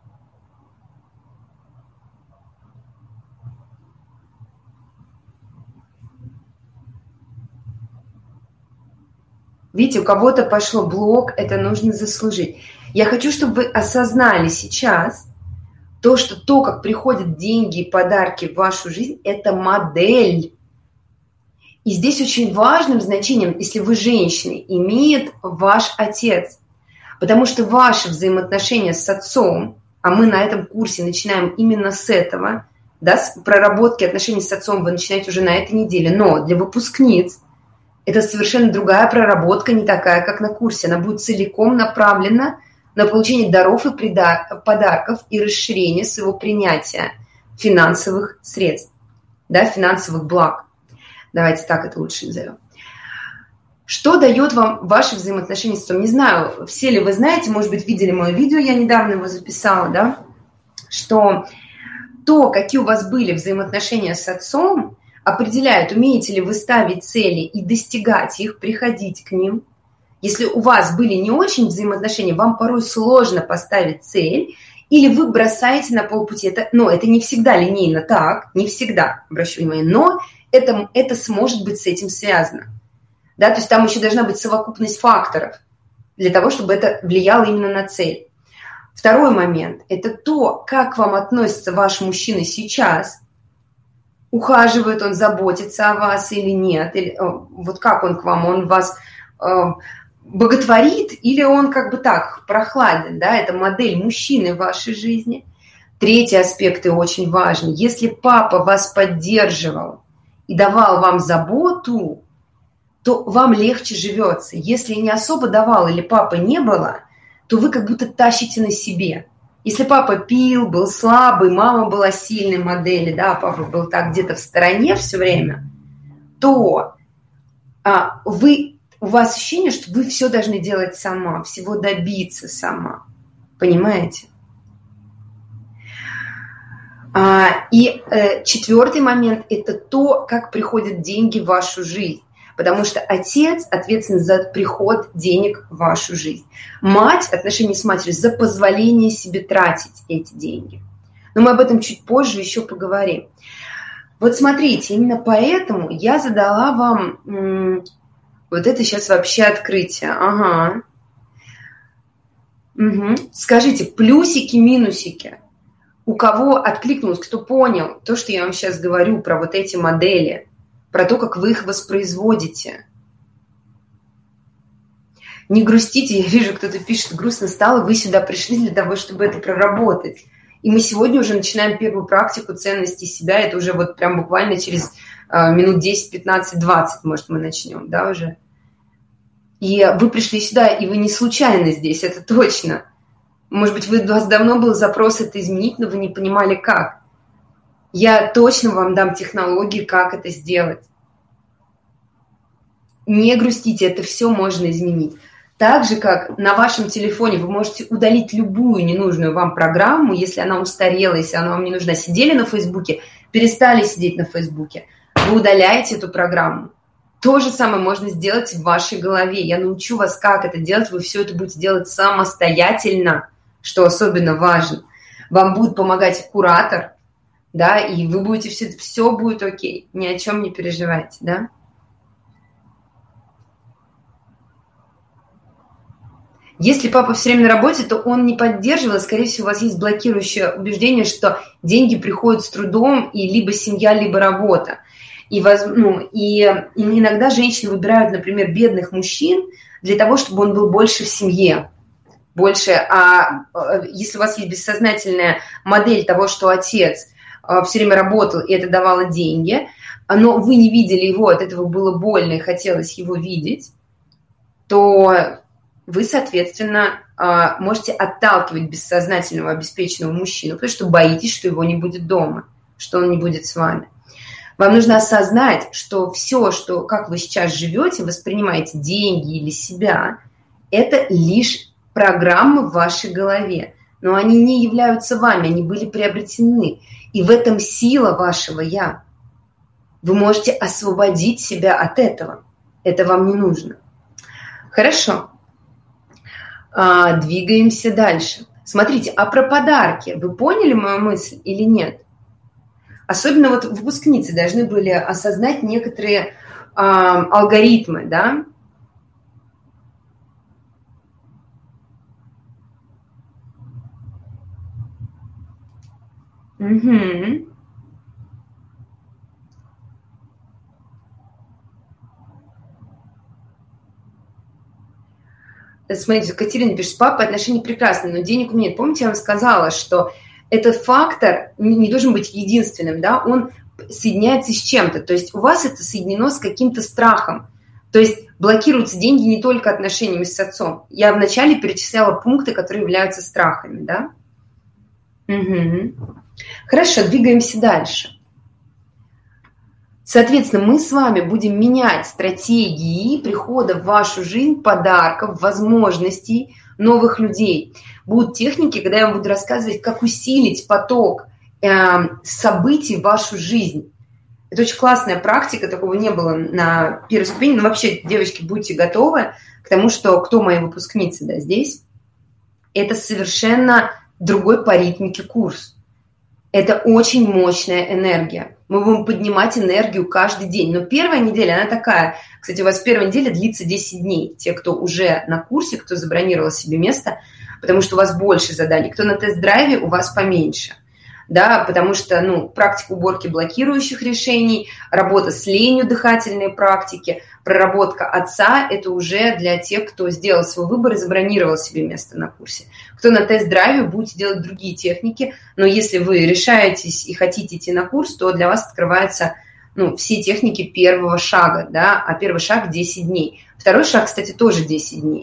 [SPEAKER 1] Видите, у кого-то пошло блок, это нужно заслужить. Я хочу, чтобы вы осознали сейчас то, что то, как приходят деньги и подарки в вашу жизнь, это модель. И здесь очень важным значением, если вы женщина, имеет ваш отец. Потому что ваши взаимоотношения с отцом, а мы на этом курсе начинаем именно с этого, да, с проработки отношений с отцом вы начинаете уже на этой неделе, но для выпускниц это совершенно другая проработка, не такая, как на курсе. Она будет целиком направлена на получение даров и подарков и расширение своего принятия финансовых средств, да, финансовых благ. Давайте так это лучше назовем. Что дает вам ваши взаимоотношения с отцом? Не знаю, все ли вы знаете, может быть, видели мое видео, я недавно его записала, да, что то, какие у вас были взаимоотношения с отцом, определяет, умеете ли вы ставить цели и достигать их, приходить к ним. Если у вас были не очень взаимоотношения, вам порой сложно поставить цель, или вы бросаете на полпути. Это не всегда линейно так, не всегда, обращу внимание, но это сможет быть с этим связано. Да, то есть там еще должна быть совокупность факторов для того, чтобы это влияло именно на цель. Второй момент – это то, как к вам относится ваш мужчина сейчас. Ухаживает он, заботится о вас или нет? Или, вот как он к вам? Он вас боготворит или он как бы так прохладен? Да? Это модель мужчины в вашей жизни. Третий аспект и очень важный. Если папа вас поддерживал и давал вам заботу, то вам легче живется. Если не особо давал или папы не было, то вы как будто тащите на себе. Если папа пил, был слабый, мама была сильной модели, да, папа был так где-то в стороне все время, то у вас ощущение, что вы все должны делать сама, всего добиться сама. Понимаете? И четвертый момент – это то, как приходят деньги в вашу жизнь. Потому что отец ответственен за приход денег в вашу жизнь. Мать, отношения с матерью, за позволение себе тратить эти деньги. Но мы об этом чуть позже еще поговорим. Вот смотрите, именно поэтому я задала вам вот это сейчас вообще открытие. Ага. Угу. Скажите, плюсики, минусики. У кого откликнулось, кто понял то, что я вам сейчас говорю про вот эти модели, про то, как вы их воспроизводите. Не грустите, я вижу, кто-то пишет, грустно стало, вы сюда пришли для того, чтобы это проработать. И мы сегодня уже начинаем первую практику ценности себя, это уже вот прям буквально через минут 10, 15, 20, может, мы начнем, да, уже. И вы пришли сюда, и вы не случайно здесь, это точно. Может быть, у вас давно был запрос это изменить, но вы не понимали, как. Я точно вам дам технологии, как это сделать. Не грустите, это все можно изменить. Так же, как на вашем телефоне вы можете удалить любую ненужную вам программу, если она устарела, если она вам не нужна. Сидели на Фейсбуке, перестали сидеть на Фейсбуке, вы удаляете эту программу. То же самое можно сделать в вашей голове. Я научу вас, как это делать, вы все это будете делать самостоятельно, что особенно важно. Вам будет помогать куратор, да, и вы будете все будет окей, ни о чем не переживайте, да. Если папа все время на работе, то он не поддерживал, скорее всего, у вас есть блокирующее убеждение, что деньги приходят с трудом, и либо семья, либо работа. И иногда женщины выбирают, например, бедных мужчин для того, чтобы он был больше в семье. Больше, если у вас есть бессознательная модель того, что отец все время работал, и это давало деньги, но вы не видели его, от этого было больно и хотелось его видеть, то вы, соответственно, можете отталкивать бессознательного обеспеченного мужчину, потому что боитесь, что его не будет дома, что он не будет с вами. Вам нужно осознать, что все, что, как вы сейчас живете, воспринимаете деньги или себя, это лишь программы в вашей голове. Но они не являются вами, они были приобретены. И в этом сила вашего «я». Вы можете освободить себя от этого. Это вам не нужно. Хорошо. Двигаемся дальше. Смотрите, а про подарки вы поняли мою мысль или нет? Особенно вот выпускницы должны были осознать некоторые алгоритмы, да? Угу. Смотрите, Катерина пишет, папа отношения прекрасные, но денег у меня нет. Помните, я вам сказала, что этот фактор не должен быть единственным, да, он соединяется с чем-то. То есть у вас это соединено с каким-то страхом. То есть блокируются деньги не только отношениями с отцом. Я вначале перечисляла пункты, которые являются страхами, да? Угу. Хорошо, двигаемся дальше. Соответственно, мы с вами будем менять стратегии прихода в вашу жизнь подарков, возможностей, новых людей. Будут техники, когда я вам буду рассказывать, как усилить поток событий в вашу жизнь. Это очень классная практика, такого не было на первой ступени. Но вообще, девочки, будьте готовы к тому, что кто мои выпускницы, да, здесь. Это совершенно другой по ритмике курс. Это очень мощная энергия. Мы будем поднимать энергию каждый день. Но первая неделя, она такая. Кстати, у вас первая неделя длится 10 дней. Те, кто уже на курсе, кто забронировал себе место, потому что у вас больше заданий. Кто на тест-драйве, у вас поменьше. Да, потому что, практика уборки блокирующих решений, работа с ленью, дыхательные практики, проработка отца – это уже для тех, кто сделал свой выбор и забронировал себе место на курсе. Кто на тест-драйве, будете делать другие техники, но если вы решаетесь и хотите идти на курс, то для вас открываются все техники первого шага, да, а первый шаг – 10 дней. Второй шаг, кстати, тоже 10 дней.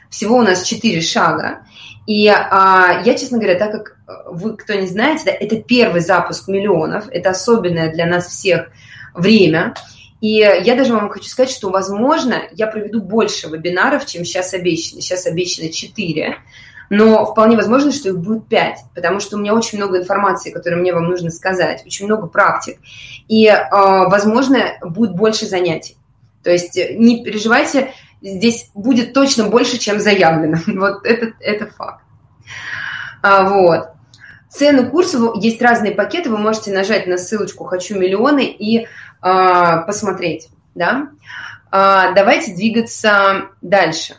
[SPEAKER 1] Всего у нас 4 шага. И я, честно говоря, так как вы, кто не знаете, да, это первый запуск миллионов, это особенное для нас всех время. И я даже вам хочу сказать, что, возможно, я проведу больше вебинаров, чем сейчас обещано. Сейчас обещано 4, но вполне возможно, что их будет 5, потому что у меня очень много информации, которую мне вам нужно сказать, очень много практик. И, возможно, будет больше занятий. То есть не переживайте, здесь будет точно больше, чем заявлено. Вот это факт. Вот. Цены курсов, есть разные пакеты, вы можете нажать на ссылочку «Хочу миллионы» и посмотреть. Да? Давайте двигаться дальше.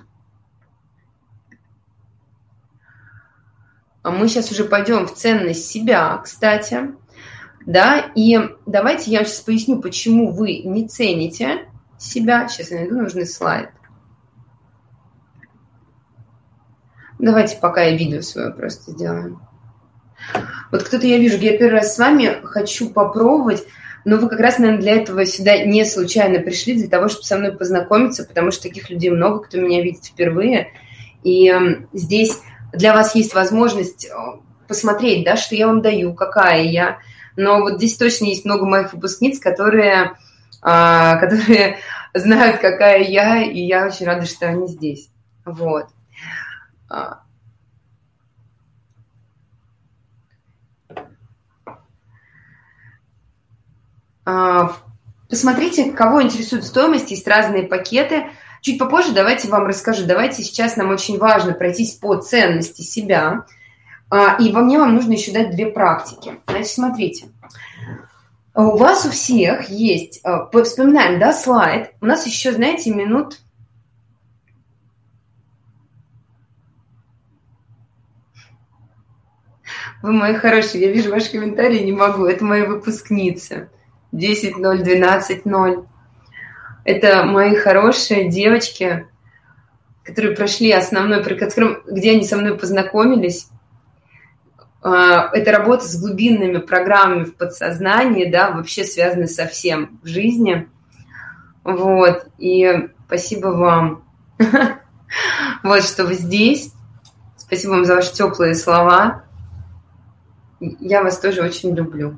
[SPEAKER 1] Мы сейчас уже пойдем в ценность себя, кстати. Да? И давайте я сейчас поясню, почему вы не цените себя. Сейчас я найду нужный слайд. Давайте пока я видео свое просто сделаю. Вот кто-то, я вижу, я первый раз с вами хочу попробовать, но вы как раз, наверное, для этого сюда не случайно пришли, для того, чтобы со мной познакомиться, потому что таких людей много, кто меня видит впервые. И здесь для вас есть возможность посмотреть, да, что я вам даю, какая я. Но вот здесь точно есть много моих выпускниц, которые знают, какая я, и я очень рада, что они здесь. Вот. Посмотрите, кого интересует стоимость, есть разные пакеты. Чуть попозже давайте вам расскажу. Давайте сейчас нам очень важно пройтись по ценности себя. И вам нужно еще дать 2 практики. Значит, смотрите. У вас у всех есть, вспоминаем, да, слайд. У нас еще, знаете, минут... Вы мои хорошие, я вижу ваши комментарии, не могу. Это мои выпускницы. 10-0, 12-0. Это мои хорошие девочки, которые прошли основной, где они со мной познакомились. Это работа с глубинными программами в подсознании, да, вообще связаны со всем в жизни. Вот, и спасибо вам. Вот, что вы здесь. Спасибо вам за ваши теплые слова. Я вас тоже очень люблю.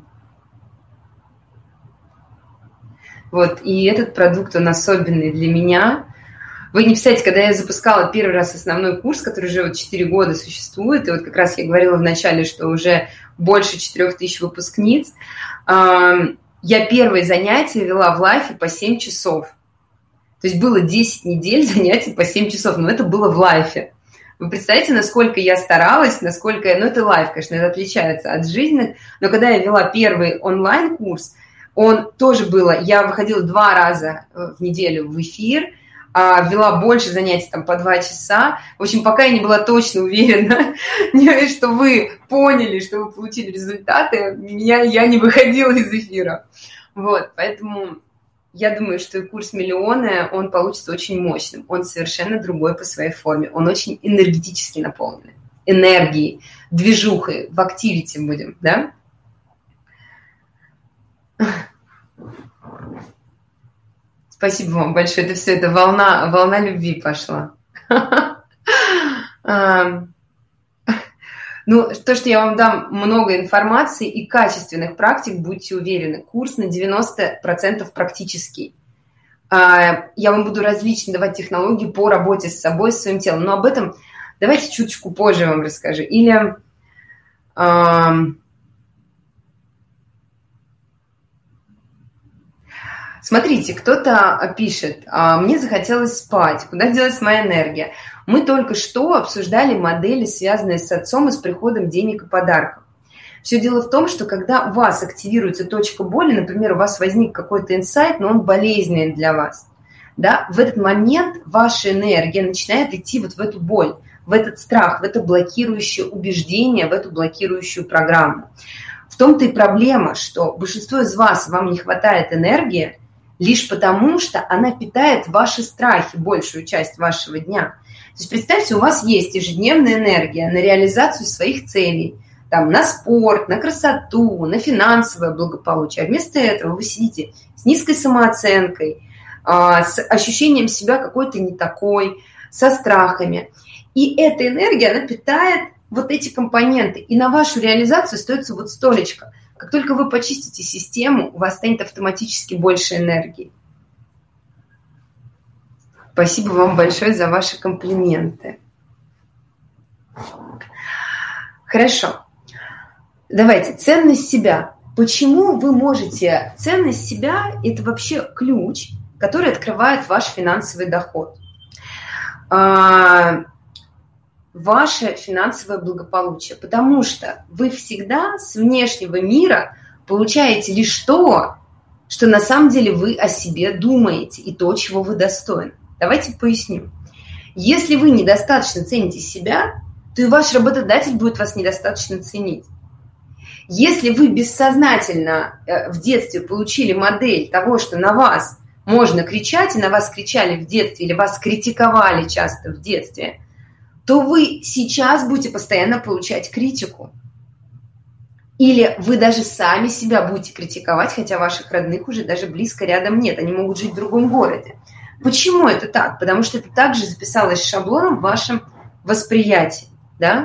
[SPEAKER 1] Вот, и этот продукт, он особенный для меня. Вы не представляете, когда я запускала первый раз основной курс, который уже вот 4 года существует, и вот как раз я говорила в начале, что уже больше 4000 выпускниц, я первые занятия вела в лайфе по 7 часов. То есть было 10 недель занятий по 7 часов, но это было в лайфе. Вы представляете, насколько я старалась, насколько... Ну, это лайф, конечно, это отличается от жизненных, но когда я вела первый онлайн-курс, он тоже было... Я выходила 2 раза в неделю в эфир, вела больше занятий, там, по 2 часа. В общем, пока я не была точно уверена, что вы поняли, что вы получили результаты, я не выходила из эфира. Вот, поэтому... Я думаю, что и курс миллиона, он получится очень мощным. Он совершенно другой по своей форме. Он очень энергетически наполненный. Энергией, движухой, в активити будем, да? Спасибо вам большое. Это все, это волна любви пошла. Ну, то, что я вам дам много информации и качественных практик, будьте уверены. Курс на 90% практический. Я вам буду различные давать технологии по работе с собой, с своим телом. Но об этом давайте чуточку позже вам расскажу. Или... Смотрите, кто-то пишет, мне захотелось спать, куда делась моя энергия? Мы только что обсуждали модели, связанные с отцом и с приходом денег и подарков. Все дело в том, что когда у вас активируется точка боли, например, у вас возник какой-то инсайт, но он болезненный для вас, да, в этот момент ваша энергия начинает идти вот в эту боль, в этот страх, в это блокирующее убеждение, в эту блокирующую программу. В том-то и проблема, что большинство из вас, вам не хватает энергии, лишь потому, что она питает ваши страхи, большую часть вашего дня. То есть представьте, у вас есть ежедневная энергия на реализацию своих целей, там, на спорт, на красоту, на финансовое благополучие. А вместо этого вы сидите с низкой самооценкой, с ощущением себя какой-то не такой, со страхами. И эта энергия, она питает вот эти компоненты. И на вашу реализацию остается вот столечко. Как только вы почистите систему, у вас станет автоматически больше энергии. Спасибо вам большое за ваши комплименты. Хорошо. Давайте, ценность себя. Почему вы можете... Ценность себя – это вообще ключ, который открывает ваш финансовый доход. Ваше финансовое благополучие. Потому что вы всегда с внешнего мира получаете лишь то, что на самом деле вы о себе думаете, и то, чего вы достойны. Давайте поясню. Если вы недостаточно цените себя, то и ваш работодатель будет вас недостаточно ценить. Если вы бессознательно в детстве получили модель того, что на вас можно кричать, и на вас кричали в детстве, или вас критиковали часто в детстве, то вы сейчас будете постоянно получать критику. Или вы даже сами себя будете критиковать, хотя ваших родных уже даже близко рядом нет, они могут жить в другом городе. Почему это так? Потому что это также записалось шаблоном в вашем восприятии. Да?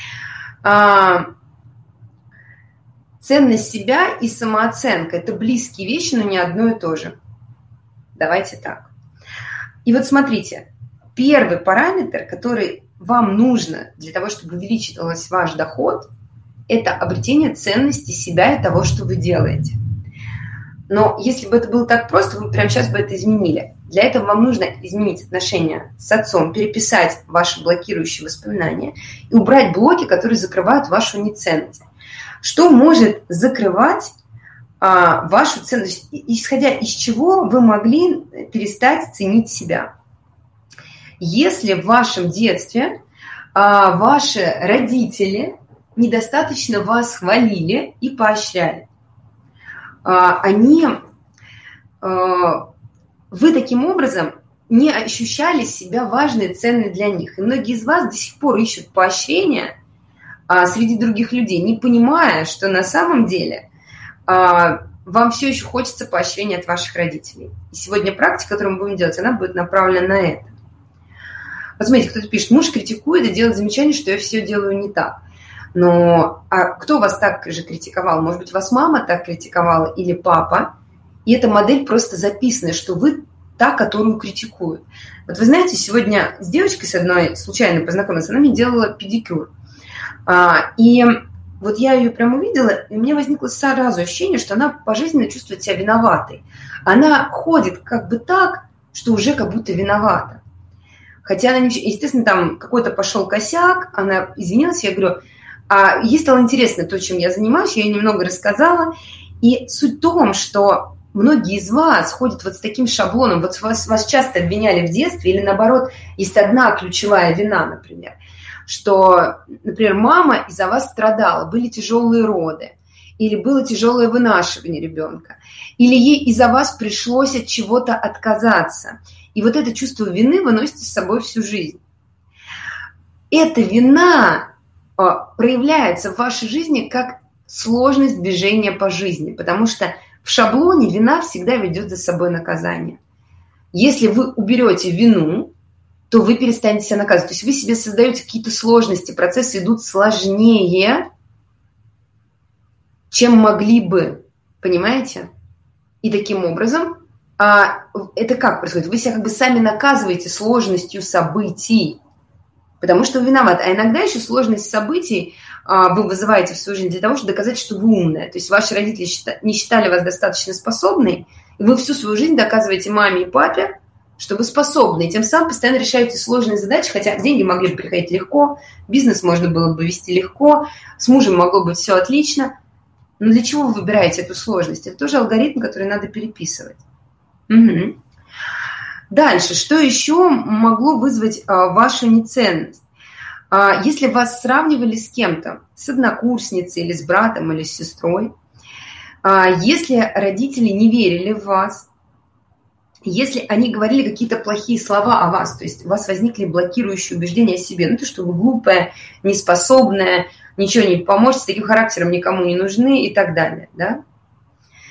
[SPEAKER 1] Ценность себя и самооценка – это близкие вещи, но не одно и то же. Давайте так. И вот смотрите, первый параметр, который вам нужно для того, чтобы увеличивался ваш доход, это обретение ценности себя и того, что вы делаете. Но если бы это было так просто, вы прямо сейчас бы это изменили. Для этого вам нужно изменить отношения с отцом, переписать ваши блокирующие воспоминания и убрать блоки, которые закрывают вашу неценность. Что может закрывать вашу ценность, исходя из чего вы могли перестать ценить себя? Если в вашем детстве ваши родители недостаточно вас хвалили и поощряли, вы таким образом не ощущали себя важной и ценной для них. И многие из вас до сих пор ищут поощрения среди других людей, не понимая, что на самом деле вам все еще хочется поощрения от ваших родителей. И сегодня практика, которую мы будем делать, она будет направлена на это. Вот смотрите, кто-то пишет, муж критикует и делает замечание, что я все делаю не так. Но кто вас так же критиковал? Может быть, вас мама так критиковала или папа? И эта модель просто записана, что вы та, которую критикуют. Вот вы знаете, сегодня с девочкой с одной случайно познакомилась, она мне делала педикюр. И вот я ее прям увидела, и у меня возникло сразу ощущение, что она пожизненно чувствует себя виноватой. Она ходит как бы так, что уже как будто виновата. Хотя она, естественно, там какой-то пошел косяк, она извинилась, я говорю, ей стало интересно то, чем я занимаюсь, я ей немного рассказала. И суть в том, что многие из вас ходят вот с таким шаблоном, вот вас часто обвиняли в детстве, или наоборот, есть одна ключевая вина, например, что, например, мама из-за вас страдала, были тяжелые роды, или было тяжелое вынашивание ребенка, или ей из-за вас пришлось от чего-то отказаться. И вот это чувство вины вы носите с собой всю жизнь. Эта вина проявляется в вашей жизни как сложность движения по жизни, потому что в шаблоне вина всегда ведет за собой наказание. Если вы уберете вину, то вы перестанете себя наказывать. То есть вы себе создаете какие-то сложности, процессы идут сложнее, чем могли бы. Понимаете? И таким образом, это как происходит? Вы себя как бы сами наказываете сложностью событий, потому что вы виноваты. А иногда еще сложность событий вы вызываете в свою жизнь для того, чтобы доказать, что вы умная. То есть ваши родители не считали вас достаточно способной, и вы всю свою жизнь доказываете маме и папе, что вы способны, и тем самым постоянно решаете сложные задачи, хотя деньги могли бы приходить легко, бизнес можно было бы вести легко, с мужем могло быть все отлично. Но для чего вы выбираете эту сложность? Это тоже алгоритм, который надо переписывать. Угу. Дальше, что еще могло вызвать вашу неценность? Если вас сравнивали с кем-то, с однокурсницей или с братом, или с сестрой, если родители не верили в вас, если они говорили какие-то плохие слова о вас, то есть у вас возникли блокирующие убеждения о себе, ну то, что вы глупая, неспособная, ничего не поможет, с таким характером никому не нужны и так далее, да?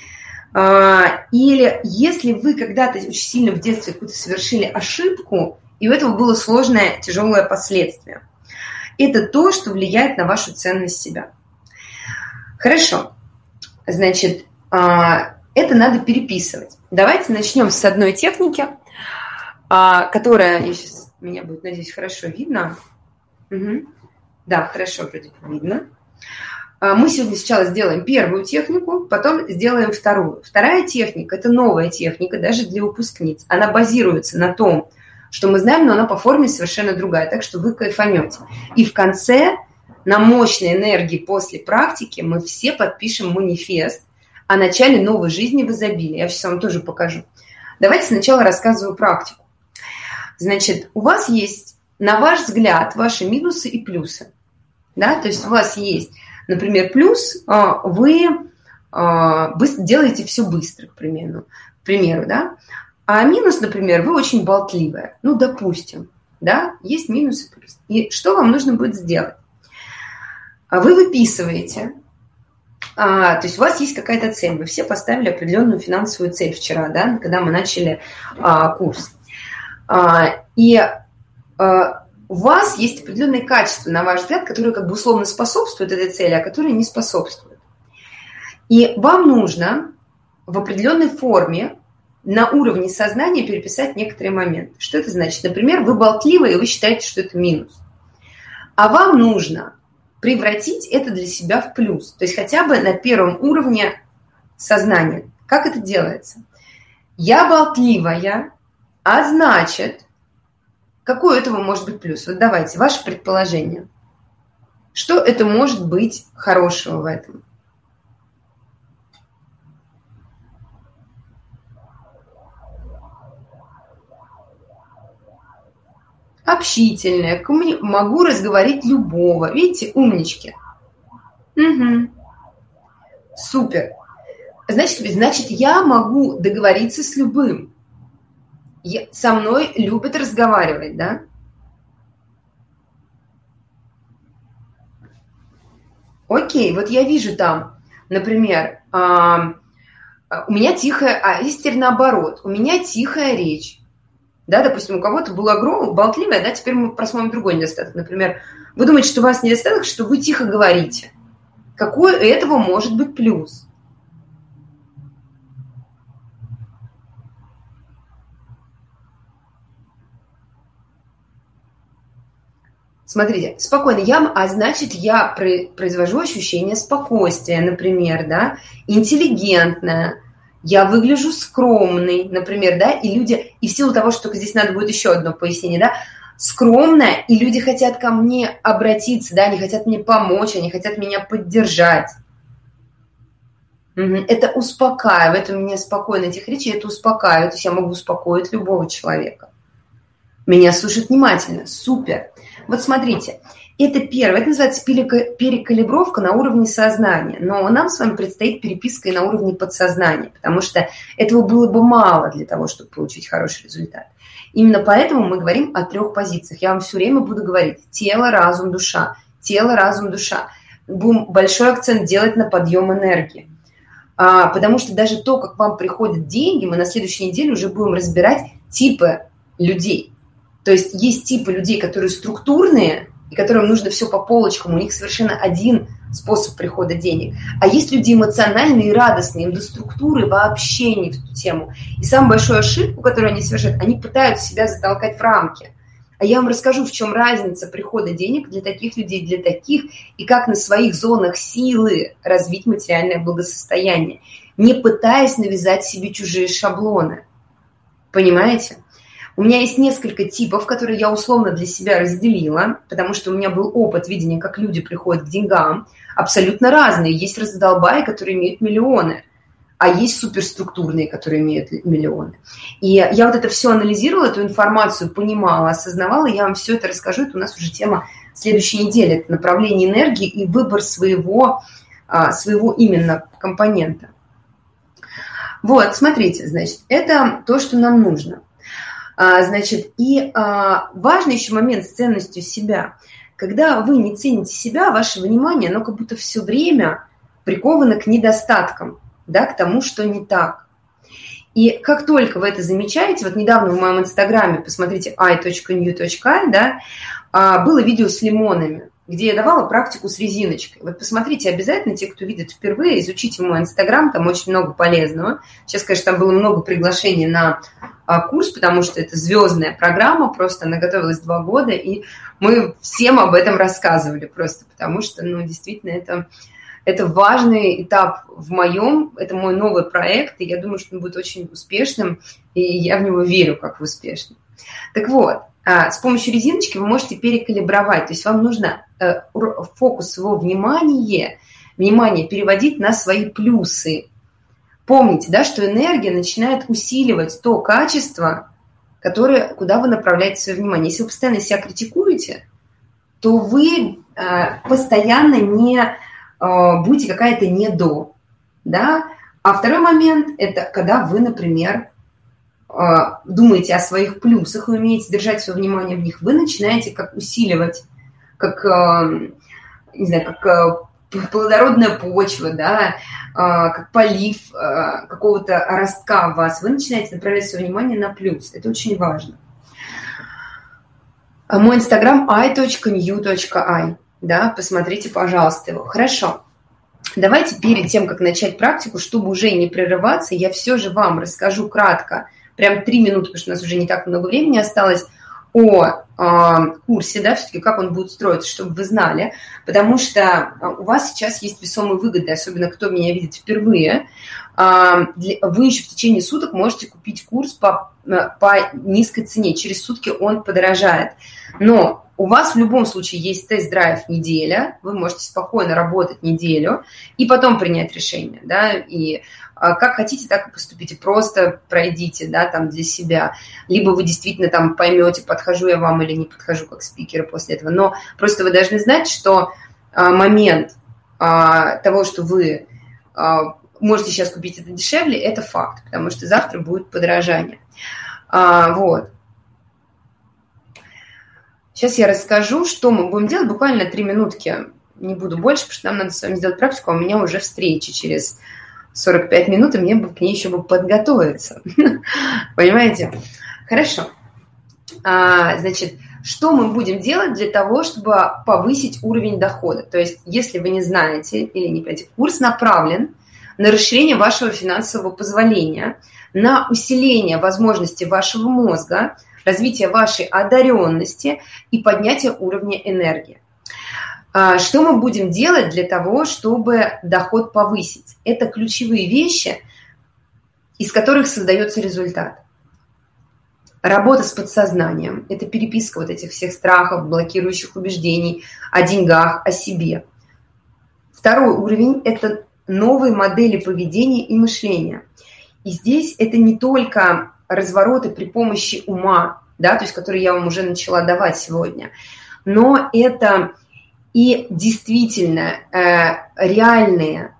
[SPEAKER 1] Или если вы когда-то очень сильно в детстве какую-то совершили ошибку, и у этого было сложное, тяжелое последствие. Это то, что влияет на вашу ценность себя. Хорошо. Значит, это надо переписывать. Давайте начнем с одной техники, которая, меня будет, надеюсь, хорошо видно. Угу. Да, хорошо, вроде бы видно. Мы сегодня сначала сделаем первую технику, потом сделаем вторую. Вторая техника – это новая техника, даже для выпускниц. Она базируется на том, что мы знаем, но она по форме совершенно другая, так что вы кайфанете. И в конце, на мощной энергии после практики, мы все подпишем манифест о начале новой жизни в изобилии. Я сейчас вам тоже покажу. Давайте сначала рассказываю практику. Значит, у вас есть, на ваш взгляд, ваши минусы и плюсы. Да? То есть у вас есть, например, плюс, вы делаете все быстро, к примеру, да? А минус, например, вы очень болтливая. Ну, допустим, да, есть минус и плюс. И что вам нужно будет сделать? Вы выписываете, то есть у вас есть какая-то цель. Вы все поставили определенную финансовую цель вчера, да, когда мы начали курс. И у вас есть определенные качества, на ваш взгляд, которые как бы условно способствуют этой цели, а которые не способствуют. И вам нужно в определенной форме на уровне сознания переписать некоторые моменты. Что это значит? Например, вы болтливы, и вы считаете, что это минус. А вам нужно превратить это для себя в плюс. То есть хотя бы на первом уровне сознания. Как это делается? Я болтливая, а значит, какой у этого может быть плюс? Вот давайте, ваше предположение. Что это может быть хорошего в этом? Общительная, могу разговорить любого. Видите, умнички. Угу. Супер. Значит, я могу договориться с любым. Со мной любят разговаривать, да? Окей, вот я вижу там, например, у меня тихая, а есть теперь наоборот, у меня тихая речь. Да, допустим, у кого-то было болтливое, да, теперь мы просмотрим другой недостаток. Например, вы думаете, что у вас недостаток, что вы тихо говорите. Какой у этого может быть плюс? Смотрите, спокойно, значит, я произвожу ощущение спокойствия, например, да, интеллигентная. Я выгляжу скромной, например, да, и в силу того, что здесь надо будет еще одно пояснение, да, скромная, и люди хотят ко мне обратиться, да, они хотят мне помочь, они хотят меня поддержать. Это успокаивает, у меня спокойно этих речей, это успокаивает, то есть я могу успокоить любого человека. Меня слушают внимательно, супер. Вот смотрите, это первое, это называется перекалибровка на уровне сознания, но нам с вами предстоит переписка и на уровне подсознания, потому что этого было бы мало для того, чтобы получить хороший результат. Именно поэтому мы говорим о 3 позициях. Я вам все время буду говорить тело, разум, душа. Тело, разум, душа. Будем большой акцент делать на подъем энергии. Потому что даже то, как вам приходят деньги, мы на следующей неделе уже будем разбирать типы людей. То есть есть типы людей, которые структурные, и которым нужно все по полочкам, у них совершенно один способ прихода денег. А есть люди эмоциональные и радостные, им до структуры вообще не в ту тему. И самую большую ошибку, которую они совершают, они пытаются себя затолкать в рамки. А я вам расскажу, в чем разница прихода денег для таких людей, для таких, и как на своих зонах силы развить материальное благосостояние, не пытаясь навязать себе чужие шаблоны. Понимаете? У меня есть несколько типов, которые я условно для себя разделила, потому что у меня был опыт видения, как люди приходят к деньгам, абсолютно разные. Есть раздолбаи, которые имеют миллионы, а есть суперструктурные, которые имеют миллионы. И я вот это все анализировала, эту информацию понимала, осознавала, я вам все это расскажу. Это у нас уже тема следующей недели. Это направление энергии и выбор своего именно компонента. Вот, смотрите, значит, это то, что нам нужно. Значит, и важный еще момент с ценностью себя. Когда вы не цените себя, ваше внимание, оно как будто все время приковано к недостаткам, да, к тому, что не так. И как только вы это замечаете, вот недавно в моем инстаграме, посмотрите i.new.i, да, было видео с лимонами, где я давала практику с резиночкой. Вот посмотрите обязательно, те, кто видит впервые, изучите мой инстаграм, там очень много полезного. Сейчас, конечно, там было много приглашений на курс, потому что это звездная программа, просто она готовилась 2 года, и мы всем об этом рассказывали просто, потому что, ну, действительно, это важный этап в моем, это мой новый проект, и я думаю, что он будет очень успешным, и я в него верю, как в успешный. Так вот, с помощью резиночки вы можете перекалибровать, то есть вам нужно фокус своего внимания переводить на свои плюсы. Помните, да, что энергия начинает усиливать то качество, куда вы направляете свое внимание. Если вы постоянно себя критикуете, то вы постоянно не будете какая-то недо, да. А второй момент – это когда вы, например, думаете о своих плюсах, вы умеете держать свое внимание в них, вы начинаете как усиливать, как, не знаю, как плодородная почва, да, как полив какого-то ростка в вас, вы начинаете направлять свое внимание на плюс. Это очень важно. Мой инстаграм i.new.i, да, посмотрите, пожалуйста, его. Хорошо. Давайте перед тем, как начать практику, чтобы уже не прерываться, я все же вам расскажу кратко, прям 3 минуты, потому что у нас уже не так много времени осталось, о курсе, да, все-таки как он будет строиться, чтобы вы знали, потому что у вас сейчас есть весомые выгоды, особенно кто меня видит впервые, вы еще в течение суток можете купить курс по низкой цене, через сутки он подорожает, но у вас в любом случае есть тест-драйв неделя, вы можете спокойно работать неделю и потом принять решение, да, и как хотите, так и поступите, просто пройдите, да, там для себя, либо вы действительно там поймете, подхожу я вам или не подхожу как спикера после этого, но просто вы должны знать, что момент того, что вы можете сейчас купить это дешевле, это факт, потому что завтра будет подорожание, вот. Сейчас я расскажу, что мы будем делать. Буквально 3 минутки, не буду больше, потому что нам надо с вами сделать практику, а у меня уже встреча через 45 минут, и мне бы к ней еще бы подготовиться. Понимаете? Хорошо. Значит, что мы будем делать для того, чтобы повысить уровень дохода? То есть, если вы не знаете или не понимаете, курс направлен на расширение вашего финансового позволения, на усиление возможностей вашего мозга, развитие вашей одаренности и поднятие уровня энергии. Что мы будем делать для того, чтобы доход повысить? Это ключевые вещи, из которых создается результат. Работа с подсознанием – это переписка вот этих всех страхов, блокирующих убеждений о деньгах, о себе. Второй уровень – это новые модели поведения и мышления. И здесь это не только развороты при помощи ума, да, то есть которые я вам уже начала давать сегодня, но это и действительно реальные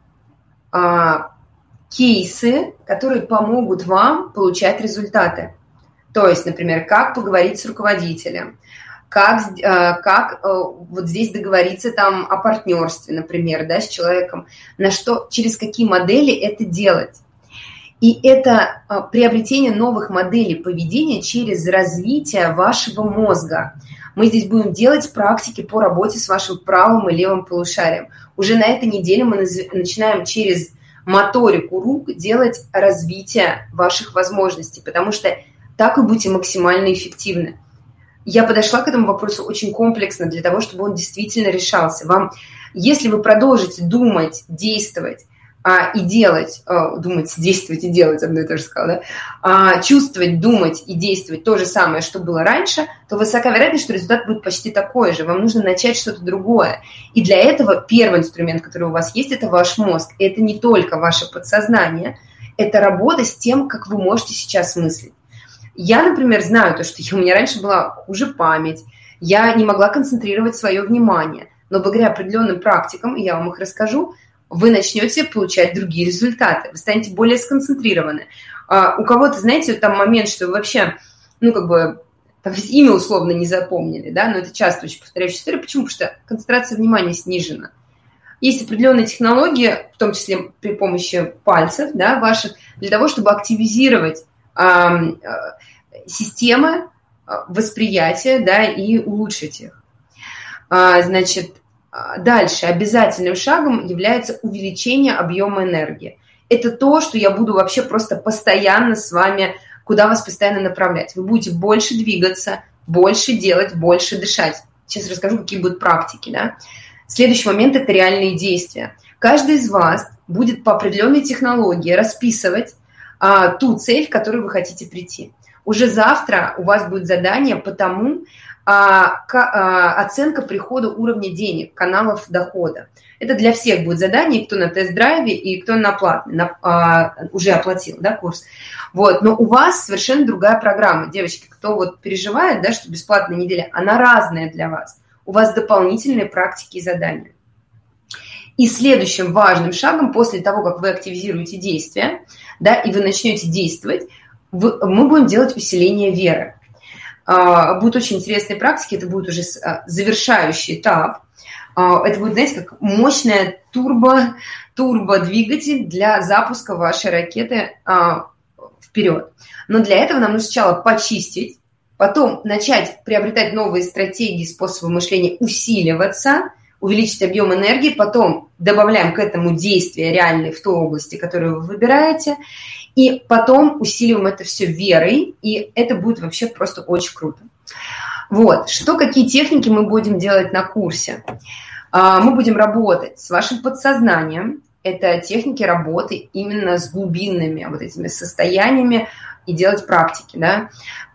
[SPEAKER 1] кейсы, которые помогут вам получать результаты. То есть, например, как поговорить с руководителем, как вот здесь договориться там о партнерстве, например, да, с человеком, через какие модели это делать. И это приобретение новых моделей поведения через развитие вашего мозга. Мы здесь будем делать практики по работе с вашим правым и левым полушарием. Уже на этой неделе мы начинаем через моторику рук делать развитие ваших возможностей, потому что так вы будете максимально эффективны. Я подошла к этому вопросу очень комплексно для того, чтобы он действительно решался. Если вы продолжите думать, действовать, и делать, думать, действовать и делать, одно и то же сказала, да? Чувствовать, думать и действовать то же самое, что было раньше, то высока вероятность, что результат будет почти такой же. Вам нужно начать что-то другое. И для этого первый инструмент, который у вас есть, это ваш мозг. И это не только ваше подсознание, это работа с тем, как вы можете сейчас мыслить. Я, например, знаю то, что у меня раньше была хуже память, я не могла концентрировать свое внимание, но благодаря определенным практикам, и я вам их расскажу, вы начнете получать другие результаты, вы станете более сконцентрированы. У кого-то, знаете, там момент, что вы вообще, там имя условно не запомнили, да, но это часто очень повторяющая история. Почему? Потому что концентрация внимания снижена. есть определенные технологии, в том числе при помощи пальцев, да, ваших, для того, чтобы активизировать системы восприятия, да, и улучшить их. Значит, дальше обязательным шагом является увеличение объема энергии. Это то, что я буду вообще просто постоянно с вами, куда вас постоянно направлять. Вы будете больше двигаться, больше делать, больше дышать. Сейчас расскажу, какие будут практики, да. Следующий момент – это реальные действия. Каждый из вас будет по определенной технологии расписывать ту цель, к которой вы хотите прийти. Уже завтра у вас будет задание по тому, оценка прихода уровня денег, каналов дохода. Это для всех будет задание, кто на тест-драйве и кто на платный, уже оплатил, да, курс. Вот. Но у вас совершенно другая программа. Девочки, кто вот переживает, да, что бесплатная неделя, она разная для вас. У вас дополнительные практики и задания. И следующим важным шагом, после того, как вы активизируете действия, да, и вы начнете действовать, мы будем делать усиление веры. Будут очень интересные практики, это будет уже завершающий этап. Это будет, знаете, как мощная турбодвигатель для запуска вашей ракеты вперед. Но для этого нам нужно сначала почистить, потом начать приобретать новые стратегии, способы мышления, усиливаться, увеличить объем энергии, потом добавляем к этому действия реальные в той области, которую вы выбираете, и потом усиливаем это все верой, и это будет вообще просто очень круто. Вот, какие техники мы будем делать на курсе? Мы будем работать с вашим подсознанием, это техники работы именно с глубинными вот этими состояниями и делать практики, да.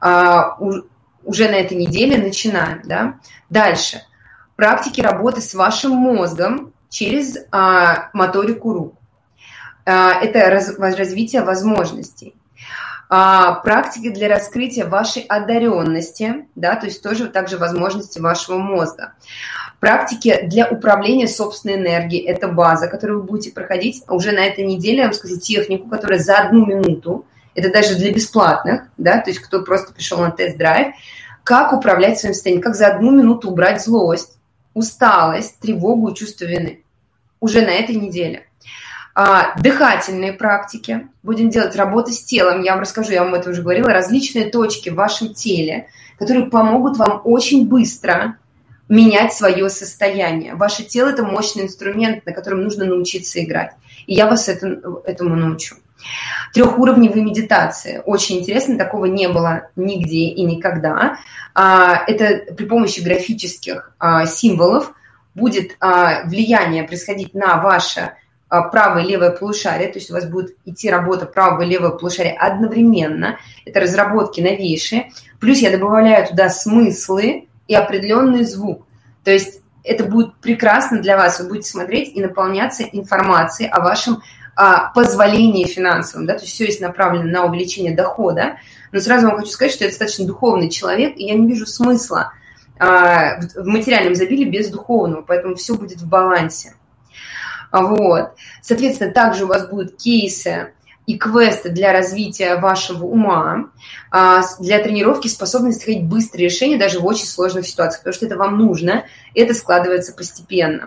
[SPEAKER 1] Уже на этой неделе начинаем, да. Дальше. Практики работы с вашим мозгом через моторику рук. Это развитие возможностей. Практики для раскрытия вашей одаренности, да, то есть тоже также возможности вашего мозга. Практики для управления собственной энергией, это база, которую вы будете проходить. Уже на этой неделе я вам скажу технику, которая за 1 минуту, это даже для бесплатных, да, то есть кто просто пришел на тест-драйв, как управлять своим состоянием, как за 1 минуту убрать злость, усталость, тревогу и чувство вины. Уже на этой неделе. Дыхательные практики. Будем делать работу с телом. Я вам расскажу, я вам это уже говорила, различные точки в вашем теле, которые помогут вам очень быстро менять свое состояние. Ваше тело – это мощный инструмент, на котором нужно научиться играть. И я вас этому научу. 3-уровневые медитации. Очень интересно, такого не было нигде и никогда. Это при помощи графических символов будет влияние происходить на ваше правое и левое полушарие, то есть у вас будет идти работа правого и левого полушария одновременно. Это разработки новейшие. Плюс я добавляю туда смыслы и определенный звук. То есть это будет прекрасно для вас. Вы будете смотреть и наполняться информацией о вашем позволении финансовом. Да? То есть все есть направлено на увеличение дохода. Но сразу вам хочу сказать, что я достаточно духовный человек, и я не вижу смысла в материальном изобилии без духовного, поэтому все будет в балансе. Вот. Соответственно, также у вас будут кейсы и квесты для развития вашего ума, для тренировки способности находить быстрые решения даже в очень сложных ситуациях, потому что это вам нужно, это складывается постепенно.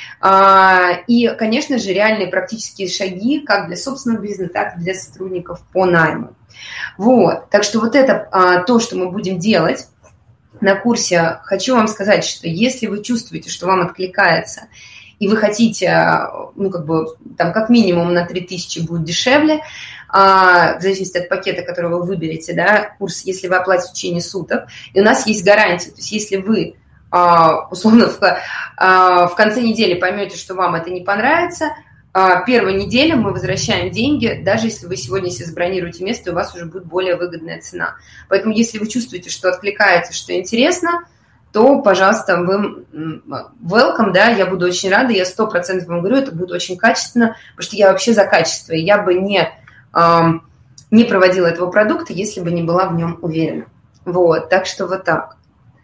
[SPEAKER 1] И, конечно же, реальные практические шаги как для собственного бизнеса, так и для сотрудников по найму. Вот. Так что вот это то, что мы будем делать на курсе. Хочу вам сказать, что если вы чувствуете, что вам откликается, и вы хотите, ну, как бы, там, как минимум на 3000 будет дешевле, в зависимости от пакета, который вы выберете, да, курс, если вы оплатите в течение суток, и у нас есть гарантия, то есть если вы, условно, в конце недели поймете, что вам это не понравится, первую неделю мы возвращаем деньги, даже если вы сегодня себе забронируете место, у вас уже будет более выгодная цена. Поэтому если вы чувствуете, что откликается, что интересно, то, пожалуйста, вы welcome, да, я буду очень рада, я 100% вам говорю, это будет очень качественно, потому что я вообще за качество, и я бы не проводила этого продукта, если бы не была в нем уверена. Вот, так что вот так.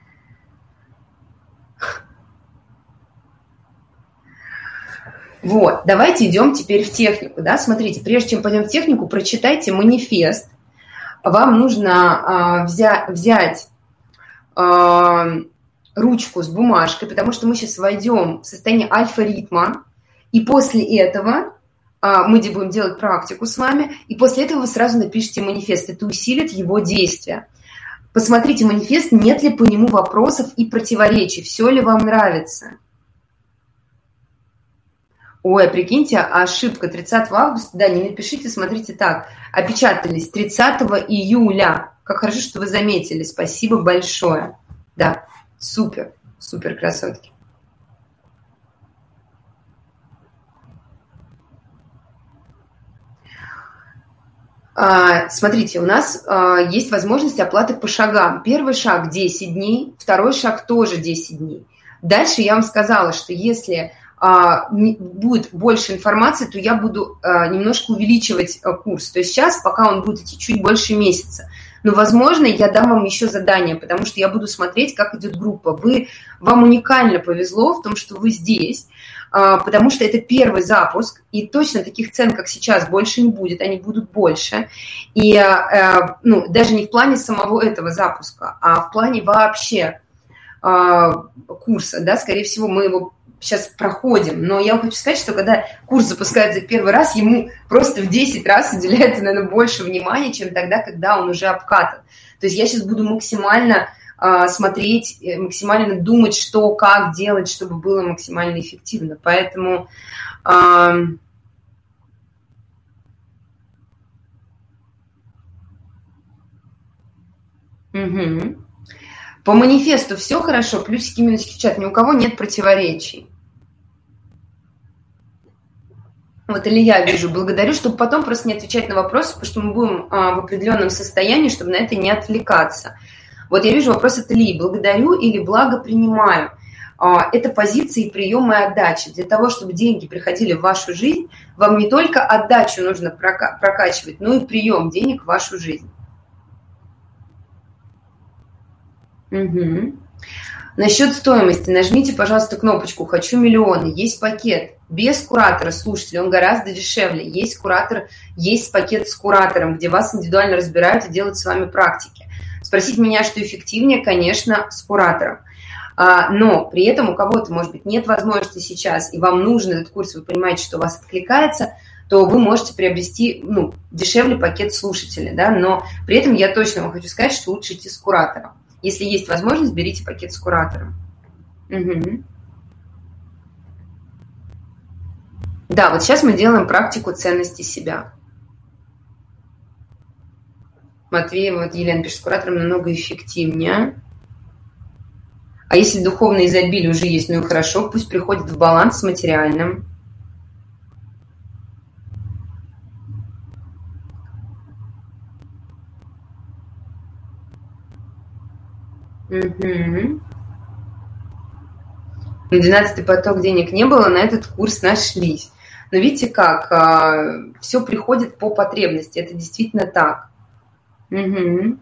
[SPEAKER 1] Вот, давайте идем теперь в технику, да, смотрите, прежде чем пойдем в технику, прочитайте манифест. Вам нужно взять ручку с бумажкой, потому что мы сейчас войдем в состояние альфа-ритма, И после этого мы будем делать практику с вами, и после этого вы сразу напишите манифест. Это усилит его действие. Посмотрите манифест, нет ли по нему вопросов и противоречий, все ли вам нравится. Ой, прикиньте, ошибка, 30 августа, да, не напишите, смотрите так, опечатались 30 июля. Как хорошо, что вы заметили, спасибо большое. Да, супер, супер, красотки. Смотрите, у нас есть возможность оплаты по шагам. Первый шаг 10 дней, второй шаг тоже 10 дней. Дальше я вам сказала, что если будет больше информации, то я буду немножко увеличивать курс. То есть сейчас, пока он будет идти чуть больше месяца. Но, возможно, я дам вам еще задание, потому что я буду смотреть, как идет группа. Вам уникально повезло в том, что вы здесь, потому что это первый запуск, и точно таких цен, как сейчас, больше не будет, они будут больше. И даже не в плане самого этого запуска, а в плане вообще курса. Да? Скорее всего, мы его сейчас проходим. Но я вам хочу сказать, что когда курс запускается первый раз, ему просто в 10 раз уделяется, наверное, больше внимания, чем тогда, когда он уже обкатан. То есть я сейчас буду максимально смотреть, максимально думать, что, как делать, чтобы было максимально эффективно. Поэтому по манифесту все хорошо, плюсики, минусики в чат, ни у кого нет противоречий. Вот, или я вижу, благодарю, чтобы потом просто не отвечать на вопросы, потому что мы будем в определенном состоянии, чтобы на это не отвлекаться. Вот я вижу вопрос от Ильи. Благодарю или благо принимаю. Это позиции приема и отдачи. Для того, чтобы деньги приходили в вашу жизнь, вам не только отдачу нужно прокачивать, но и прием денег в вашу жизнь. Угу. Насчет стоимости. Нажмите, пожалуйста, кнопочку «Хочу миллионы». Есть пакет без куратора, слушателей, он гораздо дешевле. Есть куратор, есть пакет с куратором, где вас индивидуально разбирают и делают с вами практики. Спросить меня, что эффективнее, конечно, с куратором. Но при этом у кого-то, может быть, нет возможности сейчас, и вам нужен этот курс, вы понимаете, что у вас откликается, то вы можете приобрести дешевле пакет слушателя. Да? Но при этом я точно вам хочу сказать, что лучше идти с куратором. Если есть возможность, берите пакет с куратором. Угу. Да, вот сейчас мы делаем практику ценности себя. Матвеева, вот Елена пишет, с куратором намного эффективнее. А если духовное изобилие уже есть, ну и хорошо, пусть приходит в баланс с материальным. Угу. На 12-й поток денег не было, на этот курс нашлись. Но видите как, все приходит по потребности, это действительно так. Угу.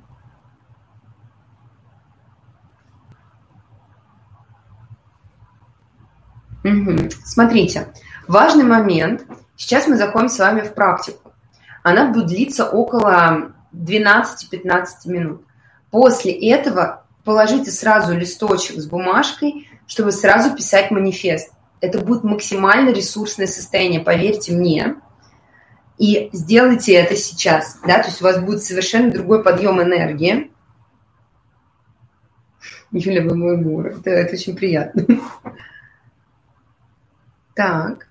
[SPEAKER 1] Угу. Смотрите, важный момент. Сейчас мы заходим с вами в практику. Она будет длиться около 12-15 минут. После этого положите сразу листочек с бумажкой, чтобы сразу писать манифест. Это будет максимально ресурсное состояние, поверьте мне. И сделайте это сейчас. Да? То есть у вас будет совершенно другой подъем энергии. Юля, вы мой мур. Это очень приятно. Так.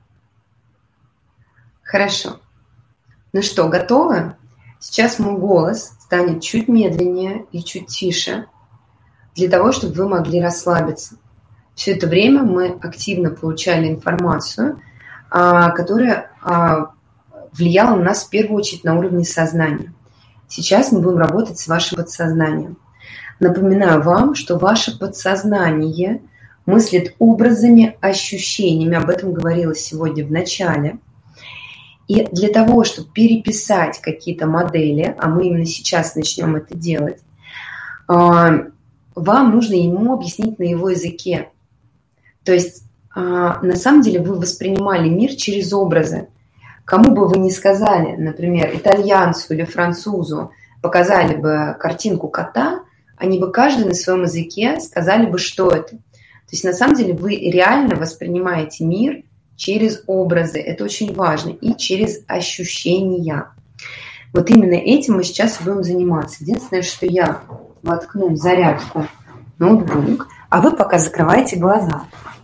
[SPEAKER 1] Хорошо. Ну что, готовы? Сейчас мой голос станет чуть медленнее и чуть тише, для того, чтобы вы могли расслабиться. Все это время мы активно получали информацию, которая влияла на нас в первую очередь на уровне сознания. Сейчас мы будем работать с вашим подсознанием. Напоминаю вам, что ваше подсознание мыслит образами, ощущениями. Об этом говорилось сегодня в начале. И для того, чтобы переписать какие-то модели, а мы именно сейчас начнем это делать, вам нужно ему объяснить на его языке. То есть, на самом деле, вы воспринимали мир через образы. Кому бы вы ни сказали, например, итальянцу или французу, показали бы картинку кота, они бы каждый на своем языке сказали бы, что это. То есть, на самом деле, вы реально воспринимаете мир через образы, это очень важно, и через ощущения. Вот именно этим мы сейчас будем заниматься. Единственное, что я воткну в зарядку ноутбук, а вы пока закрываете глаза.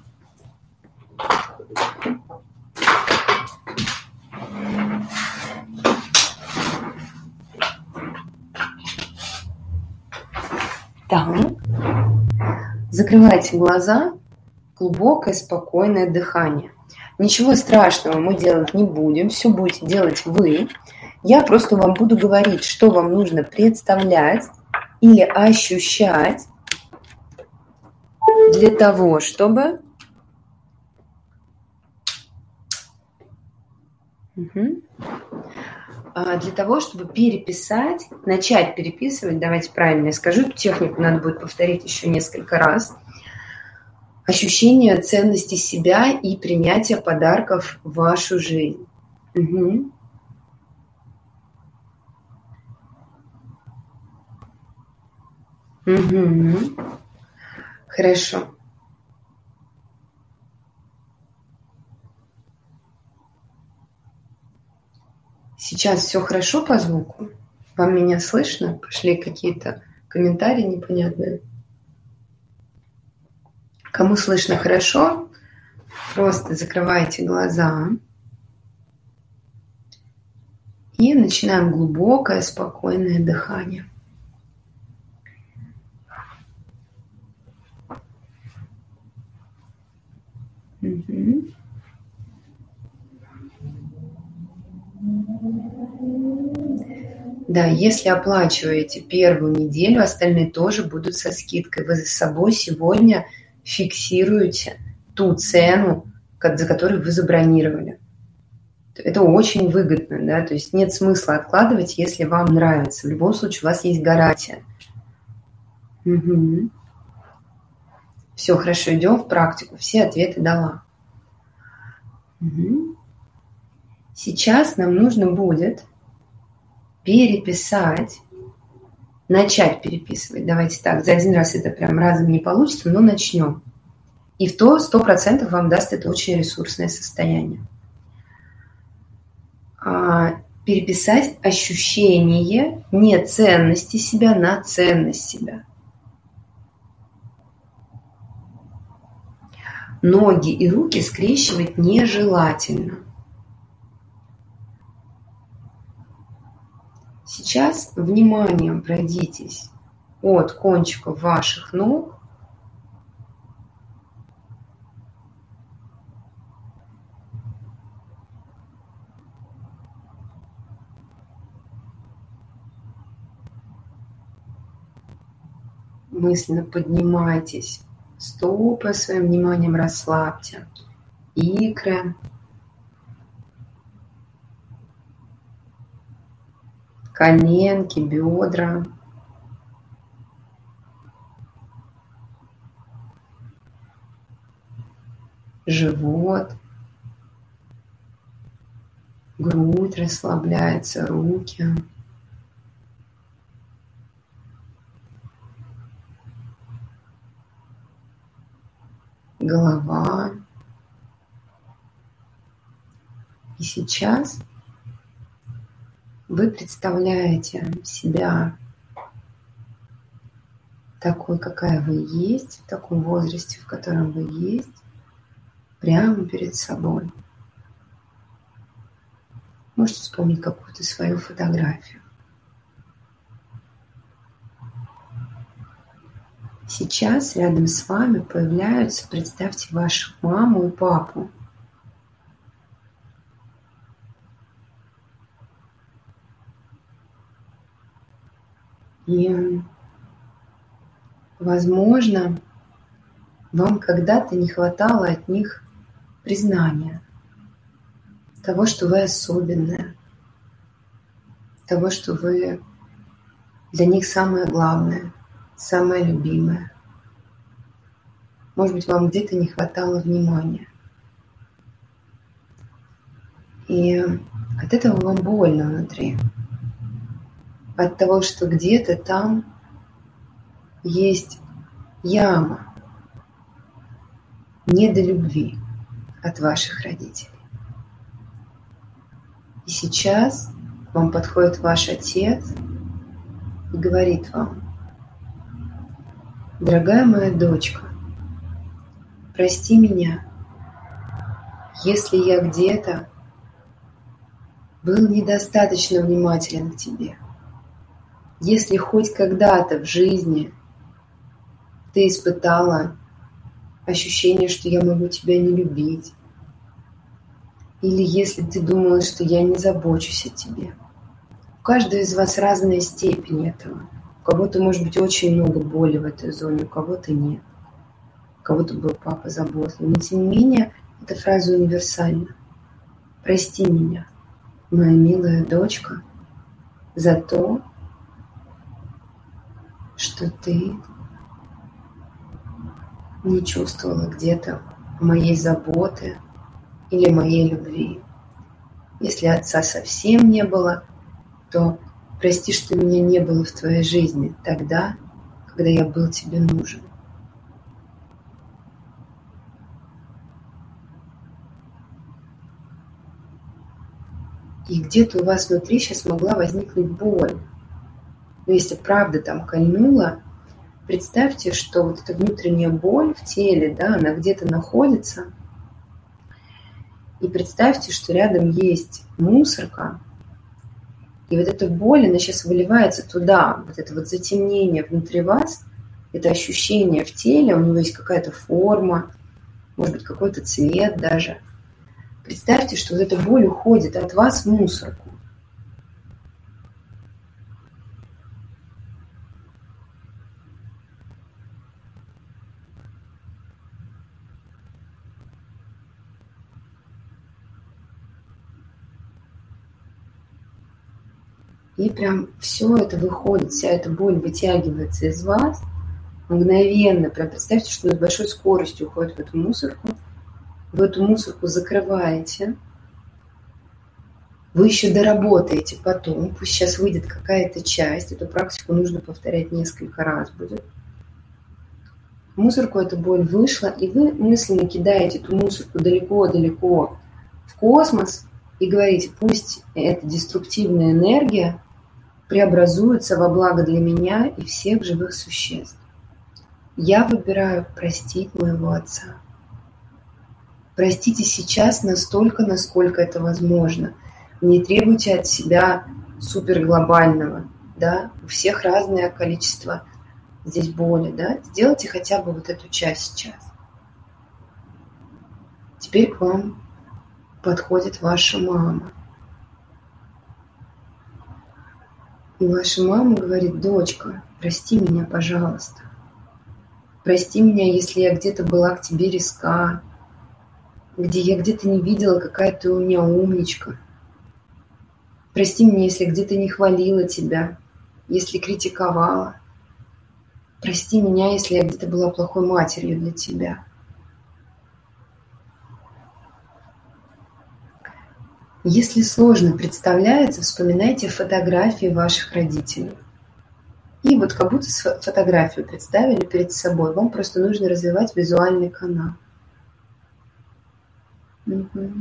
[SPEAKER 1] Так. Закрывайте глаза, глубокое, спокойное дыхание. Ничего страшного мы делать не будем, все будете делать вы. Я просто вам буду говорить, что вам нужно представлять или ощущать для того, чтобы переписать, начать переписывать, давайте правильно я скажу, эту технику надо будет повторить еще несколько раз, ощущение ценности себя и принятия подарков в вашу жизнь. Хорошо. Сейчас все хорошо по звуку? Вам меня слышно? Пошли какие-то комментарии непонятные. Кому слышно хорошо, просто закрывайте глаза и начинаем глубокое, спокойное дыхание. Да, если оплачиваете первую неделю, остальные тоже будут со скидкой. Вы за собой сегодня фиксируете ту цену, за которую вы забронировали. Это очень выгодно, да, то есть нет смысла откладывать, если вам нравится. В любом случае у вас есть гарантия. Все, хорошо, идем в практику. Все ответы дала. Сейчас нам нужно будет переписать, начать переписывать. Давайте так, за один раз это прям разом не получится, но начнем. И в то 100% вам даст это очень ресурсное состояние. Переписать ощущение неценности себя на ценность себя. Ноги и руки скрещивать нежелательно. Сейчас вниманием пройдитесь от кончиков ваших ног мысленно поднимайтесь, стопы своим вниманием расслабьте, икры, коленки, бедра, живот, грудь расслабляется, руки. Голова. И сейчас вы представляете себя такой, какая вы есть, в таком возрасте, в котором вы есть, прямо перед собой. Можете вспомнить какую-то свою фотографию. Сейчас рядом с вами появляются, представьте, вашу маму и папу. И, возможно, вам когда-то не хватало от них признания, того, что вы особенная, того, что вы для них самое главное, самое любимое. Может быть, вам где-то не хватало внимания. И от этого вам больно внутри. От того, что где-то там есть яма недолюбви. от ваших родителей. И сейчас к вам подходит ваш отец и говорит вам: дорогая моя дочка, прости меня, если я где-то был недостаточно внимателен к тебе. Если хоть когда-то в жизни ты испытала ощущение, что я могу тебя не любить, или если ты думала, что я не забочусь о тебе. У каждого из вас разная степень этого. У кого-то может быть очень много боли в этой зоне, у кого-то нет. У кого-то был папа заботливый. Но тем не менее, эта фраза универсальна. Прости меня, моя милая дочка, за то, что ты не чувствовала где-то моей заботы или моей любви. Если отца совсем не было, то прости, что меня не было в твоей жизни тогда, когда я был тебе нужен. И где-то у вас внутри сейчас могла возникнуть боль. Но если правда там кольнула, представьте, что вот эта внутренняя боль в теле, да, она где-то находится. И представьте, что рядом есть мусорка, и вот эта боль, она сейчас выливается туда. Вот это вот затемнение внутри вас, это ощущение в теле, у него есть какая-то форма, может быть, какой-то цвет даже. Представьте, что вот эта боль уходит от вас в мусорку. И прям все это выходит, вся эта боль вытягивается из вас мгновенно. Прям представьте, что она с большой скоростью уходит в эту мусорку. Вы эту мусорку закрываете. Вы еще доработаете потом. Пусть сейчас выйдет какая-то часть. Эту практику нужно повторять несколько раз будет. В мусорку эта боль вышла, и вы мысленно кидаете эту мусорку далеко-далеко в космос и говорите: пусть эта деструктивная энергия преобразуется во благо для меня и всех живых существ. Я выбираю простить моего отца. Простите сейчас настолько, насколько это возможно. Не требуйте от себя суперглобального. Да? У всех разное количество здесь боли. Да? Сделайте хотя бы вот эту часть сейчас. Теперь к вам подходит ваша мама. И ваша мама говорит: дочка, прости меня, пожалуйста. Прости меня, если я где-то была к тебе резка, где я где-то не видела, какая ты у меня умничка. Прости меня, если где-то не хвалила тебя, если критиковала. Прости меня, если я где-то была плохой матерью для тебя. Если сложно представляется, вспоминайте фотографии ваших родителей. И вот как будто фотографию представили перед собой. Вам просто нужно развивать визуальный канал. Угу.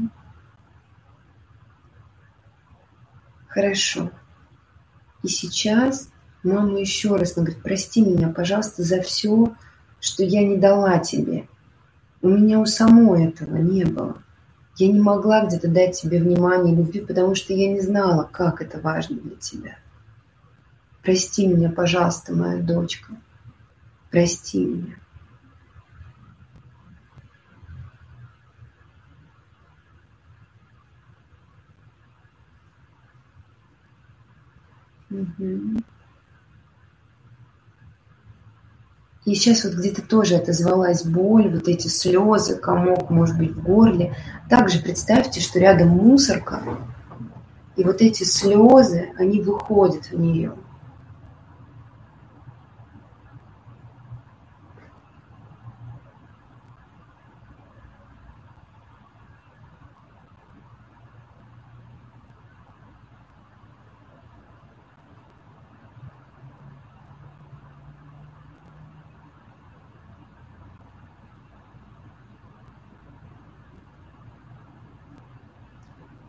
[SPEAKER 1] Хорошо. И сейчас мама еще раз говорит: прости меня, пожалуйста, за все, что я не дала тебе. У меня у самой этого не было. Я не могла где-то дать тебе внимание и любви, потому что я не знала, как это важно для тебя. Прости меня, пожалуйста, моя дочка. Прости меня. Угу. И сейчас вот где-то тоже отозвалась боль, вот эти слезы, комок, может быть, в горле. Также представьте, что рядом мусорка, и вот эти слезы, они выходят в нее.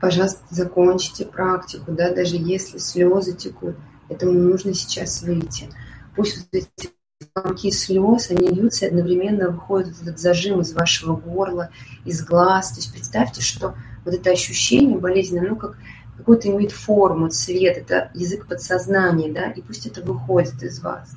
[SPEAKER 1] Пожалуйста, закончите практику, да, даже если слезы текут, этому нужно сейчас выйти. Пусть вот эти комки слез, они льются и одновременно выходит вот этот зажим из вашего горла, из глаз. То есть представьте, что вот это ощущение болезненное, оно как какую-то имеет форму, цвет, это язык подсознания, да, и пусть это выходит из вас.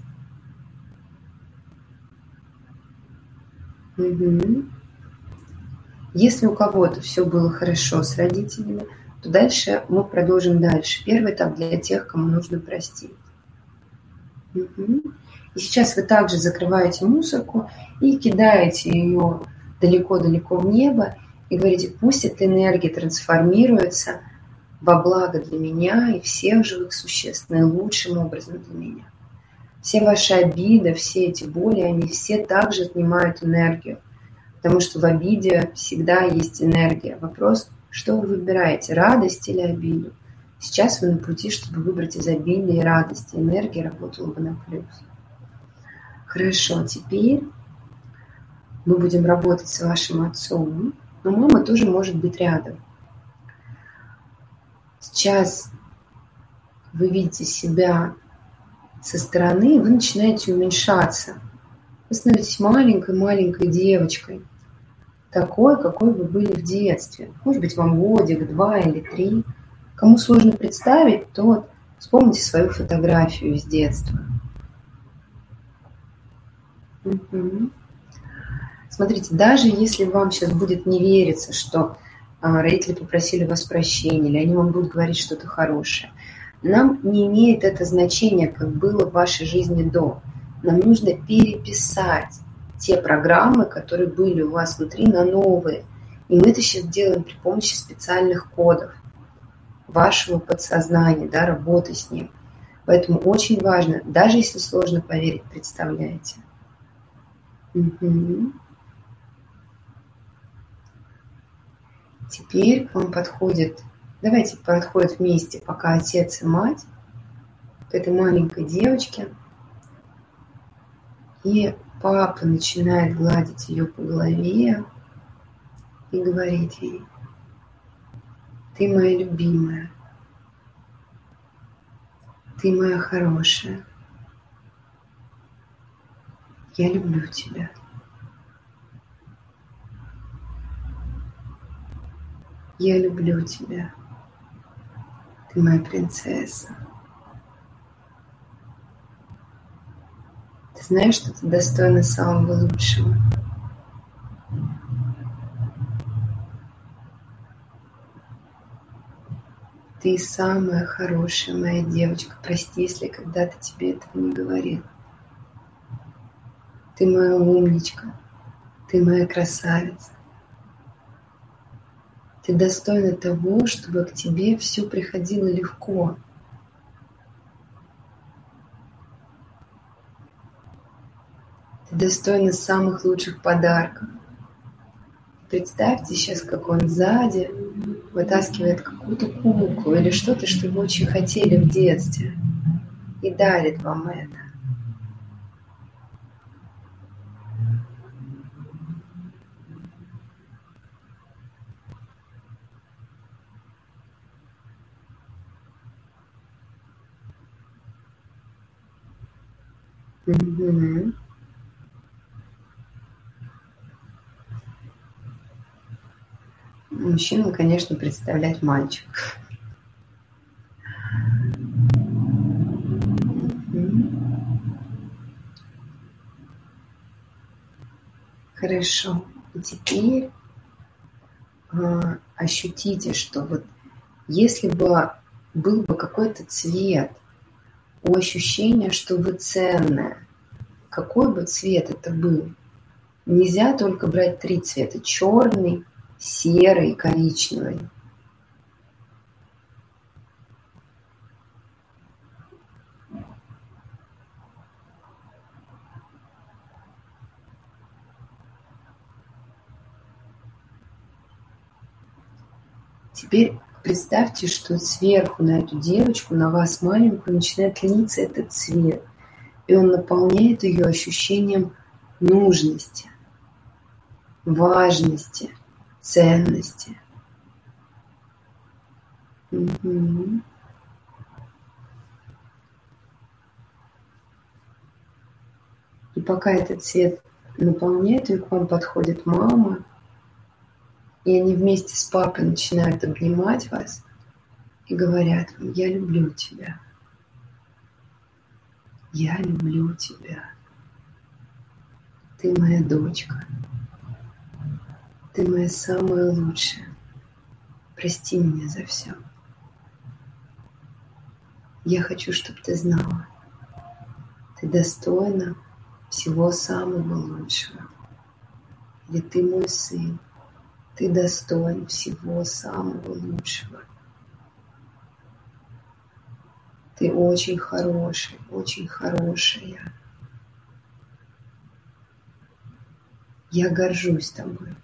[SPEAKER 1] Угу. Если у кого-то все было хорошо с родителями, то дальше мы продолжим дальше. Первый этап для тех, кому нужно простить. Угу. И сейчас вы также закрываете мусорку и кидаете ее далеко-далеко в небо и говорите, пусть эта энергия трансформируется во благо для меня и всех живых существ, наилучшим образом для меня. Все ваши обиды, все эти боли, они все также отнимают энергию, потому что в обиде всегда есть энергия. Вопрос, что вы выбираете, радость или обиду? Сейчас вы на пути, чтобы выбрать изобилие и радость, и энергия работала бы на плюс. Хорошо, теперь мы будем работать с вашим отцом, но мама тоже может быть рядом. Сейчас вы видите себя со стороны, и вы начинаете уменьшаться. Вы становитесь маленькой-маленькой девочкой, такой, какой вы были в детстве. Может быть, вам годик, 2 или 3. Кому сложно представить, то вспомните свою фотографию из детства. Угу. Смотрите, даже если вам сейчас будет не вериться, что родители попросили вас прощения, или они вам будут говорить что-то хорошее, нам не имеет это значения, как было в вашей жизни до. Нам нужно переписать те программы, которые были у вас внутри, на новые. И мы это сейчас делаем при помощи специальных кодов вашего подсознания, да, работы с ним. Поэтому очень важно, даже если сложно поверить, представляете. Угу. Теперь к вам подходит, давайте подходят вместе, пока отец и мать, к этой маленькой девочке. И папа начинает гладить ее по голове и говорить ей, ты моя любимая, ты моя хорошая, я люблю тебя. Я люблю тебя. Ты моя принцесса. Ты знаешь, что ты достойна самого лучшего. Ты самая хорошая моя девочка. Прости, если когда-то тебе этого не говорил. Ты моя умничка. Ты моя красавица. Ты достойна того, чтобы к тебе все приходило легко. Ты достойна самых лучших подарков. Представьте сейчас, как он сзади вытаскивает какую-то куклу или что-то, что вы очень хотели в детстве, и дарит вам это. Угу. Мужчину, конечно, представлять мальчик. Хорошо. И теперь ощутите, что вот если бы был бы какой-то цвет, у ощущения, что вы ценная, какой бы цвет это был? Нельзя только брать 3 цвета: черный, серый, коричневый. Теперь представьте, что сверху на эту девочку, на вас маленькую, начинает литься этот цвет. И он наполняет ее ощущением нужности, важности, ценности. Мгм. И пока этот цвет наполняет, и к вам подходит мама, и они вместе с папой начинают обнимать вас и говорят вам: «Я люблю тебя, я люблю тебя, ты моя дочка, ты моя самая лучшая, прости меня за все. Я хочу, чтобы ты знала, ты достойна всего самого лучшего. Или ты мой сын, ты достоин всего самого лучшего. Ты очень хороший, очень хорошая. Я горжусь тобой.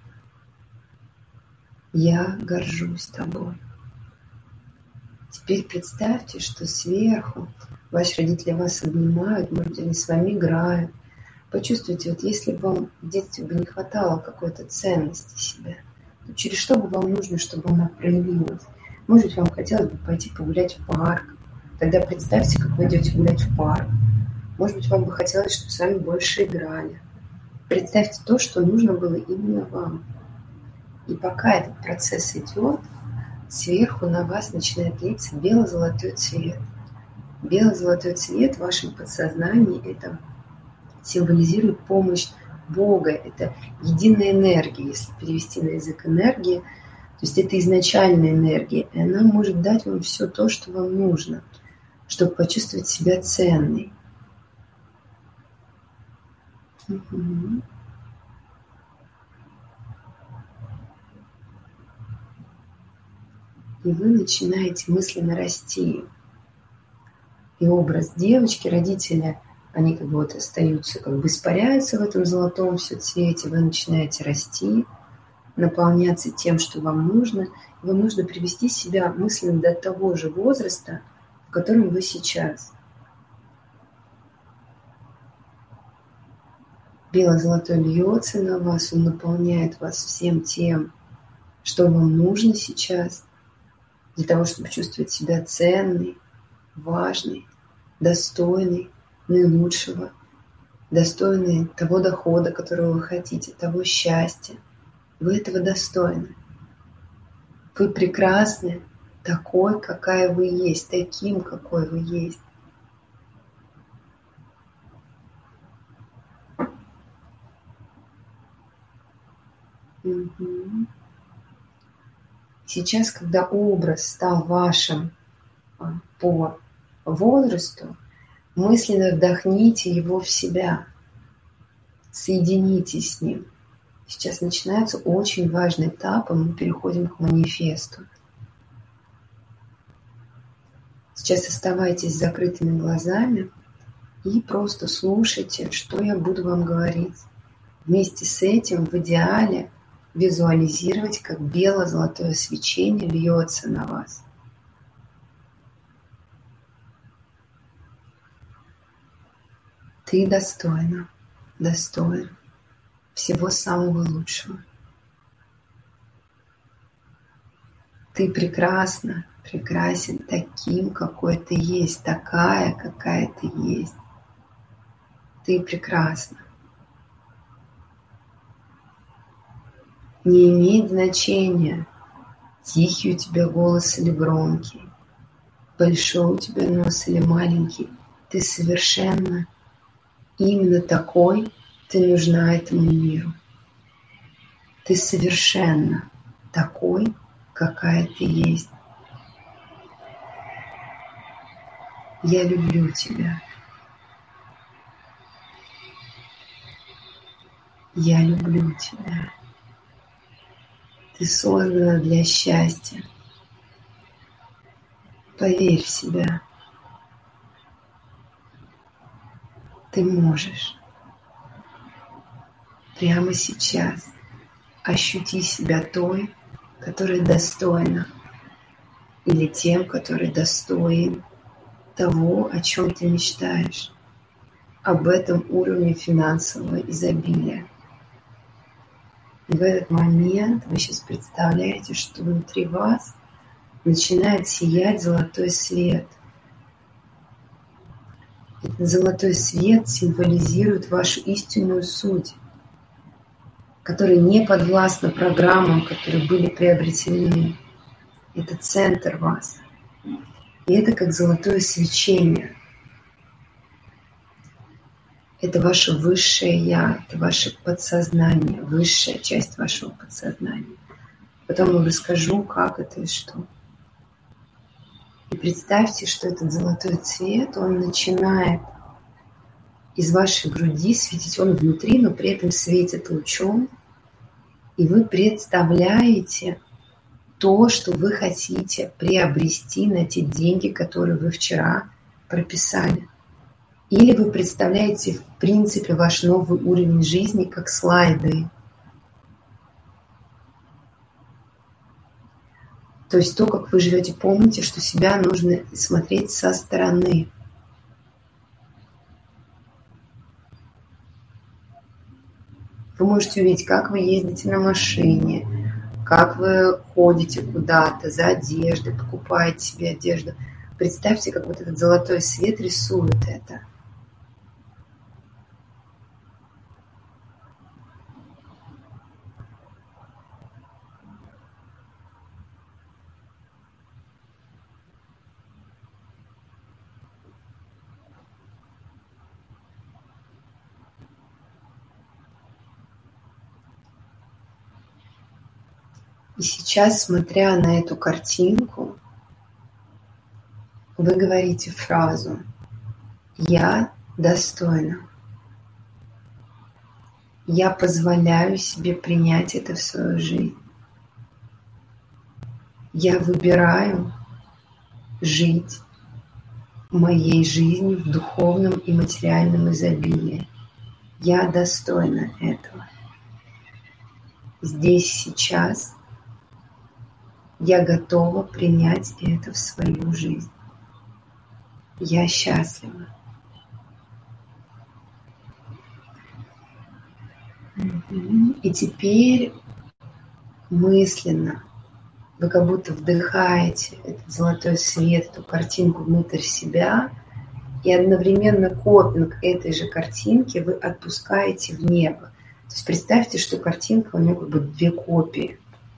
[SPEAKER 1] Я горжусь тобой». Теперь представьте, что сверху ваши родители вас обнимают, может быть, они с вами играют. Почувствуйте, вот если бы вам в детстве бы не хватало какой-то ценности себя, то через что бы вам нужно, чтобы она проявилась? Может быть, вам хотелось бы пойти погулять в парк. Тогда представьте, как вы идете гулять в парк. Может быть, вам бы хотелось, чтобы с вами больше играли. Представьте то, что нужно было именно вам. И пока этот процесс идет, сверху на вас начинает литься бело-золотой цвет. Бело-золотой цвет в вашем подсознании – это символизирует помощь Бога. Это единая энергия, если перевести на язык энергии. То есть это изначальная энергия, и она может дать вам все то, что вам нужно, чтобы почувствовать себя ценной. Угу. И вы начинаете мысленно расти. И образ девочки, родители, они как бы вот остаются, как бы испаряются в этом золотом все цвете. Вы начинаете расти, наполняться тем, что вам нужно. И вам нужно привести себя мысленно до того же возраста, в котором вы сейчас. Бело-золотой льется на вас, он наполняет вас всем тем, что вам нужно сейчас, для того, чтобы чувствовать себя ценной, важной, достойной наилучшего, достойной того дохода, которого вы хотите, того счастья. Вы этого достойны. Вы прекрасны такой, какая вы есть, таким, какой вы есть. Угу. Сейчас, когда образ стал вашим по возрасту, мысленно вдохните его в себя, соединитесь с ним. Сейчас начинается очень важный этап, и мы переходим к манифесту. Сейчас оставайтесь с закрытыми глазами и просто слушайте, что я буду вам говорить. Вместе с этим в идеале визуализировать, как бело-золотое свечение льется на вас. Ты достойна, достоин всего самого лучшего. Ты прекрасна, прекрасен таким, какой ты есть, такая, какая ты есть. Ты прекрасна. Не имеет значения, тихий у тебя голос или громкий, большой у тебя нос или маленький. Ты совершенно именно такой ты нужна этому миру. Ты совершенно такой, какая ты есть. Я люблю тебя. Я люблю тебя. Ты создана для счастья. Поверь в себя. Ты можешь. Прямо сейчас ощути себя той, которая достойна, или тем, который достоин того, о чем ты мечтаешь, об этом уровне финансового изобилия. И в этот момент вы сейчас представляете, что внутри вас начинает сиять золотой свет. Этот золотой свет символизирует вашу истинную суть, которая не подвластна программам, которые были приобретены. Это центр вас. И это как золотое свечение. Это ваше высшее Я, это ваше подсознание, высшая часть вашего подсознания. Потом я расскажу, как это и что. И представьте, что этот золотой цвет, он начинает из вашей груди светить, он внутри, но при этом светит лучом. И вы представляете то, что вы хотите приобрести на те деньги, которые вы вчера прописали. Или вы представляете, в принципе, ваш новый уровень жизни как слайды. То есть то, как вы живете, помните, что себя нужно смотреть со стороны. Вы можете увидеть, как вы ездите на машине, как вы ходите куда-то за одеждой, покупаете себе одежду. Представьте, как вот этот золотой свет рисует это. И сейчас, смотря на эту картинку, вы говорите фразу «Я достойна». Я позволяю себе принять это в свою жизнь. Я выбираю жить моей жизнью в духовном и материальном изобилии. Я достойна этого. Здесь, сейчас я готова принять это в свою жизнь. Я счастлива. И теперь мысленно вы как будто вдыхаете этот золотой свет, эту картинку внутрь себя, и одновременно копинг этой же картинки вы отпускаете в небо. То есть представьте, что картинка, у нее как бы две копии.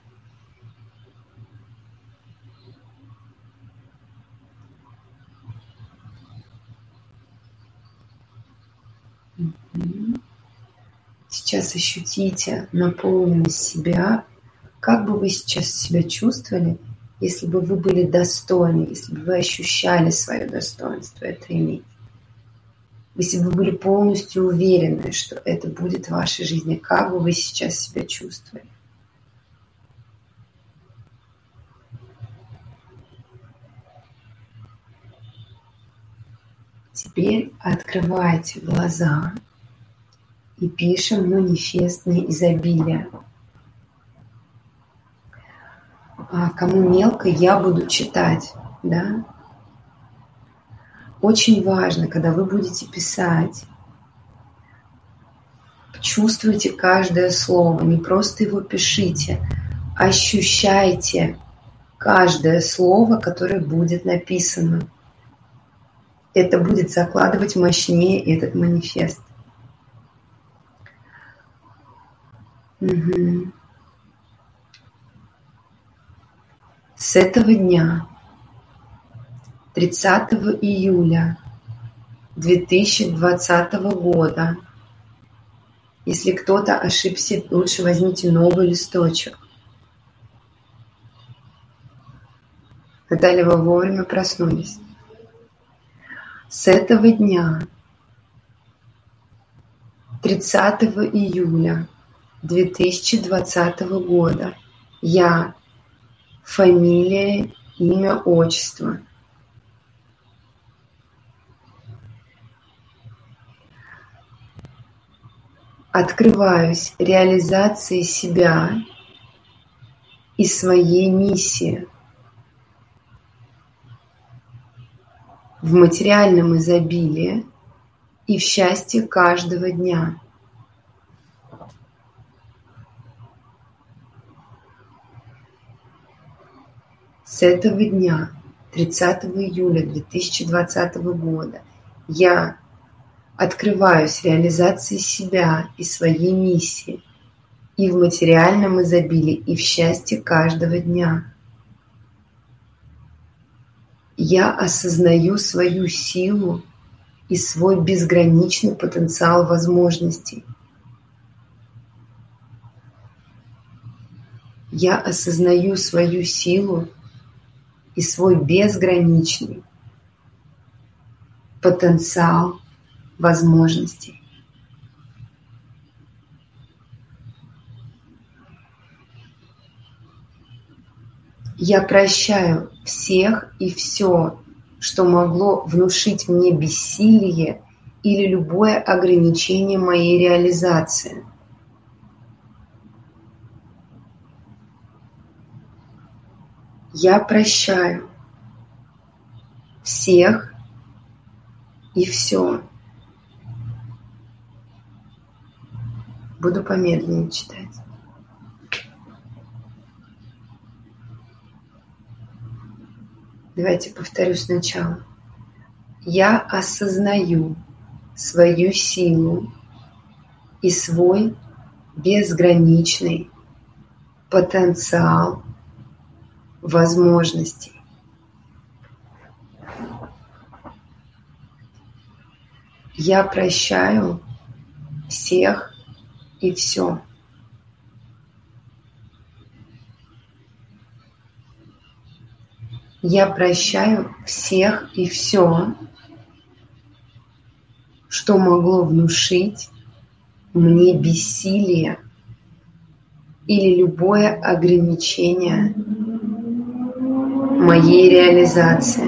[SPEAKER 1] Сейчас ощутите наполненность себя. Как бы вы сейчас себя чувствовали, если бы вы были достойны, если бы вы ощущали свое достоинство это иметь? Если бы вы были полностью уверены, что это будет в вашей жизни, как бы вы сейчас себя чувствовали? Теперь открывайте глаза и пишем манифестное изобилие. А кому мелко, я буду читать, да? Очень важно, когда вы будете писать, чувствуйте каждое слово, не просто его пишите, ощущайте каждое слово, которое будет написано. Это будет закладывать мощнее этот манифест. Угу. С этого дня, 30 июля 2020 года, если кто-то ошибся, лучше возьмите новый листочек. Наталья, вы вовремя проснулись. С этого дня, 30 июля 2020 года, я, фамилия, имя, отчество, открываюсь реализации себя и своей миссии в материальном изобилии и в счастье каждого дня. С этого дня, 30 июля 2020 года, я открываюсь реализации себя и своей миссии и в материальном изобилии, и в счастье каждого дня. Я осознаю свою силу и свой безграничный потенциал возможностей. Я осознаю свою силу и свой безграничный потенциал возможностей. Я прощаю всех и все, что могло внушить мне бессилие или любое ограничение моей реализации. Я прощаю всех и все. Буду помедленнее читать. Давайте повторю сначала. Я осознаю свою силу и свой безграничный потенциал возможностей. Я прощаю всех и все. Я прощаю всех и все, что могло внушить мне бессилие или любое ограничение моей реализации.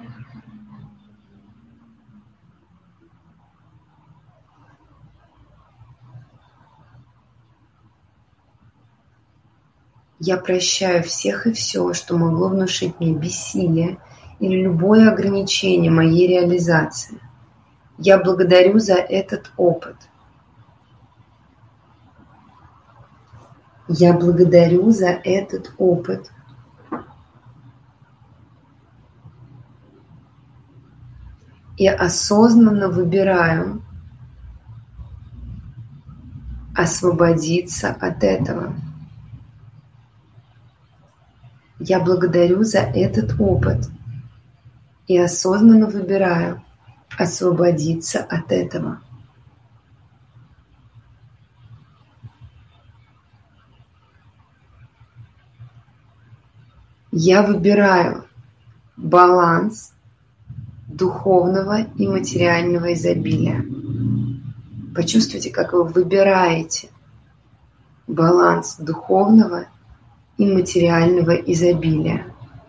[SPEAKER 1] Я прощаю всех и все, что могло внушить мне бессилие или любое ограничение моей реализации. Я благодарю за этот опыт. Я благодарю за этот опыт. И осознанно выбираю освободиться от этого. Я благодарю за этот опыт и осознанно выбираю освободиться от этого. Я выбираю баланс духовного и материального изобилия. Почувствуйте, как вы выбираете баланс духовного и материального изобилия.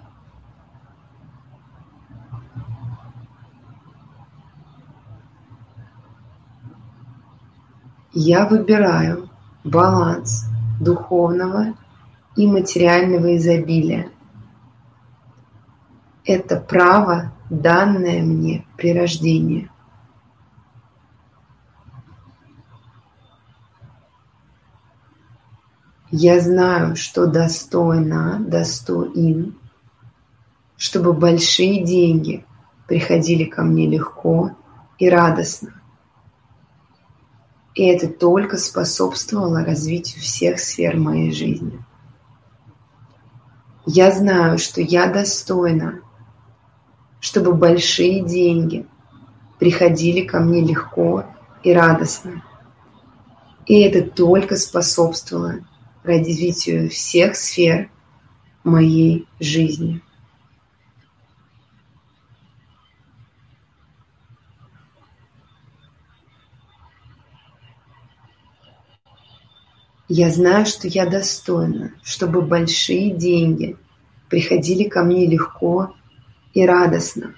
[SPEAKER 1] Я выбираю баланс духовного и материального изобилия. Это право, данное мне при рождении. Я знаю, что достоин, чтобы большие деньги приходили ко мне легко и радостно. И это только способствовало развитию всех сфер моей жизни. Я знаю, что я достойна, чтобы большие деньги приходили ко мне легко и радостно. И это только способствовало развитию всех сфер моей жизни. Я знаю, что я достойна, чтобы большие деньги приходили ко мне легко и радостно.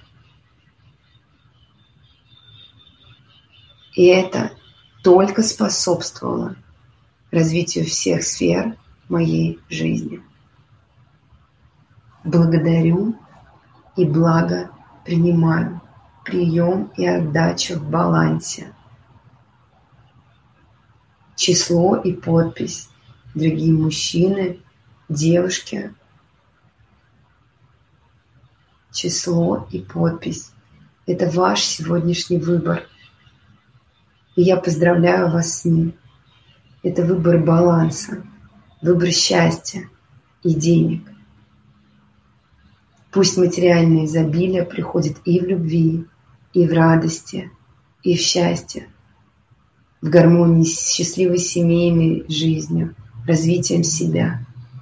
[SPEAKER 1] И это только способствовало развитию всех сфер моей жизни. Благодарю и благо принимаю прием и отдача в балансе. Число и подпись. Дорогие мужчины, девушки, число и подпись. Это ваш сегодняшний выбор. И я поздравляю вас с ним. Это выбор баланса, выбор счастья и денег. Пусть материальное изобилие приходит и в любви, и в радости, и в счастье, в гармонии с счастливой семейной жизнью, развитием себя.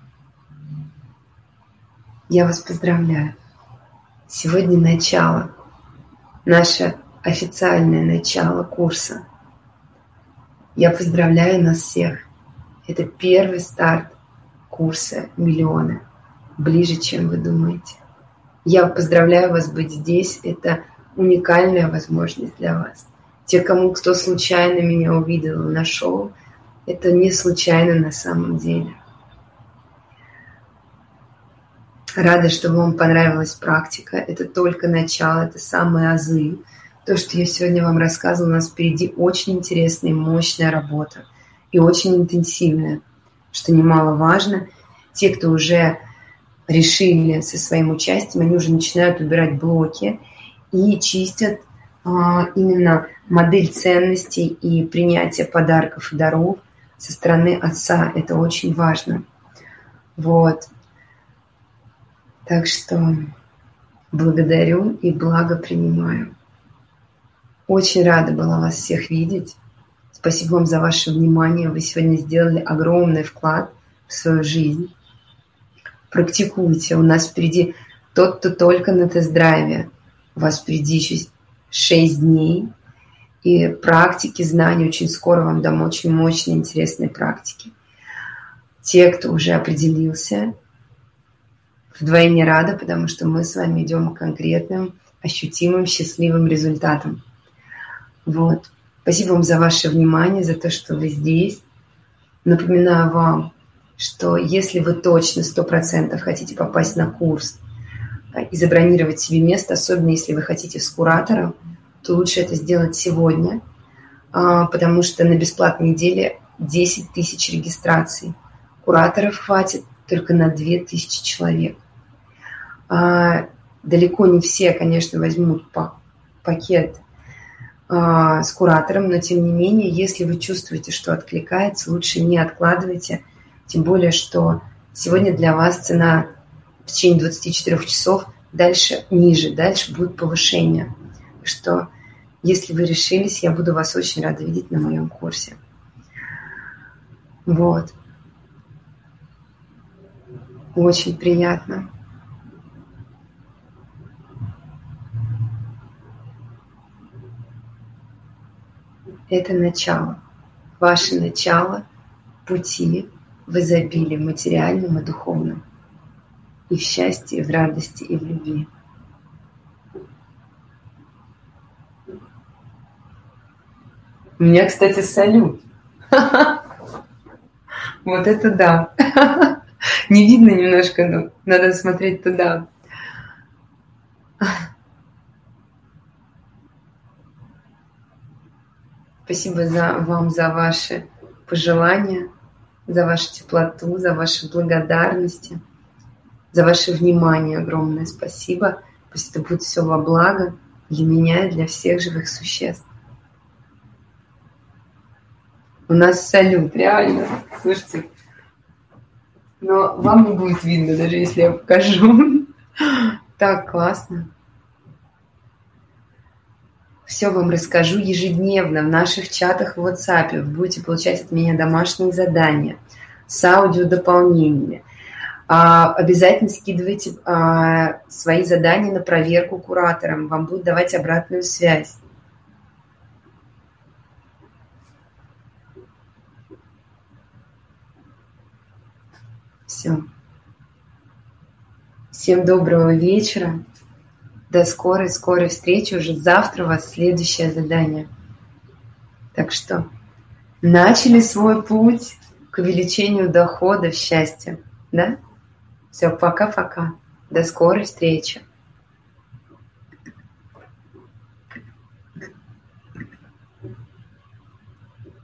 [SPEAKER 1] Я вас поздравляю. Сегодня начало, наше официальное начало курса. Я поздравляю нас всех. Это первый старт курса «Миллионы». Ближе, чем вы думаете. Я поздравляю вас быть здесь. Это уникальная возможность для вас. Те, кто случайно меня увидел и нашел, это не случайно на самом деле. Рада, что вам понравилась практика. Это только начало, это самые азы. То, что я сегодня вам рассказывала, у нас впереди очень интересная и мощная работа. И очень интенсивная. Что немаловажно, те, кто уже решили со своим участием, они уже начинают убирать блоки и чистят именно модель ценностей и принятие подарков и даров со стороны отца. Это очень важно. Вот. Так что благодарю и благо принимаю. Очень рада была вас всех видеть. Спасибо вам за ваше внимание. Вы сегодня сделали огромный вклад в свою жизнь. Практикуйте. У нас впереди тот, кто только на тест-драйве. У вас впереди еще 6 дней. И практики, знания очень скоро вам дам очень мощные, интересные практики. Те, кто уже определился, вдвойне рада, потому что мы с вами идем к конкретным, ощутимым, счастливым результатам. Вот. Спасибо вам за ваше внимание, за то, что вы здесь. Напоминаю вам, что если вы точно 100% хотите попасть на курс и забронировать себе место, особенно если вы хотите с куратором, то лучше это сделать сегодня, потому что на бесплатной неделе 10 тысяч регистраций. Кураторов хватит только на 2000 человек. Далеко не все, конечно, возьмут пакет с куратором, но тем не менее, если вы чувствуете, что откликается, лучше не откладывайте. Тем более, что сегодня для вас цена в течение 24 часов дальше ниже, дальше будет повышение. Так что, если вы решились, я буду вас очень рада видеть на моем курсе. Вот. Очень приятно. Это начало. Ваше начало пути в изобилии материальном и духовном. И в счастье, и в радости, и в любви. У меня, кстати, салют. Вот это да. Не видно немножко, но надо смотреть туда. Спасибо вам за ваши пожелания, за вашу теплоту, за ваши благодарности, за ваше внимание. Огромное спасибо. Пусть это будет все во благо для меня и для всех живых существ. У нас салют, реально. Слушайте, но вам не будет видно, даже если я покажу. Так классно. Все вам расскажу ежедневно в наших чатах в WhatsApp. Вы будете получать от меня домашние задания с аудиодополнениями. Обязательно скидывайте свои задания на проверку кураторам. Вам будут давать обратную связь. Все. Всем доброго вечера. До скорой встречи. Уже завтра у вас следующее задание. Так что начали свой путь к увеличению дохода в счастье. Да? Все, пока-пока. До скорой встречи.